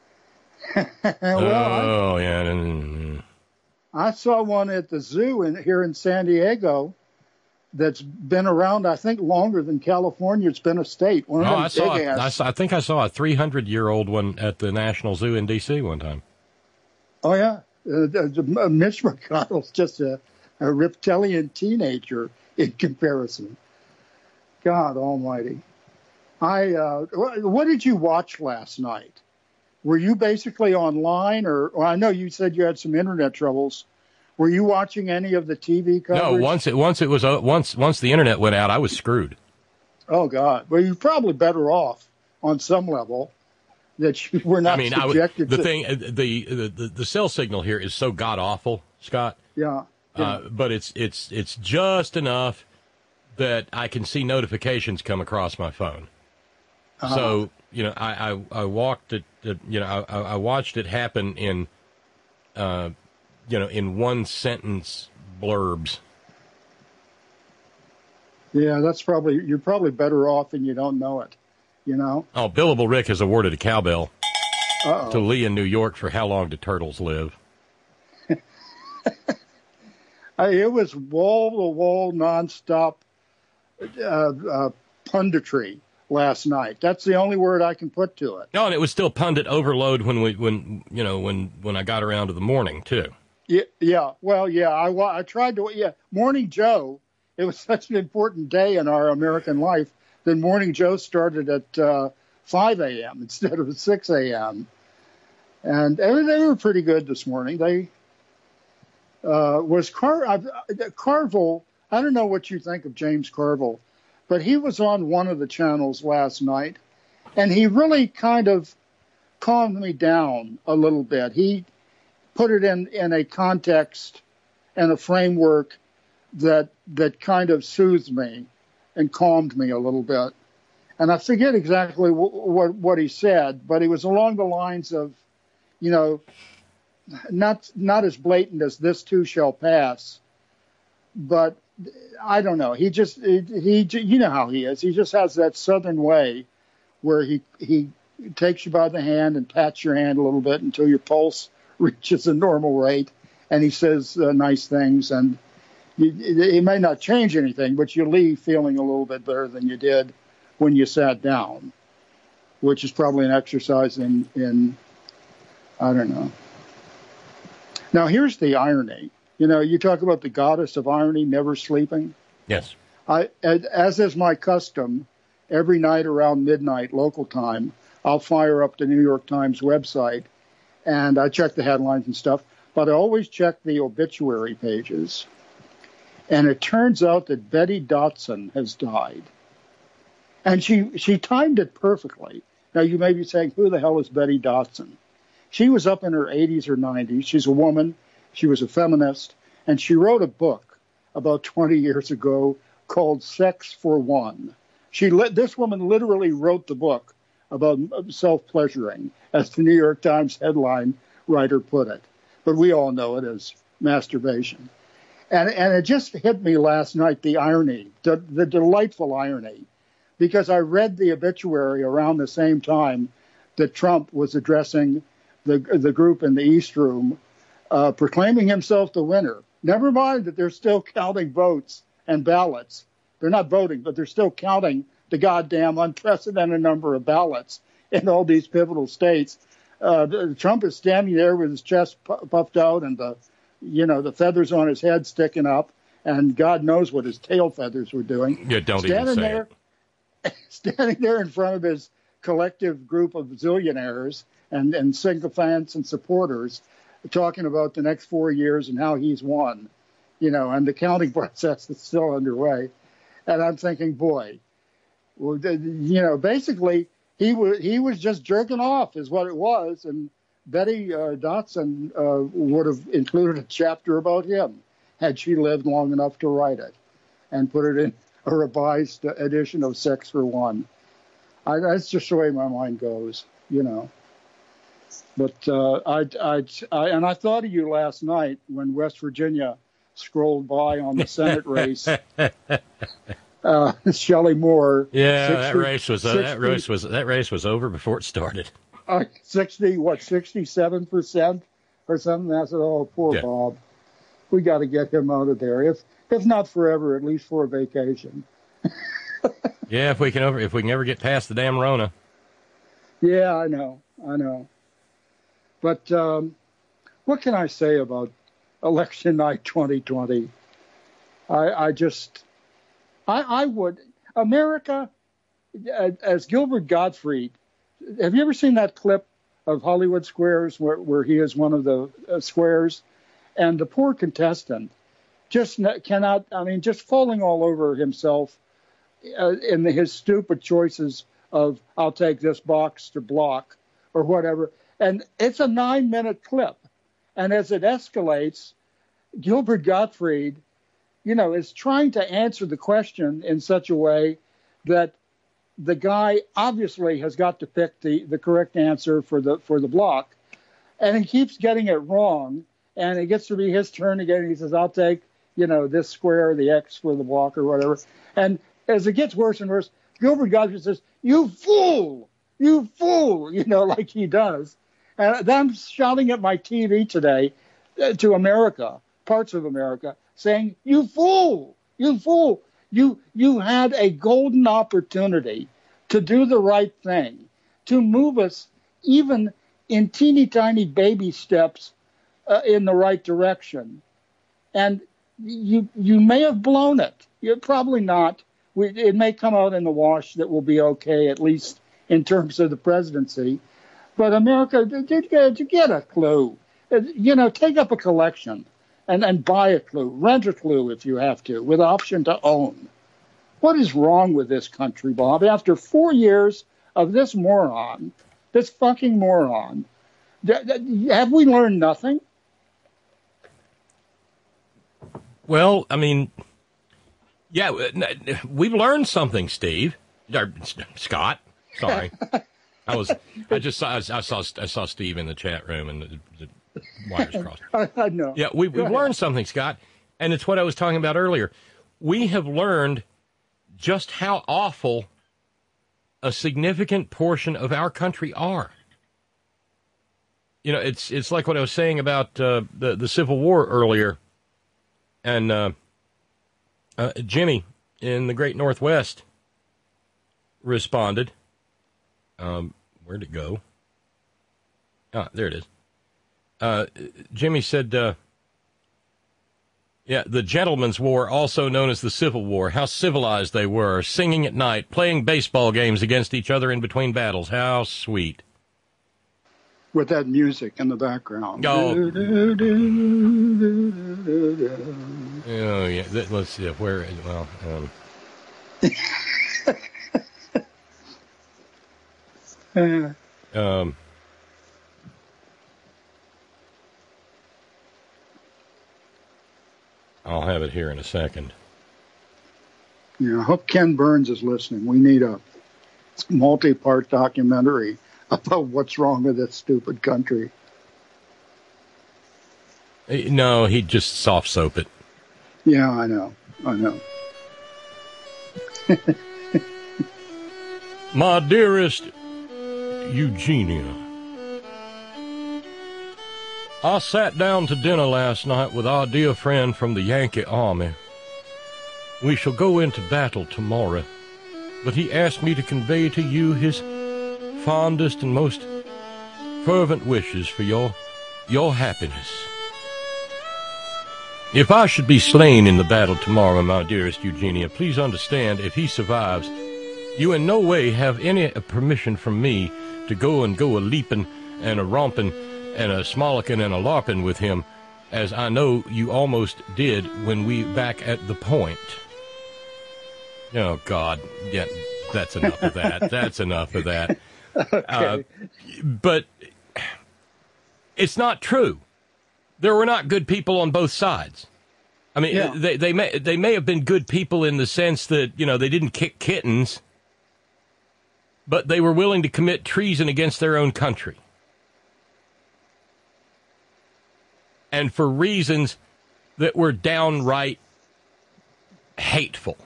[SPEAKER 8] I saw one at the zoo here in San Diego that's been around, I think, longer than California. It's been a state.
[SPEAKER 4] I think I saw a 300-year-old one at the National Zoo in D.C. one time.
[SPEAKER 8] Oh, yeah. Mitch McConnell's just a reptilian teenager in comparison. God almighty. What did you watch last night? Were you basically online, or I know you said you had some internet troubles. Were you watching any of the TV coverage?
[SPEAKER 4] No, once the internet went out, I was screwed.
[SPEAKER 8] Oh God! Well, you're probably better off on some level that you were not subjected to.
[SPEAKER 4] The cell signal here is so god awful, Scott.
[SPEAKER 8] Yeah.
[SPEAKER 4] But it's just enough that I can see notifications come across my phone. Uh-huh. So I walked it. I watched it happen in in one sentence blurbs.
[SPEAKER 8] Yeah, you're probably better off and you don't know it.
[SPEAKER 4] Oh, Billable Rick has awarded a cowbell to Lee in New York for how long do turtles live?
[SPEAKER 8] It was wall-to-wall, nonstop punditry last night. That's the only word I can put to it.
[SPEAKER 4] No, and it was still pundit overload when I got around to the morning too.
[SPEAKER 8] Yeah. Well, yeah. I tried to. Yeah, Morning Joe. It was such an important day in our American life that Morning Joe started at 5 a.m. instead of 6 a.m. And they were pretty good this morning. They Carville. I don't know what you think of James Carville, but he was on one of the channels last night, and he really kind of calmed me down a little bit. He put it in a context and a framework that kind of soothed me and calmed me a little bit. And I forget exactly what he said, but he was along the lines of, not as blatant as "this too shall pass," but I don't know. He you know how he is. He just has that Southern way where he takes you by the hand and pats your hand a little bit until your pulse reaches a normal rate, and he says nice things, and it may not change anything, but you leave feeling a little bit better than you did when you sat down, which is probably an exercise in I don't know. Now, here's the irony. You know, you talk about the goddess of irony never sleeping.
[SPEAKER 4] Yes.
[SPEAKER 8] As is my custom, every night around midnight local time, I'll fire up the New York Times website, and I check the headlines and stuff, but I always check the obituary pages. And it turns out that Betty Dotson has died. And she timed it perfectly. Now, you may be saying, who the hell is Betty Dotson? She was up in her 80s or 90s. She's a woman. She was a feminist. And she wrote a book about 20 years ago called Sex for One. This woman literally wrote the book about self-pleasuring, as the New York Times headline writer put it. But we all know it as masturbation. And it just hit me last night, the irony, the delightful irony, because I read the obituary around the same time that Trump was addressing the group in the East Room, proclaiming himself the winner. Never mind that they're still counting votes and ballots. They're not voting, but they're still counting the goddamn unprecedented number of ballots in all these pivotal states. Trump is standing there with his chest puffed out and the feathers on his head sticking up, and God knows what his tail feathers were doing.
[SPEAKER 4] Yeah, don't even say it.
[SPEAKER 8] Standing there in front of his collective group of zillionaires and sycophants and supporters, talking about the next 4 years and how he's won, and the counting process is still underway. And I'm thinking, boy, well, basically he was just jerking off is what it was. And Betty Dotson would have included a chapter about him had she lived long enough to write it and put it in a revised edition of Sex for One. That's just the way my mind goes, But I thought of you last night when West Virginia scrolled by on the Senate race. Shelley Moore.
[SPEAKER 4] Yeah, that race was over before it started.
[SPEAKER 8] 67% or something. I said, "Oh, poor Bob. We got to get him out of there. If not forever, at least for a vacation."
[SPEAKER 4] Yeah, if we can ever get past the damn Rona.
[SPEAKER 8] Yeah, I know. But what can I say about election night 2020? I would, America, as Gilbert Gottfried, have you ever seen that clip of Hollywood Squares where he is one of the squares, and the poor contestant just cannot, just falling all over himself in his stupid choices of, I'll take this box to block or whatever. And it's a 9-minute clip. And as it escalates, Gilbert Gottfried, is trying to answer the question in such a way that the guy obviously has got to pick the correct answer for the block. And he keeps getting it wrong. And it gets to be his turn again. And he says, I'll take, this square, the X for the block or whatever. And as it gets worse and worse, Gilbert Gottfried says, you fool, like he does. And I'm shouting at my TV today to America, parts of America, saying, you fool, you had a golden opportunity to do the right thing, to move us even in teeny tiny baby steps in the right direction. And you may have blown it. You're probably not. It may come out in the wash that will be okay, at least in terms of the presidency. But America, did get a clue. Take up a collection and buy a clue. Rent a clue if you have to, with option to own. What is wrong with this country, Bob? After 4 years of this fucking moron, have we learned nothing?
[SPEAKER 4] Well, yeah, we've learned something, Steve. Or, Scott, sorry. I saw Steve in the chat room and the wires crossed.
[SPEAKER 8] I know.
[SPEAKER 4] Yeah, we've learned something, Scott, and it's what I was talking about earlier. We have learned just how awful a significant portion of our country are. You know, it's like what I was saying about the Civil War earlier, and Jimmy in the Great Northwest responded. Where'd it go? Ah, there it is. Jimmy said, yeah, the Gentleman's War, also known as the Civil War. How civilized they were, singing at night, playing baseball games against each other in between battles. How sweet.
[SPEAKER 8] With that music in the background.
[SPEAKER 4] Oh, oh yeah. Let's see. Where? Well, I'll have it here in a second.
[SPEAKER 8] Yeah, I hope Ken Burns is listening. We need a multi-part documentary about what's wrong with this stupid country.
[SPEAKER 4] No, he'd just soft soap it.
[SPEAKER 8] Yeah, I know.
[SPEAKER 4] My dearest Eugenia, I sat down to dinner last night with our dear friend from the Yankee Army. We shall go into battle tomorrow, but he asked me to convey to you his fondest and most fervent wishes for your happiness. If I should be slain in the battle tomorrow, my dearest Eugenia, please understand, if he survives, you in no way have any permission from me to go a leaping and a romping and a smolicking and a larping with him, as I know you almost did when we back at the point. Oh, God. Yeah, that's enough of that. That's enough of that. Okay. But it's not true. There were not good people on both sides. I mean, yeah. they may have been good people in the sense that, you know, they didn't kick kittens, but they were willing to commit treason against their own country. And for reasons that were downright hateful.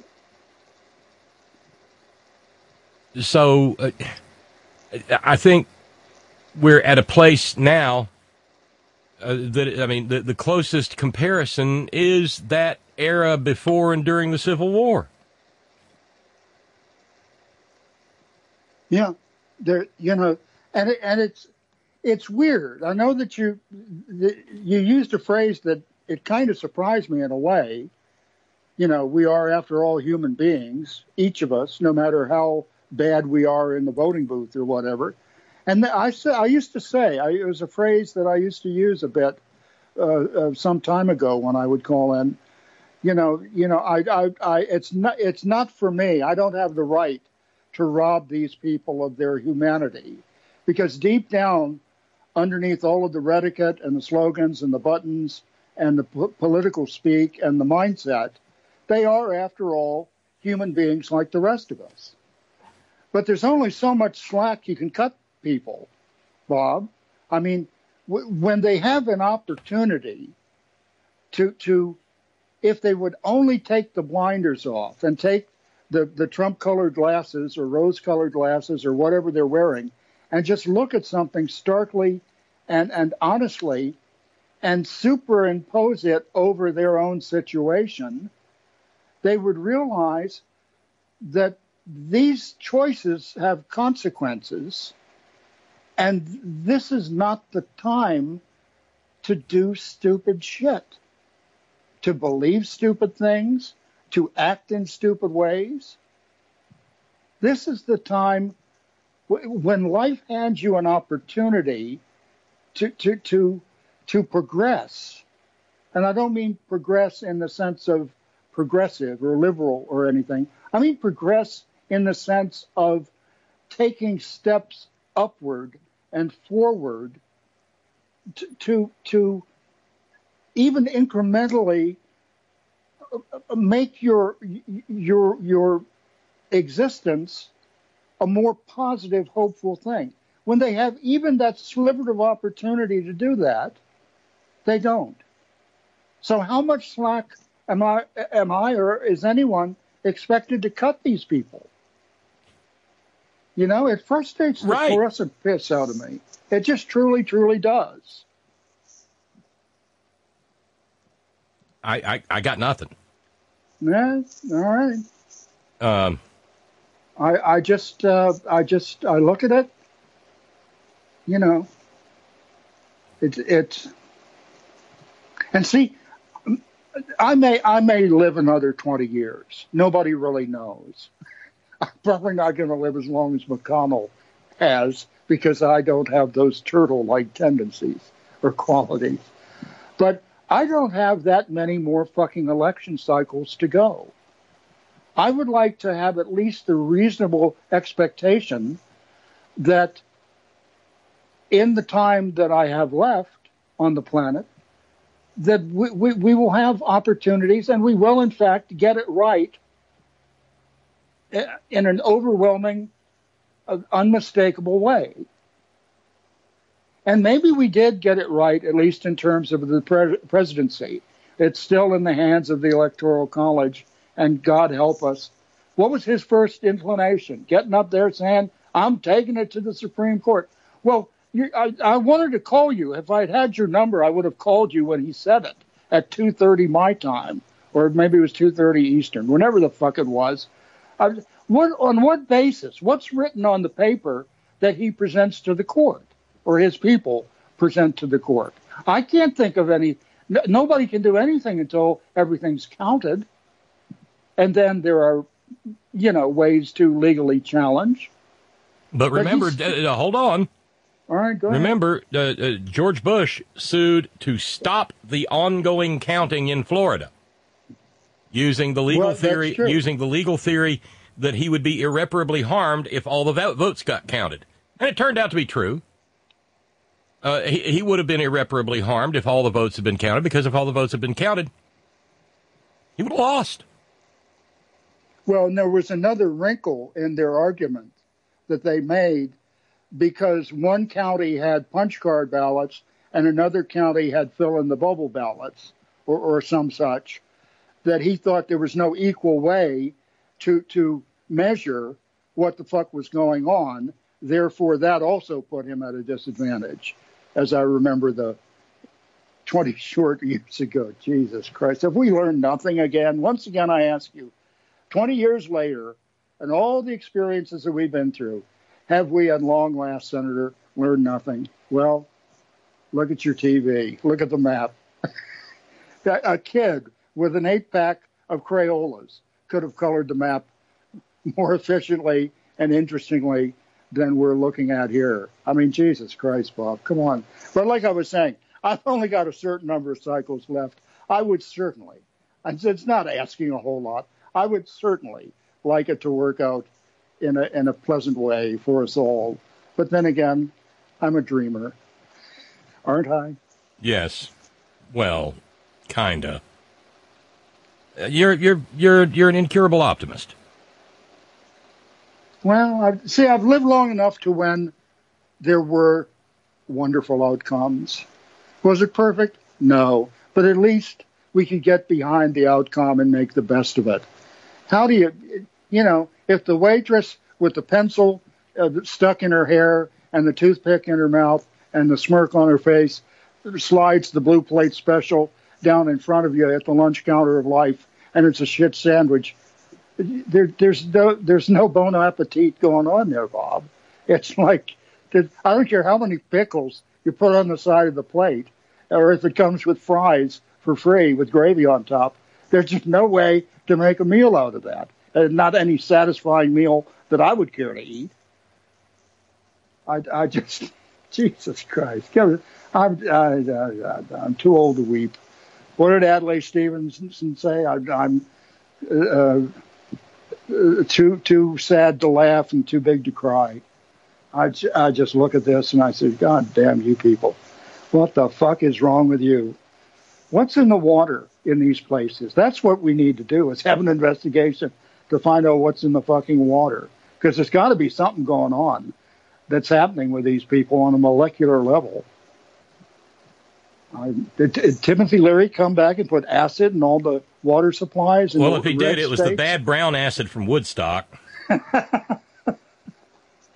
[SPEAKER 4] So I think we're at a place now that, the closest comparison is that era before and during the Civil War.
[SPEAKER 8] Yeah, and it's weird. I know that you used a phrase that it kind of surprised me in a way. You know, we are, after all, human beings, each of us, no matter how bad we are in the voting booth or whatever. And I used to say, it was a phrase that I used to use a bit some time ago when I would call in. It's not for me. I don't have the right to rob these people of their humanity, because deep down, underneath all of the rhetoric and the slogans and the buttons and the political speak and the mindset, they are, after all, human beings like the rest of us. But there's only so much slack you can cut people, Bob. I mean, when they have an opportunity to, if they would only take the blinders off and take the Trump-colored glasses or rose-colored glasses or whatever they're wearing, and just look at something starkly and honestly and superimpose it over their own situation, they would realize that these choices have consequences, and this is not the time to do stupid shit, to believe stupid things, to act in stupid ways. This is the time when life hands you an opportunity to progress. And I don't mean progress in the sense of progressive or liberal or anything. I mean progress in the sense of taking steps upward and forward to even incrementally make your existence a more positive, hopeful thing. When they have even that sliver of opportunity to do that, they don't. So how much slack am I or is anyone expected to cut these people? You know, it frustrates the fluorescent piss out of me. It just truly, truly does.
[SPEAKER 4] I got nothing.
[SPEAKER 8] Yeah, all right. I just look at it. You know, it's and see, I may live another 20 years. Nobody really knows. I'm probably not going to live as long as McConnell has because I don't have those turtle-like tendencies or qualities. But I don't have that many more fucking election cycles to go. I would like to have at least the reasonable expectation that in the time that I have left on the planet, that we will have opportunities and we will, in fact, get it right in an overwhelming, unmistakable way. And maybe we did get it right, at least in terms of the presidency. It's still in the hands of the Electoral College, and God help us. What was his first inclination? Getting up there saying, I'm taking it to the Supreme Court. Well, I wanted to call you. If I'd had your number, I would have called you when he said it at 2:30 my time, or maybe it was 2:30 Eastern, whenever the fuck it was. On what basis? What's written on the paper that he presents to the court or his people present to the court? I can't think of any. Nobody can do anything until everything's counted. And then there are, ways to legally challenge.
[SPEAKER 4] But remember, hold on.
[SPEAKER 8] All right, go ahead.
[SPEAKER 4] Remember, George Bush sued to stop the ongoing counting in Florida, using the legal theory that he would be irreparably harmed if all the votes got counted. And it turned out to be true. He would have been irreparably harmed if all the votes had been counted, because if all the votes had been counted, he would have lost.
[SPEAKER 8] Well, and there was another wrinkle in their argument that they made, because one county had punch card ballots and another county had fill-in-the-bubble ballots or some such, that he thought there was no equal way to measure what the fuck was going on. Therefore, that also put him at a disadvantage, as I remember the 20 short years ago. Jesus Christ. Have we learned nothing again? Once again, I ask you, 20 years later, and all the experiences that we've been through, have we, at long last, Senator, learned nothing? Well, look at your TV. Look at the map. A kid with an 8-pack of Crayolas could have colored the map more efficiently and interestingly than we're looking at here. I mean, Jesus Christ, Bob, come on. But like I was saying, I've only got a certain number of cycles left. I would certainly, and it's not asking a whole lot, I would certainly like it to work out in a pleasant way for us all. But then again, I'm a dreamer, aren't I?
[SPEAKER 4] Yes. Well, kinda. You're an incurable optimist.
[SPEAKER 8] Well, I've lived long enough to when there were wonderful outcomes. Was it perfect? No. But at least we could get behind the outcome and make the best of it. How do you, if the waitress with the pencil stuck in her hair and the toothpick in her mouth and the smirk on her face slides the blue plate special down in front of you at the lunch counter of life, and it's a shit sandwich, there's no bon appetit going on there, Bob. It's like, I don't care how many pickles you put on the side of the plate, or if it comes with fries for free with gravy on top, there's just no way to make a meal out of that. Not any satisfying meal that I would care to eat. I just, Jesus Christ. I'm too old to weep. What did Adlai Stevenson say? I'm too sad to laugh and too big to cry. I just look at this and I say, God damn you people. What the fuck is wrong with you? What's in the water in these places? That's what we need to do, is have an investigation to find out what's in the fucking water. Because there's got to be something going on that's happening with these people on a molecular level. Did Timothy Leary come back and put acid in all the water supplies?
[SPEAKER 4] Well, if he did, it was the bad brown acid from Woodstock.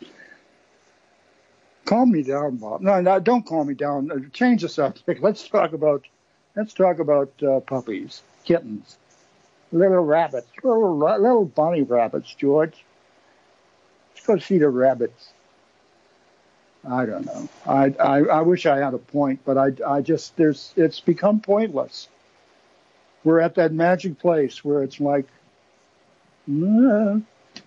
[SPEAKER 8] me down, Bob. No, don't calm me down. Change the subject. Let's talk about puppies, kittens, little rabbits, little bunny rabbits, George. Let's go see the rabbits. I don't know. I wish I had a point, but I just it's become pointless. We're at that magic place where it's like, yeah.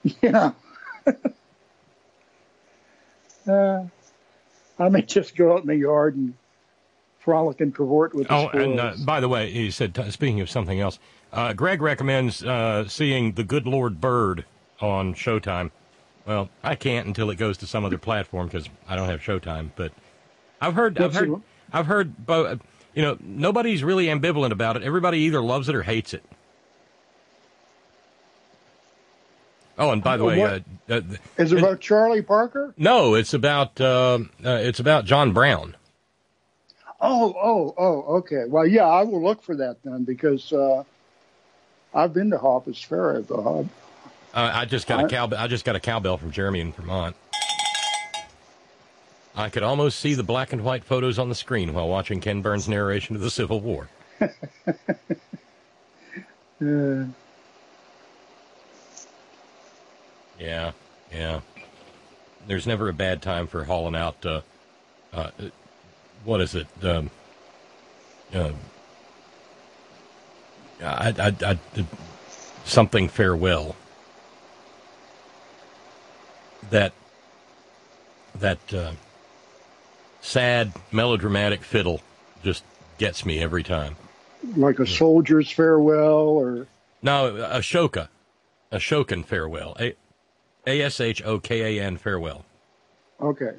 [SPEAKER 8] I may just go out in the yard and frolic and cavort with the squirrels.
[SPEAKER 4] And by the way, he said, speaking of something else, Greg recommends seeing The Good Lord Bird on Showtime. Well, I can't until it goes to some other platform because I don't have Showtime. But I've heard, nobody's really ambivalent about it. Everybody either loves it or hates it. Oh, and by the way,
[SPEAKER 8] is it about Charlie Parker?
[SPEAKER 4] No, it's about John Brown.
[SPEAKER 8] Oh, okay. Well, yeah, I will look for that then because I've been to Hoppus Ferry.
[SPEAKER 4] I just got a cowbell from Jeremy in Vermont. I could almost see the black and white photos on the screen while watching Ken Burns' narration of the Civil War. Yeah. There's never a bad time for hauling out, what is it? Something farewell. That sad, melodramatic fiddle just gets me every time.
[SPEAKER 8] Like a soldier's farewell, or
[SPEAKER 4] no, Ashokan farewell. Ashokan farewell.
[SPEAKER 8] Okay.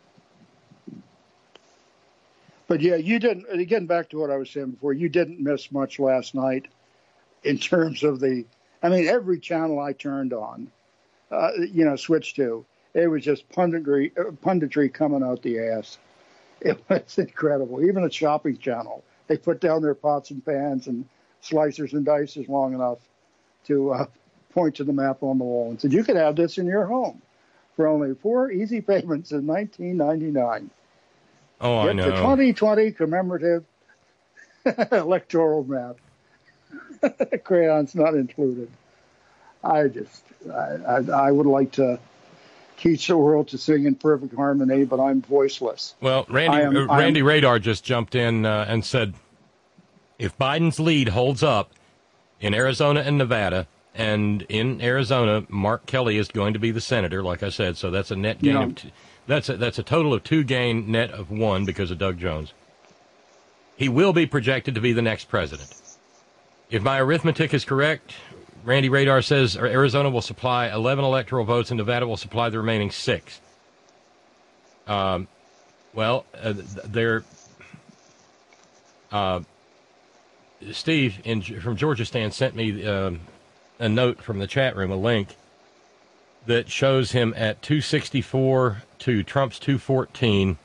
[SPEAKER 8] But yeah, you didn't. Getting back to what I was saying before, you didn't miss much last night in terms of every channel I turned on, switched to, it was just punditry coming out the ass. It was incredible. Even the shopping channel, they put down their pots and pans and slicers and dices long enough to point to the map on the wall and said, "You could have this in your home for only 4 easy payments in $19.99.
[SPEAKER 4] Oh,
[SPEAKER 8] Get
[SPEAKER 4] I know.
[SPEAKER 8] the 2020 commemorative electoral map. Crayons not included." I would like to teach the world to sing in perfect harmony, but I'm voiceless.
[SPEAKER 4] Well, Randy Radar just jumped in and said, if Biden's lead holds up in Arizona and Nevada, and in Arizona, Mark Kelly is going to be the senator, like I said, so that's a net gain of two. That's a total of 2 gain, net of 1 because of Doug Jones. He will be projected to be the next president. If my arithmetic is correct, Randy Radar says Arizona will supply 11 electoral votes and Nevada will supply the remaining 6. Steve from Georgia Stan sent me a note from the chat room, a link that shows him at 264 to Trump's 214,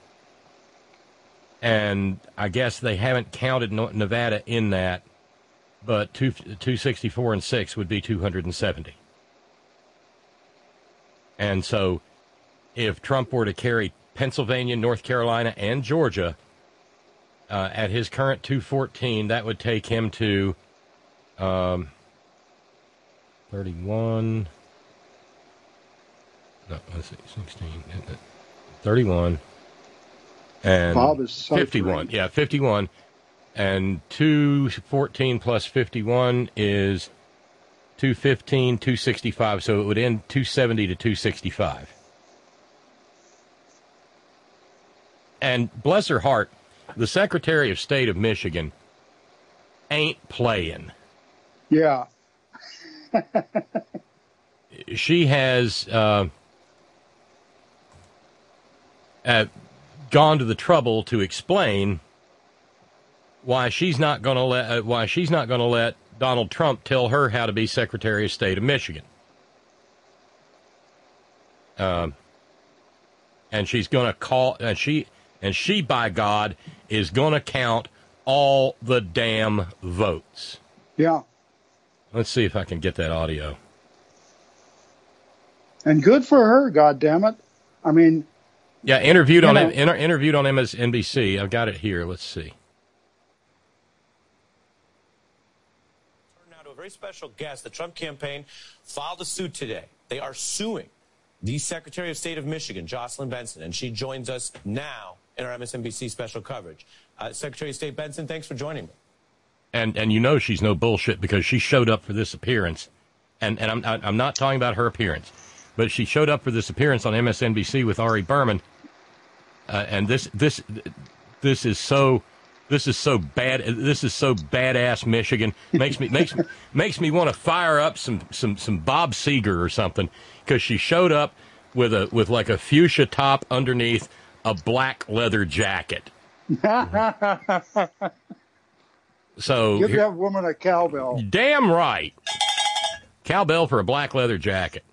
[SPEAKER 4] and I guess they haven't counted Nevada in that, but 264 and 6 would be 270. And so if Trump were to carry Pennsylvania, North Carolina, and Georgia at his current 214, that would take him to 31. No, let's see, 16, 31, and
[SPEAKER 8] Bob is
[SPEAKER 4] 51. Yeah, 51. And 214 plus 51 is 215, 265. So it would end 270 to 265. And bless her heart, the Secretary of State of Michigan ain't playing.
[SPEAKER 8] Yeah.
[SPEAKER 4] She has gone to the trouble to explain why she's not going to let Donald Trump tell her how to be Secretary of State of Michigan. And she's going to call, and she, by God, is going to count all the damn votes.
[SPEAKER 8] Yeah.
[SPEAKER 4] Let's see if I can get that audio.
[SPEAKER 8] And good for her, goddammit. I mean,
[SPEAKER 4] Yeah, interviewed on MSNBC. I've got it here. Let's see.
[SPEAKER 9] Now to a very special guest. The Trump campaign filed a suit today. They are suing the Secretary of State of Michigan, Jocelyn Benson, and she joins us now in our MSNBC special coverage. Secretary of State Benson, thanks for joining me.
[SPEAKER 4] And you know she's no bullshit because she showed up for this appearance, and I'm not talking about her appearance, but she showed up for this appearance on MSNBC with Ari Berman, and this is so bad. This is so badass. Michigan makes me want to fire up some Bob Seger or something, because she showed up with like a fuchsia top underneath a black leather jacket. So
[SPEAKER 8] give that woman a cowbell.
[SPEAKER 4] Damn right. Cowbell for a black leather jacket.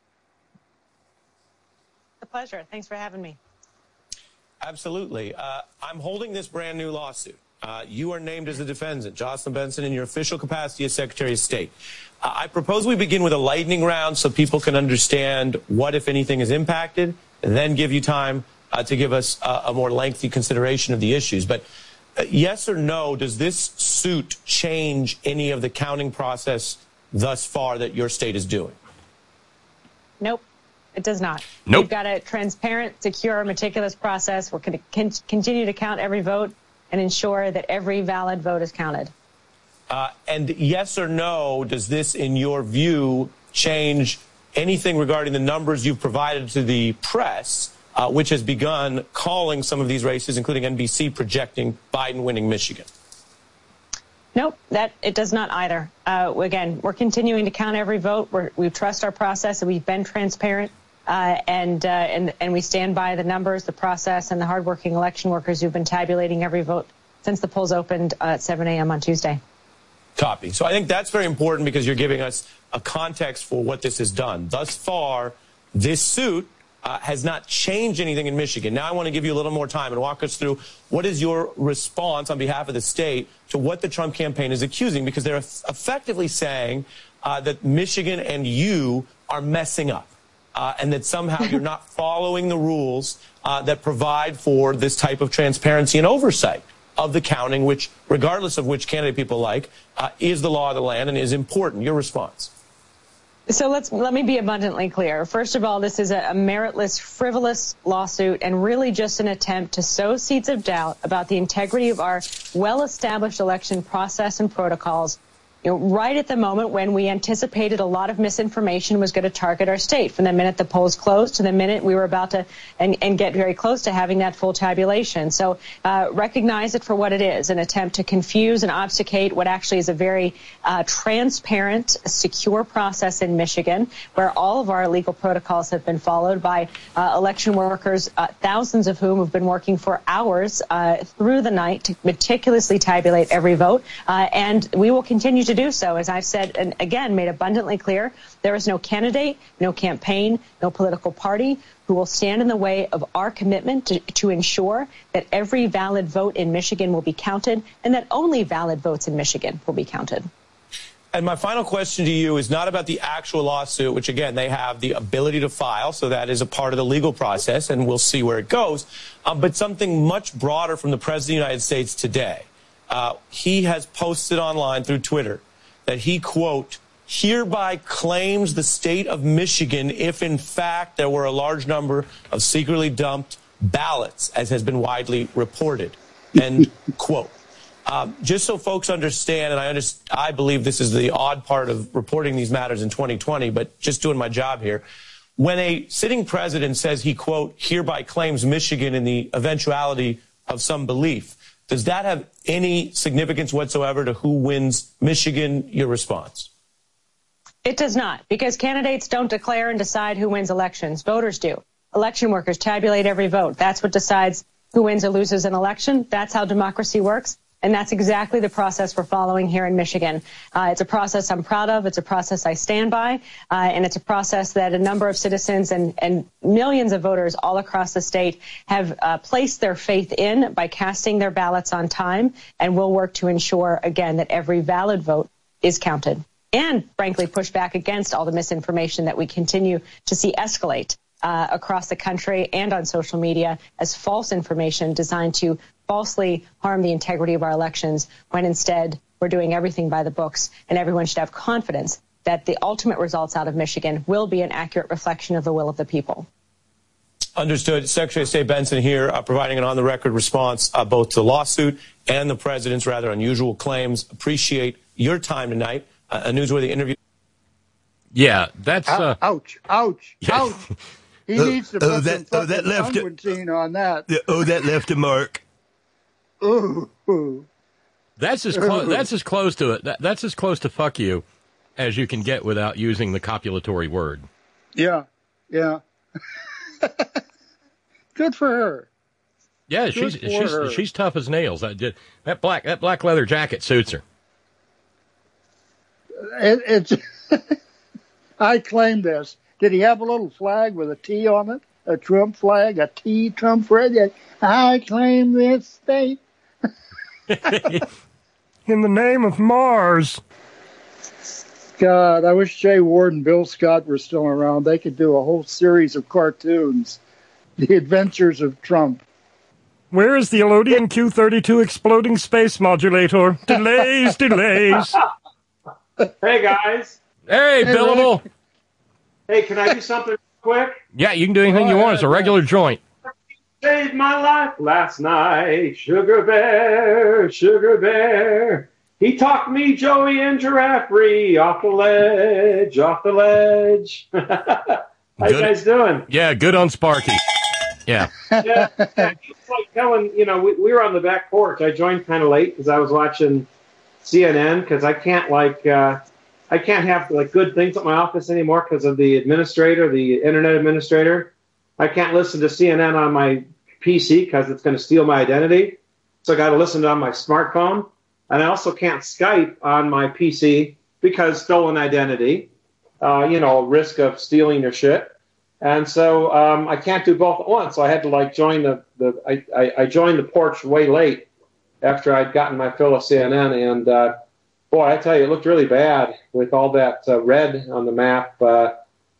[SPEAKER 10] A pleasure. Thanks for having me.
[SPEAKER 9] Absolutely. I'm holding this brand new lawsuit. You are named as the defendant, Jocelyn Benson, in your official capacity as Secretary of State. I propose we begin with a lightning round so people can understand what, if anything, is impacted, and then give you time to give us a more lengthy consideration of the issues. But yes or no, does this suit change any of the counting process thus far that your state is doing?
[SPEAKER 10] Nope, it does not.
[SPEAKER 4] Nope.
[SPEAKER 10] We've got a transparent, secure, meticulous process. We're going to continue to count every vote and ensure that every valid vote is counted.
[SPEAKER 9] And yes or no, does this, in your view, change anything regarding the numbers you've provided to the press, which has begun calling some of these races, including NBC, projecting Biden winning Michigan?
[SPEAKER 10] Nope, it does not either. Again, we're continuing to count every vote. We trust our process, and we've been transparent, and we stand by the numbers, the process, and the hardworking election workers who've been tabulating every vote since the polls opened at 7 a.m. on Tuesday.
[SPEAKER 9] Copy. So I think that's very important because you're giving us a context for what this has done. Thus far, this suit has not changed anything in Michigan. Now I want to give you a little more time and walk us through what is your response on behalf of the state to what the Trump campaign is accusing, because they're effectively saying that Michigan and you are messing up and that somehow you're not following the rules that provide for this type of transparency and oversight of the counting, which, regardless of which candidate people like, is the law of the land and is important. Your response?
[SPEAKER 10] So let me be abundantly clear. First of all, this is a meritless, frivolous lawsuit and really just an attempt to sow seeds of doubt about the integrity of our well-established election process and protocols, right at the moment when we anticipated a lot of misinformation was going to target our state, from the minute the polls closed to the minute we were about to and get very close to having that full tabulation. So recognize it for what it is, an attempt to confuse and obfuscate what actually is a very transparent, secure process in Michigan, where all of our legal protocols have been followed by election workers, thousands of whom have been working for hours through the night to meticulously tabulate every vote. And we will continue to do so. As I've said, and again, made abundantly clear, there is no candidate, no campaign, no political party who will stand in the way of our commitment to ensure that every valid vote in Michigan will be counted and that only valid votes in Michigan will be counted.
[SPEAKER 9] And my final question to you is not about the actual lawsuit, which, again, they have the ability to file, so that is a part of the legal process, and we'll see where it goes, but something much broader from the President of the United States today. He has posted online through Twitter that he, quote, hereby claims the state of Michigan if, in fact, there were a large number of secretly dumped ballots, as has been widely reported, end quote. Just so folks understand, and I believe this is the odd part of reporting these matters in 2020, but just doing my job here. When a sitting president says he, quote, hereby claims Michigan in the eventuality of some belief, does that have any significance whatsoever to who wins Michigan? Your response?
[SPEAKER 10] It does not, because candidates don't declare and decide who wins elections. Voters do. Election workers tabulate every vote. That's what decides who wins or loses an election. That's how democracy works. And that's exactly the process we're following here in Michigan. It's a process I'm proud of. It's a process I stand by. And it's a process that a number of citizens and millions of voters all across the state have placed their faith in by casting their ballots on time. And we'll work to ensure, again, that every valid vote is counted. And, frankly, push back against all the misinformation that we continue to see escalate across the country and on social media as false information designed to falsely harm the integrity of our elections, when instead we're doing everything by the books, and everyone should have confidence that the ultimate results out of Michigan will be an accurate reflection of the will of the people.
[SPEAKER 9] Understood. Secretary of State Benson here providing an on-the-record response both to the lawsuit and the president's rather unusual claims. Appreciate your time tonight. A newsworthy interview.
[SPEAKER 4] Yeah, that's...
[SPEAKER 8] Ouch. He needs to put some unguentine on that.
[SPEAKER 1] That left a mark.
[SPEAKER 8] Ooh.
[SPEAKER 4] That's as close to it. That's as close to fuck you as you can get without using the copulatory word.
[SPEAKER 8] Yeah. Good for her.
[SPEAKER 4] Yeah, she's tough as nails. That black leather jacket suits her.
[SPEAKER 8] It's I claim this. Did he have a little flag with a T on it? A Trump flag, a T Trump flag? I claim this state.
[SPEAKER 4] In the name of Mars.
[SPEAKER 8] God, I wish Jay Ward and Bill Scott were still around. They could do a whole series of cartoons. The Adventures of Trump.
[SPEAKER 4] Where is the Elodian Q-32 exploding space modulator? Delays.
[SPEAKER 11] Hey, guys.
[SPEAKER 4] Hey, Billable.
[SPEAKER 11] Hey, can I do something quick?
[SPEAKER 4] Yeah, you can do anything you want. It's a regular joint.
[SPEAKER 11] Saved my life last night. Sugar Bear. He talked me, Joey, and Giraffe off the ledge. How you guys doing?
[SPEAKER 4] Yeah, good on Sparky. Yeah.
[SPEAKER 11] It's like telling, we were on the back porch. I joined kind of late because I was watching CNN because I can't have good things at my office anymore because of the internet administrator. I can't listen to CNN on my PC because it's going to steal my identity. So I got to listen to it on my smartphone. And I also can't Skype on my PC because stolen identity, risk of stealing your shit. And so I can't do both at once. So I had to join I joined the porch way late after I'd gotten my fill of CNN. And boy, I tell you, it looked really bad with all that red on the map. By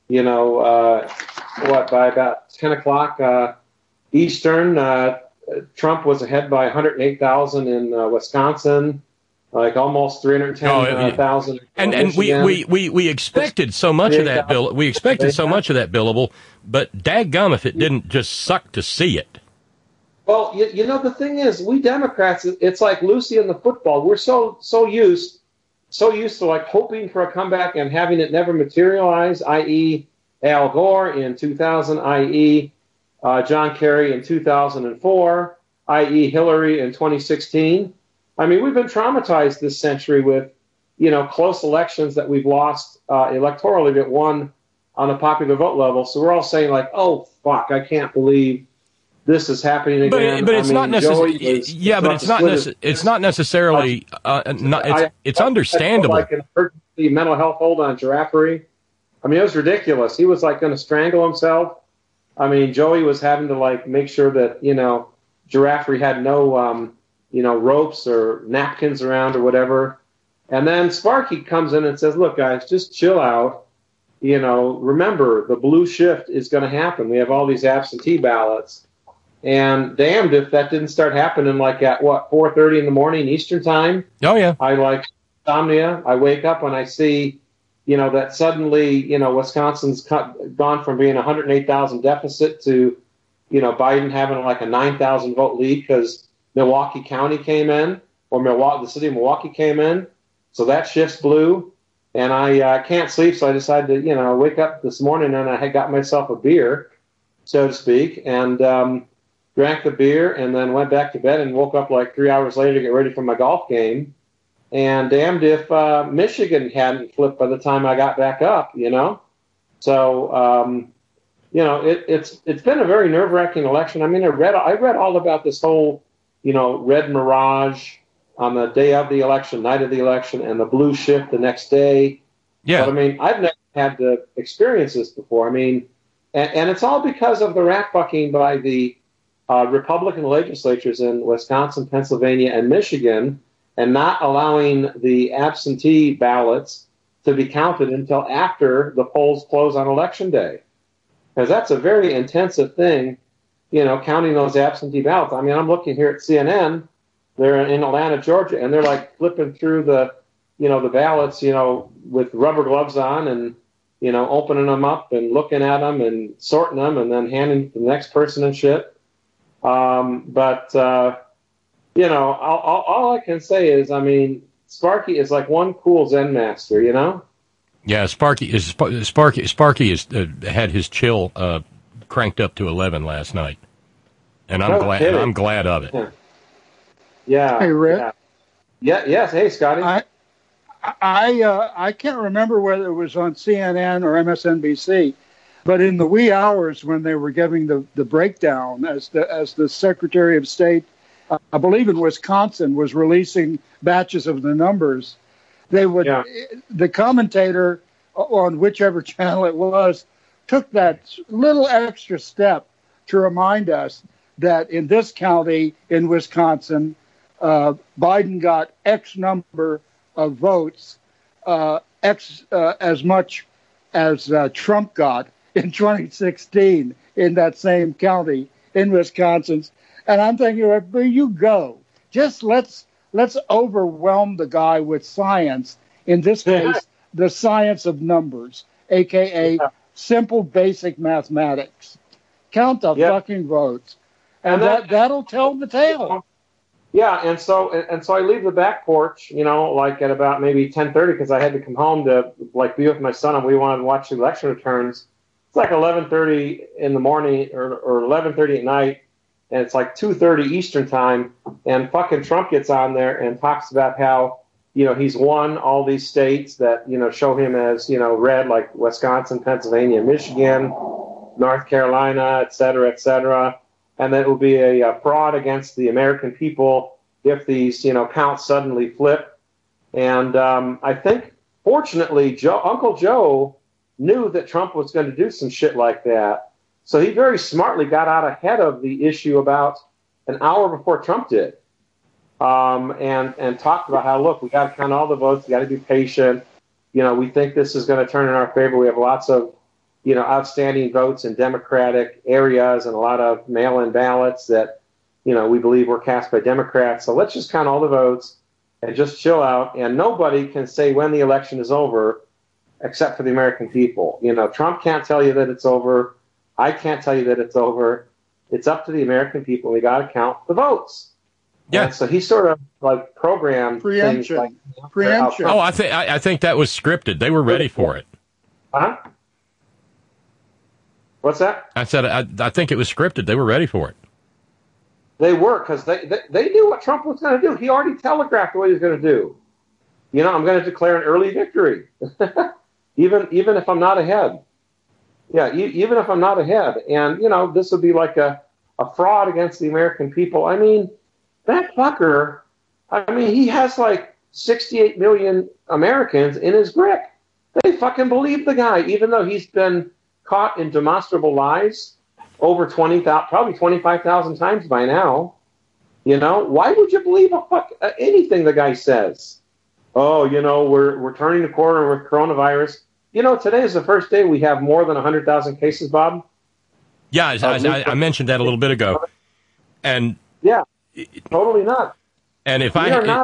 [SPEAKER 11] about 10 o'clock Eastern, Trump was ahead by 108,000 in Wisconsin, almost 310,000.
[SPEAKER 4] And we expected so much of that, Bill. We expected so much of that, Billable. But daggum if it didn't just suck to see it.
[SPEAKER 11] Well, the thing is, we Democrats, it's like Lucy and the football. We're so used to hoping for a comeback and having it never materialize, i.e. Al Gore in 2000, i.e. John Kerry in 2004, i.e. Hillary in 2016. I mean, we've been traumatized this century with, close elections that we've lost electorally that won on a popular vote level. So we're all saying oh, fuck, I can't believe this is happening again.
[SPEAKER 4] But it's not necessarily. Yeah, but it's not necessarily. It's understandable.
[SPEAKER 11] Like an emergency mental health hold on Giraffe. I mean, it was ridiculous. He was going to strangle himself. I mean, Joey was having to make sure that Giraffe had no ropes or napkins around or whatever. And then Sparky comes in and says, "Look, guys, just chill out. Remember the blue shift is going to happen. We have all these absentee ballots." And damned if that didn't start happening at 4:30 in the morning Eastern time.
[SPEAKER 4] Oh yeah.
[SPEAKER 11] I insomnia. I wake up and I see, that suddenly, Wisconsin's gone from being 108,000 deficit to, Biden having a 9,000 vote lead because Milwaukee County came in, or the city of Milwaukee came in. So that shifts blue. And I can't sleep, so I decided to, wake up this morning and I had got myself a beer, so to speak, and drank the beer and then went back to bed and woke up 3 hours later to get ready for my golf game. And damned if Michigan hadn't flipped by the time I got back up, So, it's been a very nerve-wracking election. I mean, I read all about this whole, red mirage on the day of the election, night of the election, and the blue shift the next day.
[SPEAKER 4] Yeah.
[SPEAKER 11] But, I mean, I've never had to experience this before. I mean, and it's all because of the rat fucking by the Republican legislatures in Wisconsin, Pennsylvania, and Michigan, and not allowing the absentee ballots to be counted until after the polls close on Election Day. because that's a very intensive thing, counting those absentee ballots. I mean, I'm looking here at CNN. They're in Atlanta, Georgia, and they're like flipping through the ballots, with rubber gloves on and, opening them up and looking at them and sorting them and then handing to the next person and shit. All I can say is, I mean, Sparky is like one cool Zen master,
[SPEAKER 4] Yeah, Sparky has had his chill cranked up to 11 last night, and I'm glad of it.
[SPEAKER 11] Yeah.
[SPEAKER 8] Hey, Rick.
[SPEAKER 11] Yeah. Yes. Hey, Scotty.
[SPEAKER 8] I can't remember whether it was on CNN or MSNBC, but in the wee hours when they were giving the breakdown as the Secretary of State, I believe in Wisconsin, was releasing batches of the numbers, the commentator on whichever channel it was took that little extra step to remind us that in this county in Wisconsin, Biden got X number of votes, as much as Trump got in 2016 in that same county in Wisconsin. And I'm thinking, where you go? Just let's overwhelm the guy with science. In this case, the science of numbers, aka simple basic mathematics. Count the fucking votes, and that'll tell the tale.
[SPEAKER 11] Yeah, and so I leave the back porch, like at about maybe 10:30 because I had to come home to be with my son, and we wanted to watch the election returns. It's like 11:30 in the morning or 11:30 at night, and it's like 2:30 Eastern time, and fucking Trump gets on there and talks about how he's won all these states that show him as red, like Wisconsin, Pennsylvania, Michigan, North Carolina, et cetera, and that it will be a fraud against the American people if these, counts suddenly flip. And I think, fortunately, Uncle Joe knew that Trump was going to do some shit like that. So he very smartly got out ahead of the issue about an hour before Trump did, and talked about how, look, we got to count all the votes. We got to be patient. We think this is going to turn in our favor. We have lots of outstanding votes in Democratic areas and a lot of mail-in ballots that, we believe were cast by Democrats. So let's just count all the votes and just chill out. And nobody can say when the election is over except for the American people. Trump can't tell you that it's over. I can't tell you that it's over. It's up to the American people. We got to count the votes. Yeah. And so he sort of programmed
[SPEAKER 8] preemption.
[SPEAKER 11] Things like
[SPEAKER 8] preemption.
[SPEAKER 4] Oh, I think that was scripted. They were ready for it.
[SPEAKER 11] Huh? What's that?
[SPEAKER 4] I said I think it was scripted. They were ready for it.
[SPEAKER 11] They were, because they knew what Trump was going to do. He already telegraphed what he was going to do. I'm going to declare an early victory, even if I'm not ahead. Yeah, even if I'm not ahead. And, this would be like a fraud against the American people. I mean, that fucker, he has like 68 million Americans in his grip. They fucking believe the guy, even though he's been caught in demonstrable lies over 20,000, probably 25,000 times by now. Why would you believe anything the guy says? Oh, we're turning the corner with coronavirus. Today is the first day we have more than 100,000 cases, Bob.
[SPEAKER 4] Yeah, I mentioned that a little bit ago. And
[SPEAKER 11] yeah, totally not.
[SPEAKER 4] And if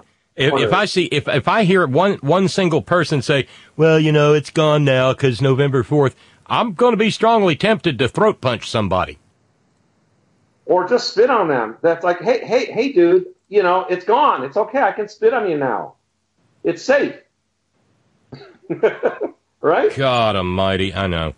[SPEAKER 4] I hear one single person say, well, it's gone now because November 4th, I'm going to be strongly tempted to throat punch somebody.
[SPEAKER 11] Or just spit on them. That's like, hey, dude, it's gone. It's okay. I can spit on you now. It's safe. Right?
[SPEAKER 4] God almighty, I know.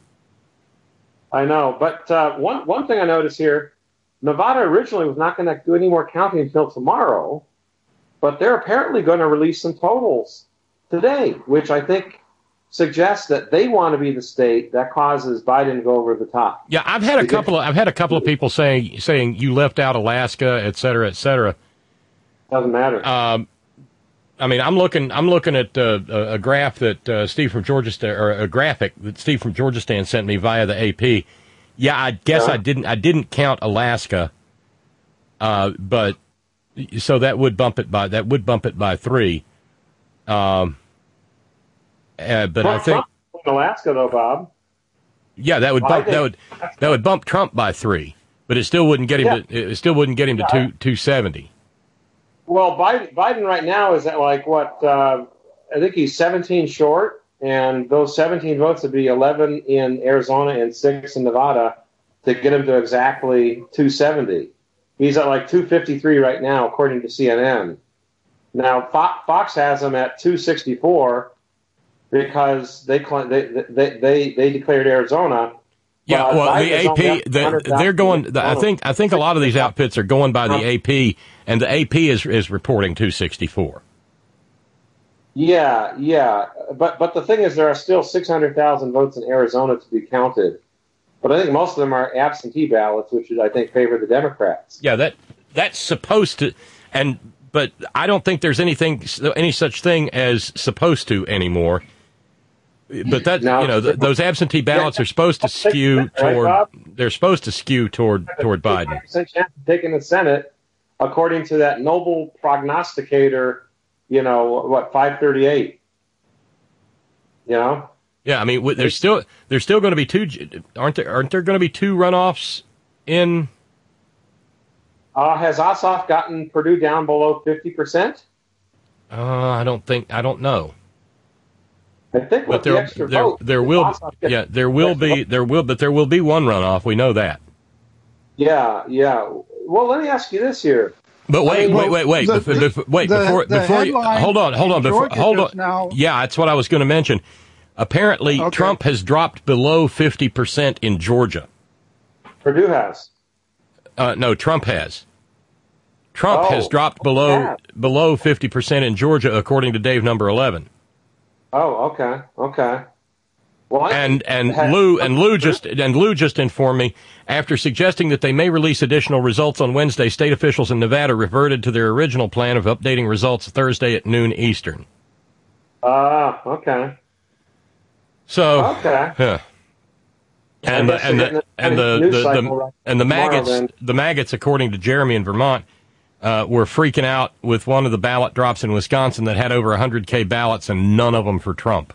[SPEAKER 11] But one thing I noticed here, Nevada originally was not going to do any more counting until tomorrow, but they're apparently going to release some totals today, which I think suggests that they want to be the state that causes Biden to go over the top.
[SPEAKER 4] Yeah, I've had a couple of people saying you left out Alaska, et cetera, et cetera.
[SPEAKER 11] Doesn't matter.
[SPEAKER 4] I'm looking at a graph that Steve from Georgia or a graphic that Steve from Georgia sent me via the AP. Yeah, I guess I didn't count Alaska, but so that would bump it by 3. But I think
[SPEAKER 11] Alaska though, Bob.
[SPEAKER 4] Yeah, that would bump Trump by 3, but it still wouldn't get him to 270.
[SPEAKER 11] Well, Biden right now is at like what? I think he's 17 short, and those 17 votes would be 11 in Arizona and 6 in Nevada to get him to exactly 270. He's at like 253 right now, according to CNN. Now, Fox has him at 264 because they declared Arizona.
[SPEAKER 4] Yeah, well, the AP, they're going. I think a lot of these outfits are going by the AP, and the AP is reporting 264.
[SPEAKER 11] Yeah, but the thing is, there are still 600,000 votes in Arizona to be counted. But I think most of them are absentee ballots, which I think favor the Democrats.
[SPEAKER 4] Yeah, that's supposed to, but I don't think there's any such thing as supposed to anymore. But those absentee ballots are supposed to skew toward. They're supposed to skew toward Biden.
[SPEAKER 11] 5% chance of taking the Senate, according to that Noble prognosticator. 538.
[SPEAKER 4] Yeah, I mean, there's still going to be two. Aren't there going to be 2 runoffs in?
[SPEAKER 11] Has Ossoff gotten Purdue down below 50%?
[SPEAKER 4] I don't know.
[SPEAKER 11] I think with the extra vote,
[SPEAKER 4] there will be 1 runoff. We know that.
[SPEAKER 11] Yeah. Well, let me ask you this here.
[SPEAKER 4] But wait. Before hold on.
[SPEAKER 8] Now,
[SPEAKER 4] yeah, that's what I was going to mention. Apparently, Trump has dropped below 50% in Georgia.
[SPEAKER 11] Purdue has.
[SPEAKER 4] No, Trump has. Trump has dropped below 50% in Georgia, according to Dave number 11.
[SPEAKER 11] Oh, okay. Well,
[SPEAKER 4] and Lou just informed me, after suggesting that they may release additional results on Wednesday, state officials in Nevada reverted to their original plan of updating results Thursday at noon Eastern.
[SPEAKER 11] Okay.
[SPEAKER 4] So,
[SPEAKER 11] okay.
[SPEAKER 4] And the maggots, according to Jeremy in Vermont, were freaking out with one of the ballot drops in Wisconsin that had over 100K ballots and none of them for Trump.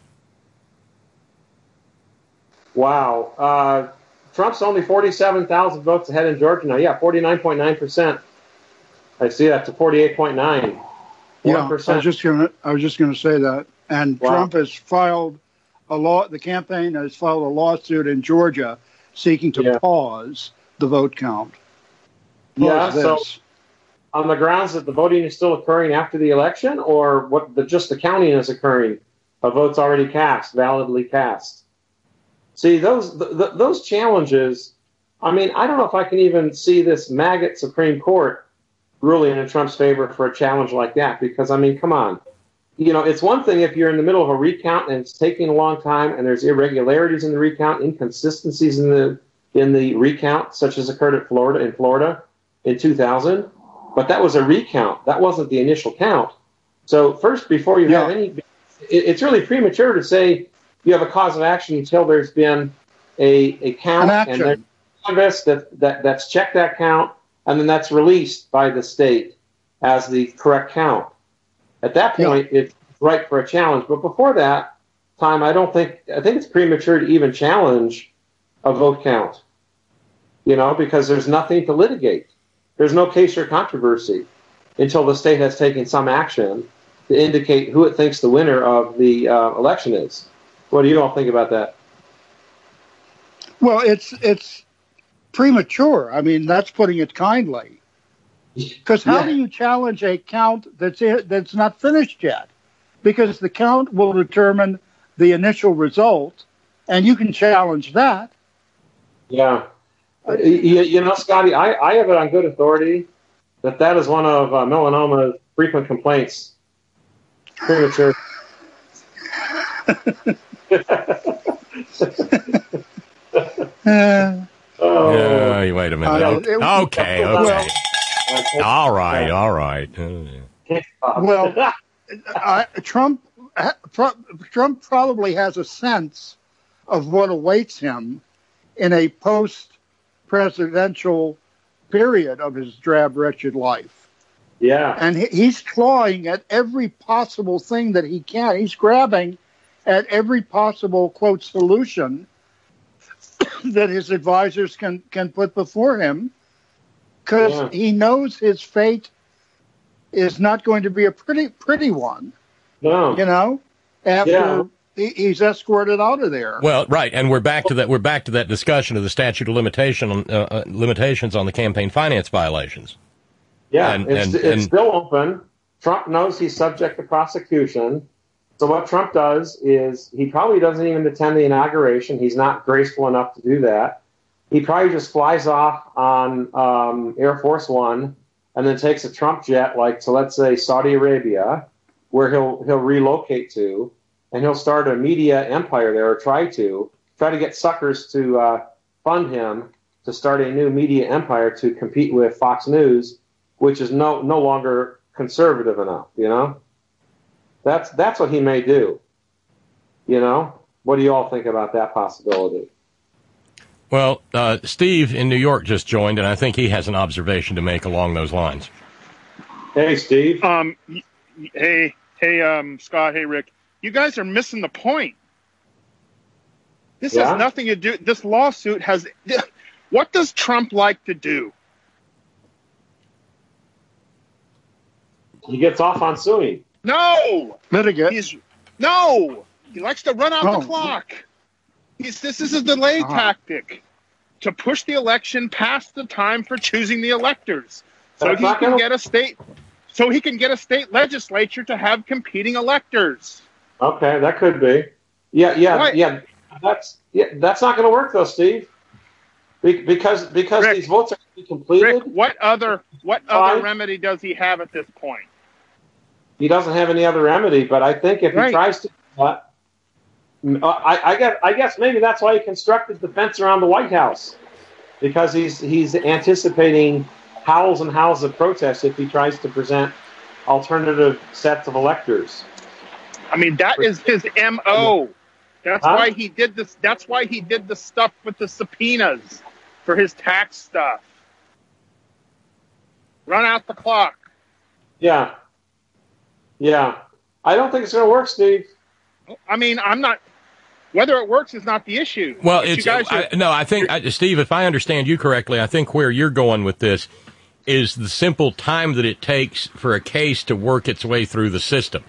[SPEAKER 11] Wow. Trump's only 47,000 votes ahead in Georgia now. Yeah, 49.9%. I see that to 48.9.
[SPEAKER 8] Yeah, I was just gonna say that. And wow. Trump has filed the campaign has filed a lawsuit in Georgia seeking to pause the vote count.
[SPEAKER 11] So on the grounds that the voting is still occurring after the election, or just the counting is occurring of votes already cast, validly cast. See, those challenges, I mean, I don't know if I can even see this maggot Supreme Court ruling in Trump's favor for a challenge like that, because, I mean, come on. It's one thing if you're in the middle of a recount and it's taking a long time and there's irregularities in the recount, inconsistencies in the recount, such as occurred in Florida in 2000. But that was a recount. That wasn't the initial count. So first, before you have it's really premature to say you have a cause of action until there's been a count and there's Congress that's checked that count, and then that's released by the state as the correct count. At that point, it's right for a challenge. But before that time, I think it's premature to even challenge a vote count, because there's nothing to litigate. There's no case or controversy until the state has taken some action to indicate who it thinks the winner of the election is. What do you all think about that?
[SPEAKER 8] Well, it's premature. I mean, that's putting it kindly. Because how do you challenge a count that's not finished yet? Because the count will determine the initial result, and you can challenge that.
[SPEAKER 11] Yeah. Scotty, I have it on good authority that is one of melanoma's frequent complaints. Premature.
[SPEAKER 4] Wait a minute. Okay. All right.
[SPEAKER 8] Well, Trump probably has a sense of what awaits him in a post-presidential period of his drab, wretched life.
[SPEAKER 11] Yeah.
[SPEAKER 8] And he's clawing at every possible thing that he can. He's grabbing at every possible, quote, solution that his advisors can put before him, because he knows his fate is not going to be a pretty one.
[SPEAKER 11] No.
[SPEAKER 8] You know, after he's escorted out of there.
[SPEAKER 4] Well, right, and we're back to that. We're back to that discussion of the statute of limitations on the campaign finance violations.
[SPEAKER 11] Yeah, it's still open. Trump knows he's subject to prosecution. So what Trump does is he probably doesn't even attend the inauguration. He's not graceful enough to do that. He probably just flies off on Air Force One and then takes a Trump jet, like to, let's say, Saudi Arabia, where he'll relocate to, and he'll start a media empire there, or try to get suckers to fund him to start a new media empire to compete with Fox News, which is no longer conservative enough. You know, that's what he may do. You know, what do you all think about that possibility?
[SPEAKER 4] Well, Steve in New York just joined, and I think he has an observation to make along those lines.
[SPEAKER 11] Hey, Steve.
[SPEAKER 12] Hey, Scott. Hey, Rick. You guys are missing the point. This has nothing to do. This lawsuit has. What does Trump like to do?
[SPEAKER 11] He gets off on suing.
[SPEAKER 12] No.
[SPEAKER 8] Litigate.
[SPEAKER 12] No. He likes to run out the clock. This is a delay tactic to push the election past the time for choosing the electors, so he can get a state legislature to have competing electors.
[SPEAKER 11] Okay, that could be. Yeah. That's not going to work though, Steve. Because Rick, these votes are going to be completed.
[SPEAKER 12] Rick, what other remedy does he have at this point?
[SPEAKER 11] He doesn't have any other remedy, but I think if he tries to. I guess maybe that's why he constructed the fence around the White House, because he's anticipating howls and howls of protest if he tries to present alternative sets of electors.
[SPEAKER 12] I mean, that is his MO. That's why he did this. That's why he did the stuff with the subpoenas for his tax stuff. Run out the clock.
[SPEAKER 11] Yeah. I don't think it's going to work, Steve.
[SPEAKER 12] I mean, I'm not. Whether it works is not the issue.
[SPEAKER 4] Well, I think, Steve, if I understand you correctly, I think where you're going with this is the simple time that it takes for a case to work its way through the system.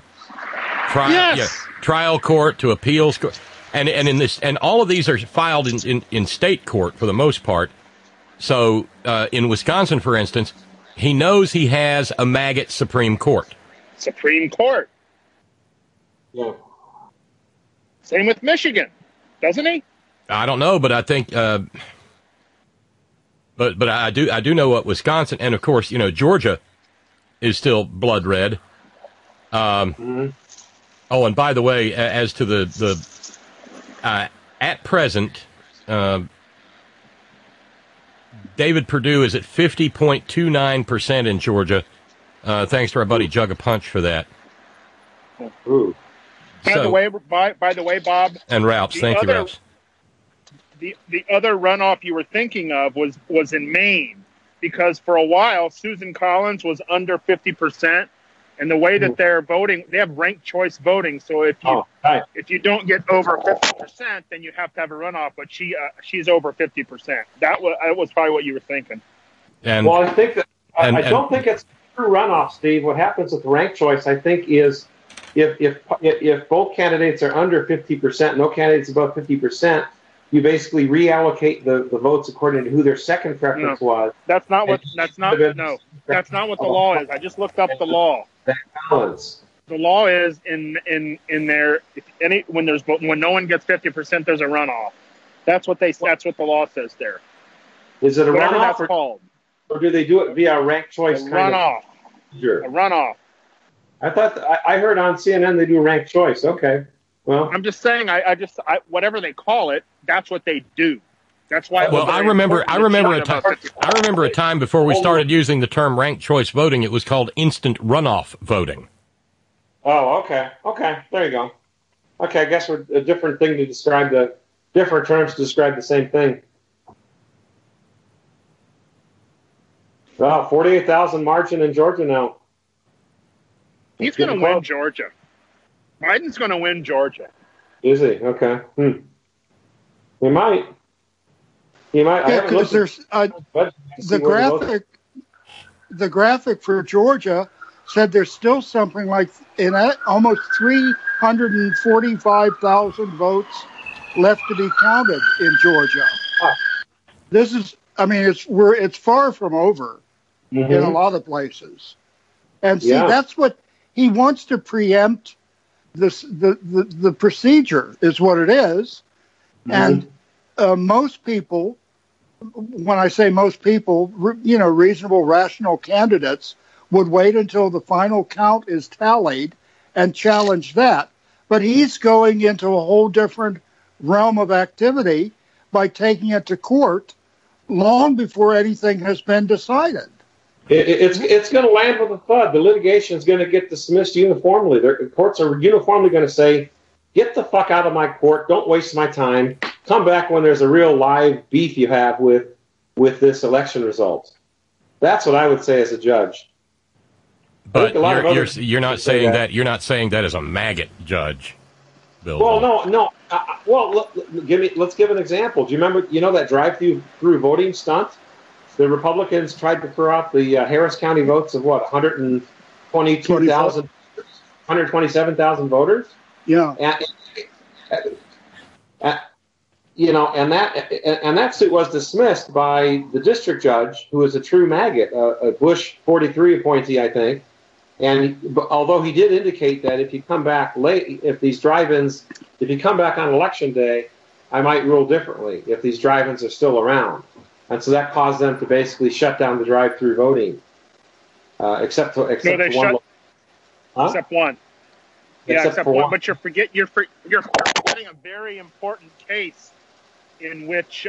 [SPEAKER 4] Trial court to appeals court, and all of these are filed in state court for the most part. So in Wisconsin, for instance, he knows he has a maggot Supreme Court.
[SPEAKER 11] Yeah.
[SPEAKER 12] Same with Michigan, doesn't he?
[SPEAKER 4] I don't know, but I think, but I do know what Wisconsin, and of course, Georgia is still blood red. Oh, and by the way, as to the at present, David Perdue is at 50.29% in Georgia. Thanks to our buddy Jug a Punch for that.
[SPEAKER 11] Ooh.
[SPEAKER 12] By the way, Bob.
[SPEAKER 4] And Ralphs, thank you, Ralphs.
[SPEAKER 12] The other runoff you were thinking of was in Maine, because for a while Susan Collins was under 50%, and the way that they're voting, they have ranked choice voting. So if you don't get over 50%, then you have to have a runoff. But she's over 50%. That was probably what you were thinking.
[SPEAKER 11] Well, I think that I don't think it's true runoff, Steve. What happens with ranked choice, I think, is if both candidates are under 50%, no candidates above 50%, you basically reallocate the votes according to who their second preference was.
[SPEAKER 12] That's not what the law is. I just looked up the law.
[SPEAKER 11] That balance.
[SPEAKER 12] The law is in there. When no one gets 50%, there's a runoff. That's what the law says there.
[SPEAKER 11] Is it a
[SPEAKER 12] Whatever
[SPEAKER 11] runoff,
[SPEAKER 12] that's called?
[SPEAKER 11] Or do they do it via a ranked choice?
[SPEAKER 12] Runoff.
[SPEAKER 11] Sure.
[SPEAKER 12] A runoff.
[SPEAKER 11] I thought I heard on CNN they do ranked choice. Okay. Well,
[SPEAKER 12] I'm just saying. I whatever they call it, that's what they do. That's why.
[SPEAKER 4] Well, I remember a time before we started using the term ranked choice voting. It was called instant runoff voting.
[SPEAKER 11] Oh, okay. There you go. Okay, I guess we're a different thing to describe different terms to describe the same thing. Wow, 48,000 margin in Georgia now.
[SPEAKER 12] He's going to win Georgia. Biden's going to win Georgia.
[SPEAKER 11] Is he? Okay. He might. You might.
[SPEAKER 8] Yeah, because there's the graphic for Georgia said there's still something like almost 345,000 votes left to be counted in Georgia. This is, I mean, it's far from over in a lot of places. And see, that's what he wants to preempt. The procedure is what it is, and most people, when I say most people, reasonable, rational candidates would wait until the final count is tallied and challenge that. But he's going into a whole different realm of activity by taking it to court long before anything has been decided.
[SPEAKER 11] It's going to land with a thud. The litigation is going to get dismissed uniformly. The courts are uniformly going to say, get the fuck out of my court. Don't waste my time. Come back when there's a real live beef you have with this election result. That's what I would say as a judge.
[SPEAKER 4] But you're not saying that. You're not saying that as a maggot judge, Bill.
[SPEAKER 11] Well, no. Let's give an example. Do you remember? That drive-through voting stunt? The Republicans tried to throw out the Harris County votes of 127,000 voters.
[SPEAKER 8] Yeah.
[SPEAKER 11] And that suit was dismissed by the district judge, who is a true maggot, a Bush 43 appointee, I think. And although he did indicate that if you come back late, if you come back on election day, I might rule differently if these drive-ins are still around. And so that caused them to basically shut down the drive-through voting, except for one.
[SPEAKER 12] Except one. Yeah, except one. But you're forgetting a very important case in which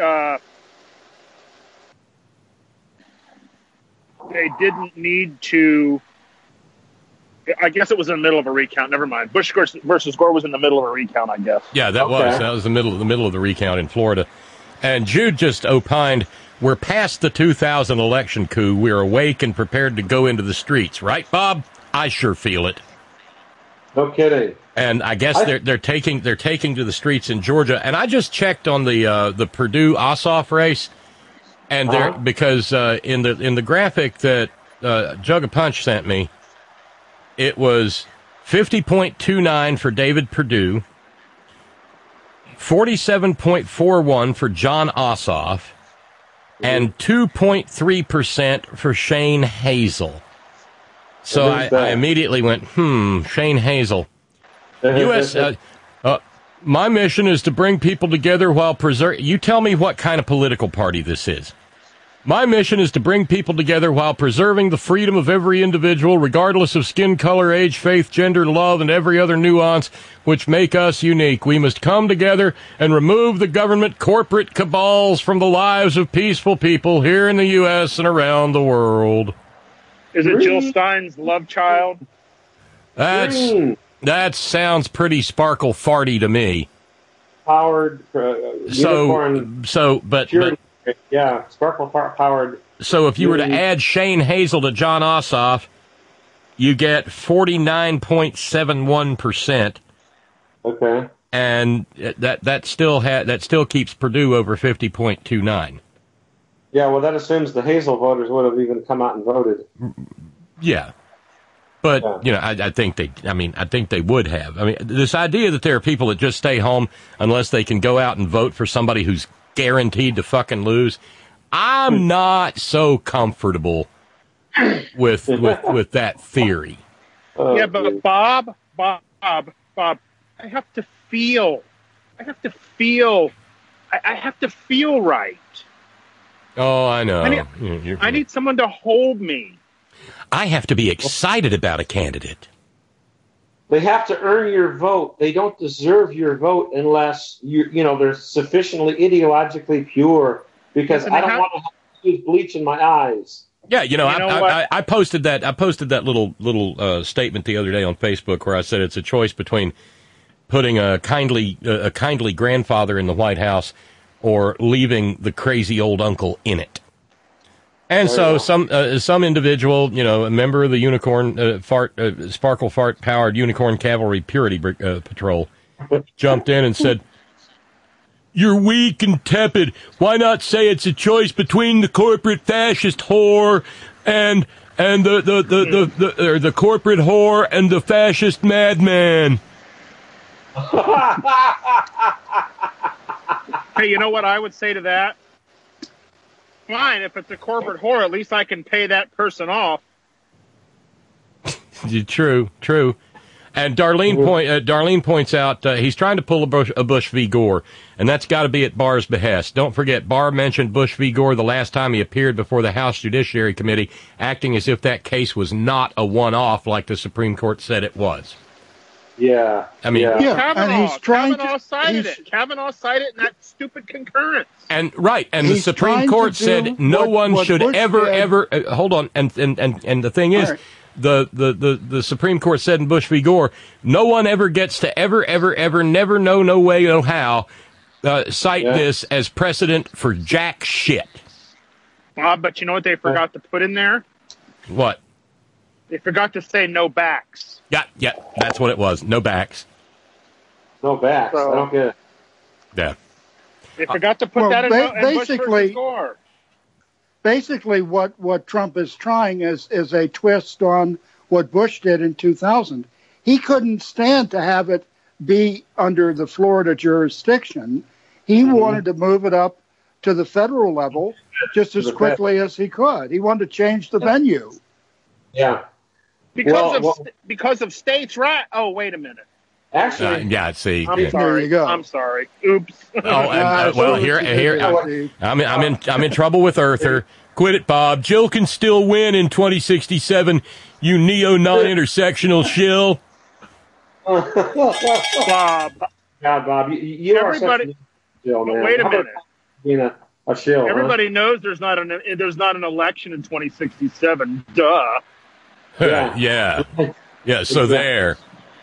[SPEAKER 12] they didn't need to. I guess it was in the middle of a recount. Never mind. Bush versus Gore was in the middle of a recount, I guess.
[SPEAKER 4] Yeah, that was the middle of the recount in Florida. And Jude just opined, we're past the 2000 election coup. We're awake and prepared to go into the streets. Right, Bob? I sure feel it.
[SPEAKER 11] No kidding.
[SPEAKER 4] And I guess they're taking to the streets in Georgia. And I just checked on the Purdue Ossoff race, and because in the graphic that Jug of Punch sent me, it was 50.29 for David Perdue, 47.41 for John Ossoff, and 2.3% for Shane Hazel. So I immediately went, Shane Hazel. U.S. My mission is to bring people together while preserving. You tell me what kind of political party this is. My mission is to bring people together while preserving the freedom of every individual, regardless of skin color, age, faith, gender, love, and every other nuance which make us unique. We must come together and remove the government corporate cabals from the lives of peaceful people here in the U.S. and around the world.
[SPEAKER 12] Is it Jill Stein's love child?
[SPEAKER 4] That sounds pretty sparkle farty to me.
[SPEAKER 11] Powered unicorn. Yeah, sparkle powered.
[SPEAKER 4] So if you were to add Shane Hazel to John Ossoff, you get 49.71%.
[SPEAKER 11] Okay.
[SPEAKER 4] And that still keeps Purdue over 50.29.
[SPEAKER 11] Yeah, well, that assumes the Hazel voters would have even come out and voted.
[SPEAKER 4] Yeah. But, I think they would have. I mean, this idea that there are people that just stay home unless they can go out and vote for somebody who's guaranteed to fucking lose, I'm not so comfortable with that theory.
[SPEAKER 12] Yeah, but Bob, I have to feel right.
[SPEAKER 4] Oh, I know.
[SPEAKER 12] I need someone to hold me.
[SPEAKER 4] I have to be excited about a candidate.
[SPEAKER 11] They have to earn your vote. They don't deserve your vote unless they're sufficiently ideologically pure. Because I don't want to have to use bleach in my eyes.
[SPEAKER 4] Yeah, I posted that. I posted that little statement the other day on Facebook where I said it's a choice between putting a kindly grandfather in the White House or leaving the crazy old uncle in it. And so some individual, a member of the Sparkle Fart powered Unicorn Cavalry Purity Patrol jumped in and said,
[SPEAKER 13] You're weak and tepid. Why not say it's a choice between the corporate fascist whore and the corporate whore and the fascist madman?
[SPEAKER 12] Hey, you know what I would say to that? Fine, if it's a corporate whore, at least I can pay that person off.
[SPEAKER 4] True. And Darlene points out he's trying to pull a Bush v. Gore, and that's got to be at Barr's behest. Don't forget, Barr mentioned Bush v. Gore the last time he appeared before the House Judiciary Committee, acting as if that case was not a one-off like the Supreme Court said it was.
[SPEAKER 11] Yeah.
[SPEAKER 4] I mean,
[SPEAKER 12] Kavanaugh cited it. Kavanaugh cited it in that stupid concurrence.
[SPEAKER 4] And the Supreme Court said no one should ever hold on. And the thing is, the Supreme Court said in Bush v. Gore, no one ever gets to ever, never, no way, no how, cite this as precedent for jack shit.
[SPEAKER 12] Bob, but you know what they forgot to put in there?
[SPEAKER 4] What?
[SPEAKER 12] They forgot to say no backs.
[SPEAKER 4] Yeah, that's what it was. No backs.
[SPEAKER 11] No backs. I don't get it.
[SPEAKER 4] Yeah.
[SPEAKER 12] They forgot to put that in Bush versus Gore.
[SPEAKER 8] Basically, what Trump is trying is a twist on what Bush did in 2000. He couldn't stand to have it be under the Florida jurisdiction. He wanted to move it up to the federal level just as quickly as he could. He wanted to change the venue.
[SPEAKER 11] Yeah.
[SPEAKER 12] Because of states' right. Oh, wait a minute.
[SPEAKER 11] Actually,
[SPEAKER 4] see.
[SPEAKER 12] I'm sorry.
[SPEAKER 8] There you go.
[SPEAKER 12] I'm sorry. Oops.
[SPEAKER 4] I'm in trouble with Earther. Quit it, Bob. Jill can still win in 2067. You neo non-intersectional shill.
[SPEAKER 12] Bob.
[SPEAKER 11] God, Bob, you are such a shill, man.
[SPEAKER 12] Wait a minute.
[SPEAKER 11] Being a shill.
[SPEAKER 12] Everybody knows there's not an election in 2067. Duh.
[SPEAKER 4] Yeah. So there.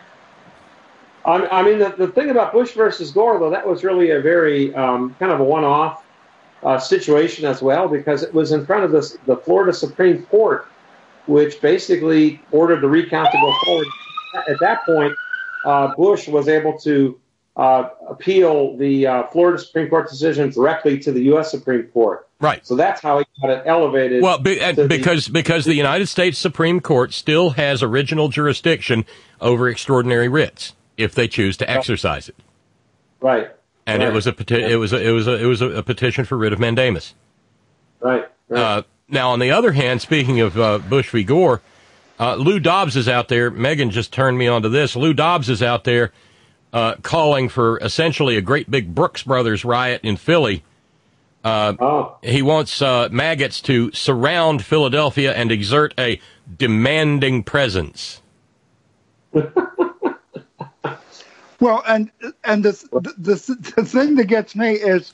[SPEAKER 11] I mean, the thing about Bush versus Gore, though, that was really a very kind of a one-off situation as well, because it was in front of the Florida Supreme Court, which basically ordered the recount to go forward. At that point, Bush was able to appeal the Florida Supreme Court decision directly to the U.S. Supreme Court.
[SPEAKER 4] Right.
[SPEAKER 11] So that's how he got it elevated.
[SPEAKER 4] Well, because the United States Supreme Court still has original jurisdiction over extraordinary writs if they choose to exercise it.
[SPEAKER 11] Right.
[SPEAKER 4] And it was a petition for writ of mandamus.
[SPEAKER 11] Right.
[SPEAKER 4] Now, on the other hand, speaking of Bush v. Gore, Lou Dobbs is out there. Megan just turned me onto this. Lou Dobbs is out there calling for essentially a great big Brooks Brothers riot in Philly. He wants maggots to surround Philadelphia and exert a demanding presence.
[SPEAKER 8] Well, and the thing that gets me is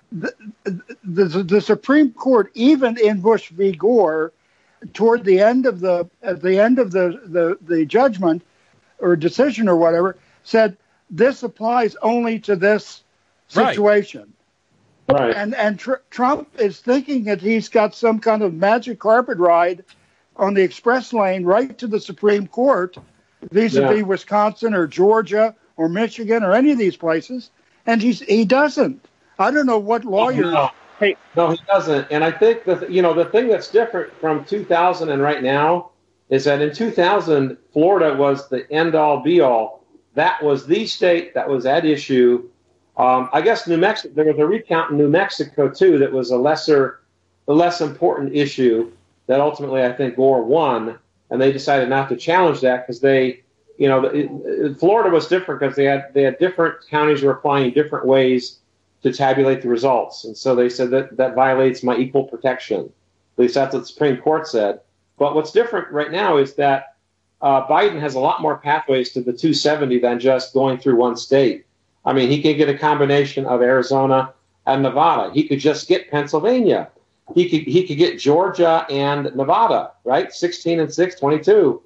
[SPEAKER 8] the Supreme Court, even in Bush v. Gore, toward the end of the judgment or decision or whatever, said this applies only to this situation.
[SPEAKER 11] Right.
[SPEAKER 8] And Trump is thinking that he's got some kind of magic carpet ride on the express lane right to the Supreme Court, vis-a-vis Wisconsin or Georgia or Michigan or any of these places, and he doesn't. I don't know what lawyer.
[SPEAKER 11] No, he doesn't. And I think the thing that's different from 2000 and right now is that in 2000, Florida was the end-all, be-all. That was the state that was at issue. I guess New Mexico. There was a recount in New Mexico too that was a less important issue that ultimately I think Gore won, and they decided not to challenge that because they. Florida was different because they had different counties were applying different ways to tabulate the results. And so they said that violates my equal protection. At least that's what the Supreme Court said. But what's different right now is that Biden has a lot more pathways to the 270 than just going through one state. I mean, he could get a combination of Arizona and Nevada. He could just get Pennsylvania. He could get Georgia and Nevada, right? 16 and 6, 22.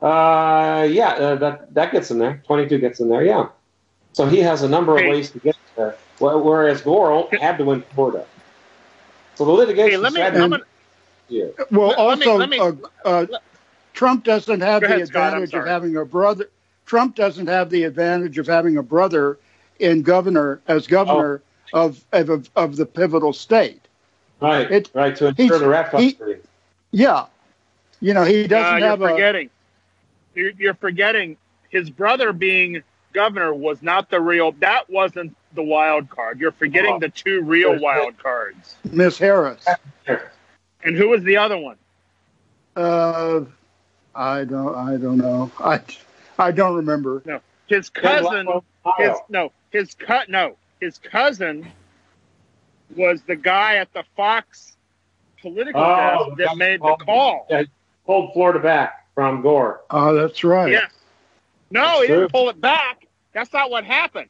[SPEAKER 11] That gets in there. 22 gets in there, yeah. So he has a number of ways to get there, whereas Gore had to win Florida. So the litigation
[SPEAKER 8] Trump doesn't have the advantage of having a brother. Trump doesn't have the advantage of having a brother as governor of the pivotal state.
[SPEAKER 11] Right, right, to ensure the rat custody.
[SPEAKER 8] Yeah. You know, he doesn't have
[SPEAKER 12] You're forgetting his brother being governor was not the real. That wasn't the wild card. You're forgetting the two real wild cards.
[SPEAKER 8] Miss Harris.
[SPEAKER 12] And who was the other one?
[SPEAKER 8] I don't know. I don't remember.
[SPEAKER 12] No, his cousin. His cousin was the guy at the Fox political desk that made the call.
[SPEAKER 11] Yeah, pulled Florida back from Gore.
[SPEAKER 8] Oh, that's right.
[SPEAKER 12] Yes. No, he didn't pull it back. That's not what happened.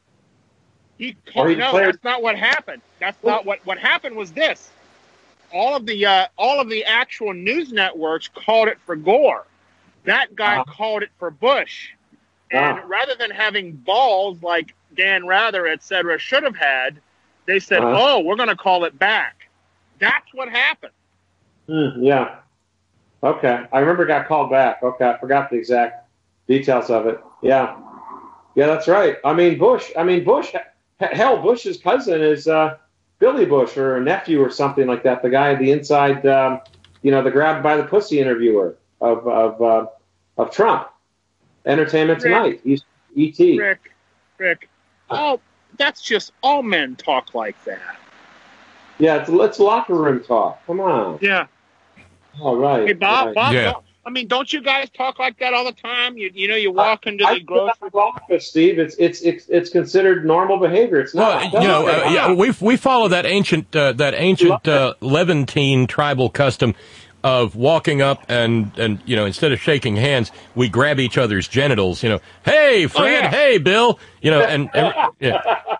[SPEAKER 12] That's not what happened. That's not what happened was this. All of the actual news networks called it for Gore. That guy called it for Bush. And rather than having balls like Dan Rather, et cetera, should have had, they said, we're going to call it back. That's what happened.
[SPEAKER 11] Yeah. Okay. I remember it got called back. Okay. I forgot the exact details of it. Yeah. Yeah, that's right. Bush, Bush's cousin is Billy Bush or a nephew or something like that. The guy, the inside, the grabbed by the pussy interviewer of Trump. Entertainment Tonight. He's E.T.
[SPEAKER 12] Rick. Oh, that's just all men talk like that.
[SPEAKER 11] Yeah, it's locker room talk. Come on.
[SPEAKER 12] Yeah.
[SPEAKER 11] All right.
[SPEAKER 12] Hey, Bob.
[SPEAKER 4] Yeah.
[SPEAKER 12] Don't you guys talk like that all the time? You walk into the grocery
[SPEAKER 11] office, Steve. It's considered normal behavior. It's not.
[SPEAKER 4] We follow that ancient Levantine tribal custom of walking up and instead of shaking hands, we grab each other's genitals. Hey Fred, hey Bill. And yeah.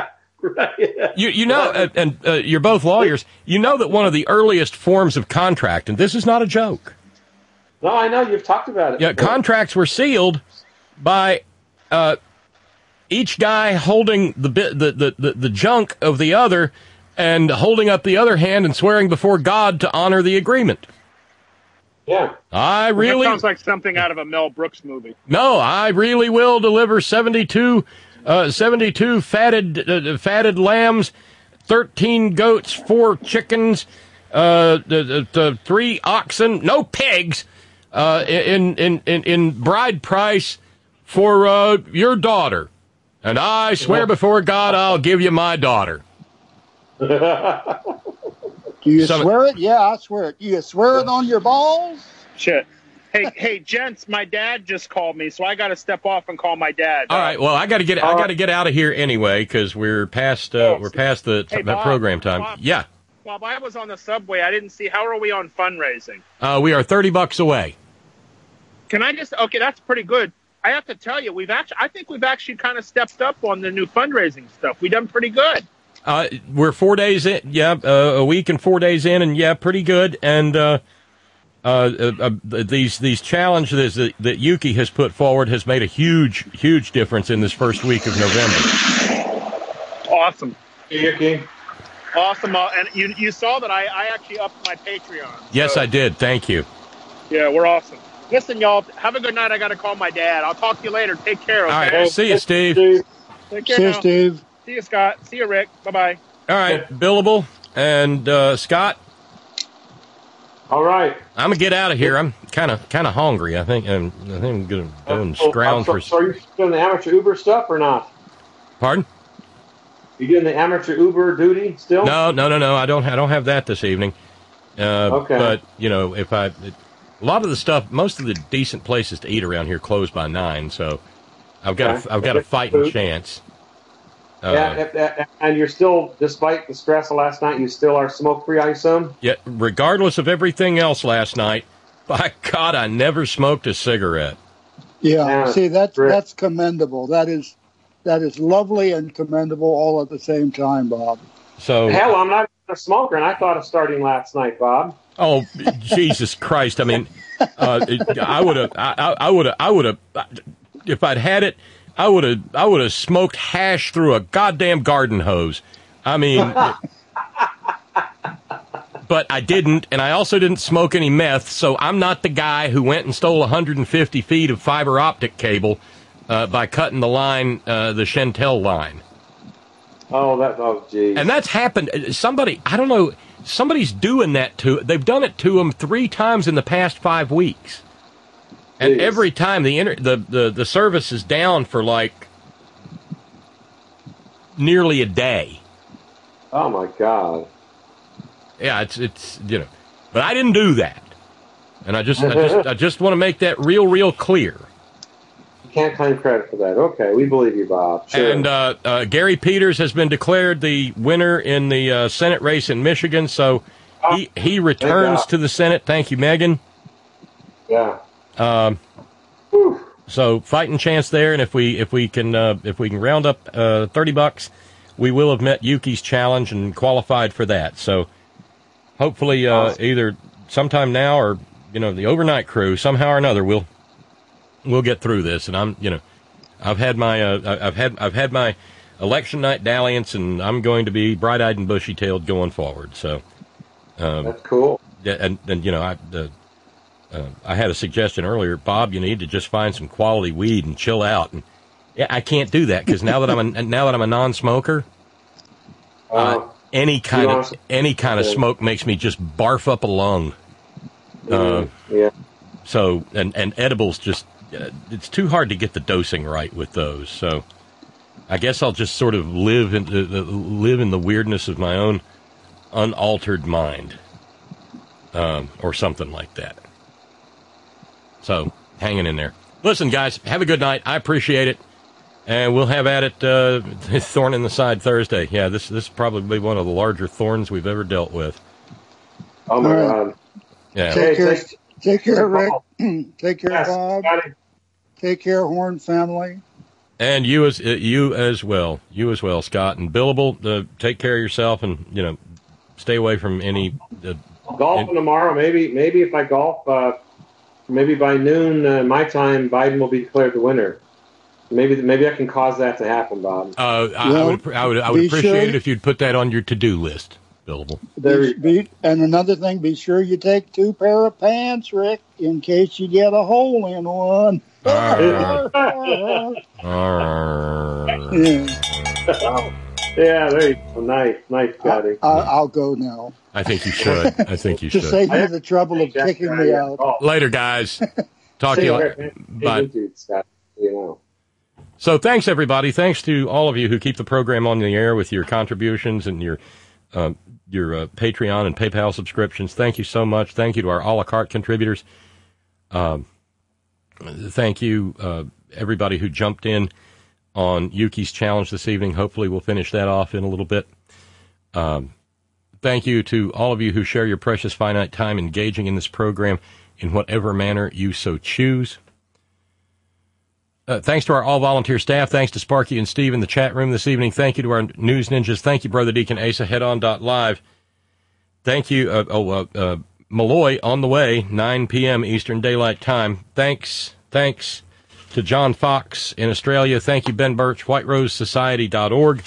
[SPEAKER 4] You're both lawyers. You know that one of the earliest forms of contract, and this is not a joke.
[SPEAKER 11] No, I know you've talked about it.
[SPEAKER 4] Yeah, contracts were sealed by each guy holding the junk of the other and holding up the other hand and swearing before God to honor the agreement.
[SPEAKER 11] Yeah.
[SPEAKER 12] That sounds like something out of a Mel Brooks movie.
[SPEAKER 4] No, I really will deliver 72 fatted lambs, 13 goats, 4 chickens, 3 oxen, no pigs, in bride price for your daughter. And I swear before God I'll give you my daughter.
[SPEAKER 8] Do you swear it? Yeah, I swear it. Do you swear it on your balls?
[SPEAKER 12] Shit. Hey, gents, my dad just called me, so I got to step off and call my dad.
[SPEAKER 4] All right. Well, I got to get out of here anyway because we're past the program time.
[SPEAKER 12] Bob,
[SPEAKER 4] yeah.
[SPEAKER 12] Bob, I was on the subway. I didn't see. How are we on fundraising?
[SPEAKER 4] We are $30 away.
[SPEAKER 12] Can I just? Okay, that's pretty good. I have to tell you, I think we've actually kind of stepped up on the new fundraising stuff. We've done pretty good.
[SPEAKER 4] We're 4 days in. Yeah, a week and 4 days in, and yeah, pretty good. And these challenges that Yuki has put forward has made a huge difference in this first week of November.
[SPEAKER 12] Awesome.
[SPEAKER 11] Hey, Yuki.
[SPEAKER 12] Awesome. And you saw that I actually upped my Patreon.
[SPEAKER 4] Yes, I did. Thank you.
[SPEAKER 12] Yeah, we're awesome. Listen, y'all, have a good night. I got to call my dad. I'll talk to you later. Take care, okay?
[SPEAKER 4] All right. See you, Steve.
[SPEAKER 12] Take care
[SPEAKER 8] See you,
[SPEAKER 12] now.
[SPEAKER 8] Steve.
[SPEAKER 12] See you, Scott. See you, Rick. Bye-bye.
[SPEAKER 4] All right, Billable and Scott.
[SPEAKER 11] All right.
[SPEAKER 4] I'm going to get out of here. I'm kind of hungry. I think I'm going to go and scrounge for...
[SPEAKER 11] So are you doing the amateur Uber stuff or not?
[SPEAKER 4] Pardon?
[SPEAKER 11] You doing the amateur Uber duty still?
[SPEAKER 4] No. I don't have that this evening.
[SPEAKER 11] Okay.
[SPEAKER 4] But, if a lot of the stuff, most of the decent places to eat around here close by 9, so I've got a fighting chance.
[SPEAKER 11] And you're still, despite the stress of last night, you still are smoke-free, I assume?
[SPEAKER 4] Yeah, regardless of everything else last night, by God, I never smoked a cigarette.
[SPEAKER 8] Yeah, see, that's commendable. That is lovely and commendable all at the same time, Bob.
[SPEAKER 4] So
[SPEAKER 11] hell, I'm not a smoker, and I thought of starting last night, Bob.
[SPEAKER 4] Oh, Jesus Christ! I mean, I would have, if I'd had it, I would have smoked hash through a goddamn garden hose. I mean, but I didn't, and I also didn't smoke any meth, so I'm not the guy who went and stole 150 feet of fiber optic cable by cutting the line, the Chantel line.
[SPEAKER 11] Geez.
[SPEAKER 4] And that's happened. Somebody, I don't know, somebody's doing that they've done it to them 3 times in the past 5 weeks. And
[SPEAKER 11] Jeez.
[SPEAKER 4] every time the service is down for like nearly a day.
[SPEAKER 11] Oh my God.
[SPEAKER 4] Yeah, it's but I didn't do that. And I just want to make that real clear.
[SPEAKER 11] You can't claim credit for that. Okay, we believe you, Bob. Sure.
[SPEAKER 4] And Gary Peters has been declared the winner in the Senate race in Michigan, so he returns to the Senate. Thank you, Megan.
[SPEAKER 11] Yeah.
[SPEAKER 4] So fighting chance there, and if we can round up $30, we will have met Yuki's challenge and qualified for that. So hopefully either sometime now or the overnight crew somehow or another we'll get through this. And I've had my election night dalliance, and I'm going to be bright-eyed and bushy-tailed going forward. So
[SPEAKER 11] that's cool.
[SPEAKER 4] And I had a suggestion earlier, Bob. You need to just find some quality weed and chill out. And I can't do that because now that I'm a non-smoker, any kind of smoke makes me just barf up a lung.
[SPEAKER 11] Yeah.
[SPEAKER 4] So and edibles just it's too hard to get the dosing right with those. So I guess I'll just sort of live in the weirdness of my own unaltered mind, or something like that. So, hanging in there. Listen, guys, have a good night. I appreciate it. And we'll have at it Thorn in the Side Thursday. Yeah, this is probably one of the larger thorns we've ever dealt with.
[SPEAKER 11] Oh, my God.
[SPEAKER 4] Yeah.
[SPEAKER 8] Take care, Rick. Take care, Bob. Take care, Horn family.
[SPEAKER 4] And you as well. You as well, Scott. And Billable, take care of yourself and, stay away from any...
[SPEAKER 11] golfing tomorrow. Maybe if I golf... maybe by noon my time, Biden will be declared the winner. Maybe I can cause that to happen, Bob.
[SPEAKER 4] I would appreciate it if you'd put that on your to-do list, Billable.
[SPEAKER 8] And another thing, be sure you take 2 pair of pants, Rick, in case you get a hole in one.
[SPEAKER 11] Yeah, there you go. Nice, Scotty.
[SPEAKER 8] I'll go now.
[SPEAKER 4] I think you should.
[SPEAKER 8] To save you the trouble of kicking me out.
[SPEAKER 4] Later, guys. Talk to you later. Bye. So thanks, everybody. Thanks to all of you who keep the program on the air with your contributions and your Patreon and PayPal subscriptions. Thank you so much. Thank you to our a la carte contributors. Thank you, everybody who jumped in on Yuki's challenge this evening. Hopefully we'll finish that off in a little bit. Thank you to all of you who share your precious finite time engaging in this program in whatever manner you so choose. Thanks to our all-volunteer staff. Thanks to Sparky and Steve in the chat room this evening. Thank you to our news ninjas. Thank you, Brother Deacon Asa, headon.live. Thank you, Malloy on the way, 9 p.m. Eastern Daylight Time. Thanks to John Fox in Australia. Thank you, Ben Birch, whiterosesociety.org.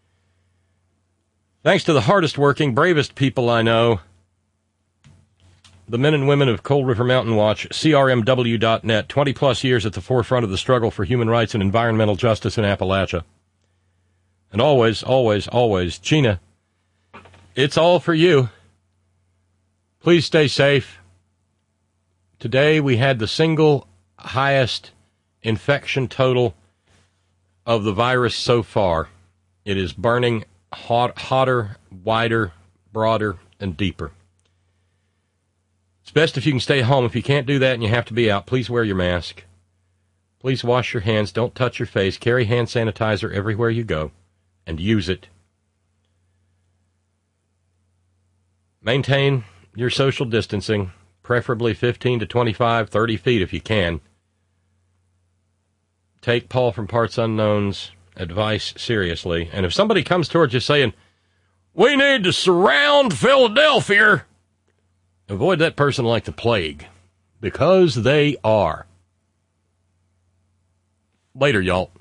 [SPEAKER 4] Thanks to the hardest working, bravest people I know, the men and women of Cold River Mountain Watch, CRMW.net, 20-plus years at the forefront of the struggle for human rights and environmental justice in Appalachia. And always, always, always, Gina, it's all for you. Please stay safe. Today we had the single highest infection total of the virus so far. It is burning hotter, wider, broader, and deeper. It's best if you can stay home. If you can't do that and you have to be out, please wear your mask. Please wash your hands. Don't touch your face. Carry hand sanitizer everywhere you go and use it. Maintain your social distancing, preferably 15 to 25, 30 feet if you can. Take Paul from Parts Unknown's advice seriously. And if somebody comes towards you saying, we need to surround Philadelphia, avoid that person like the plague, because they are. Later, y'all.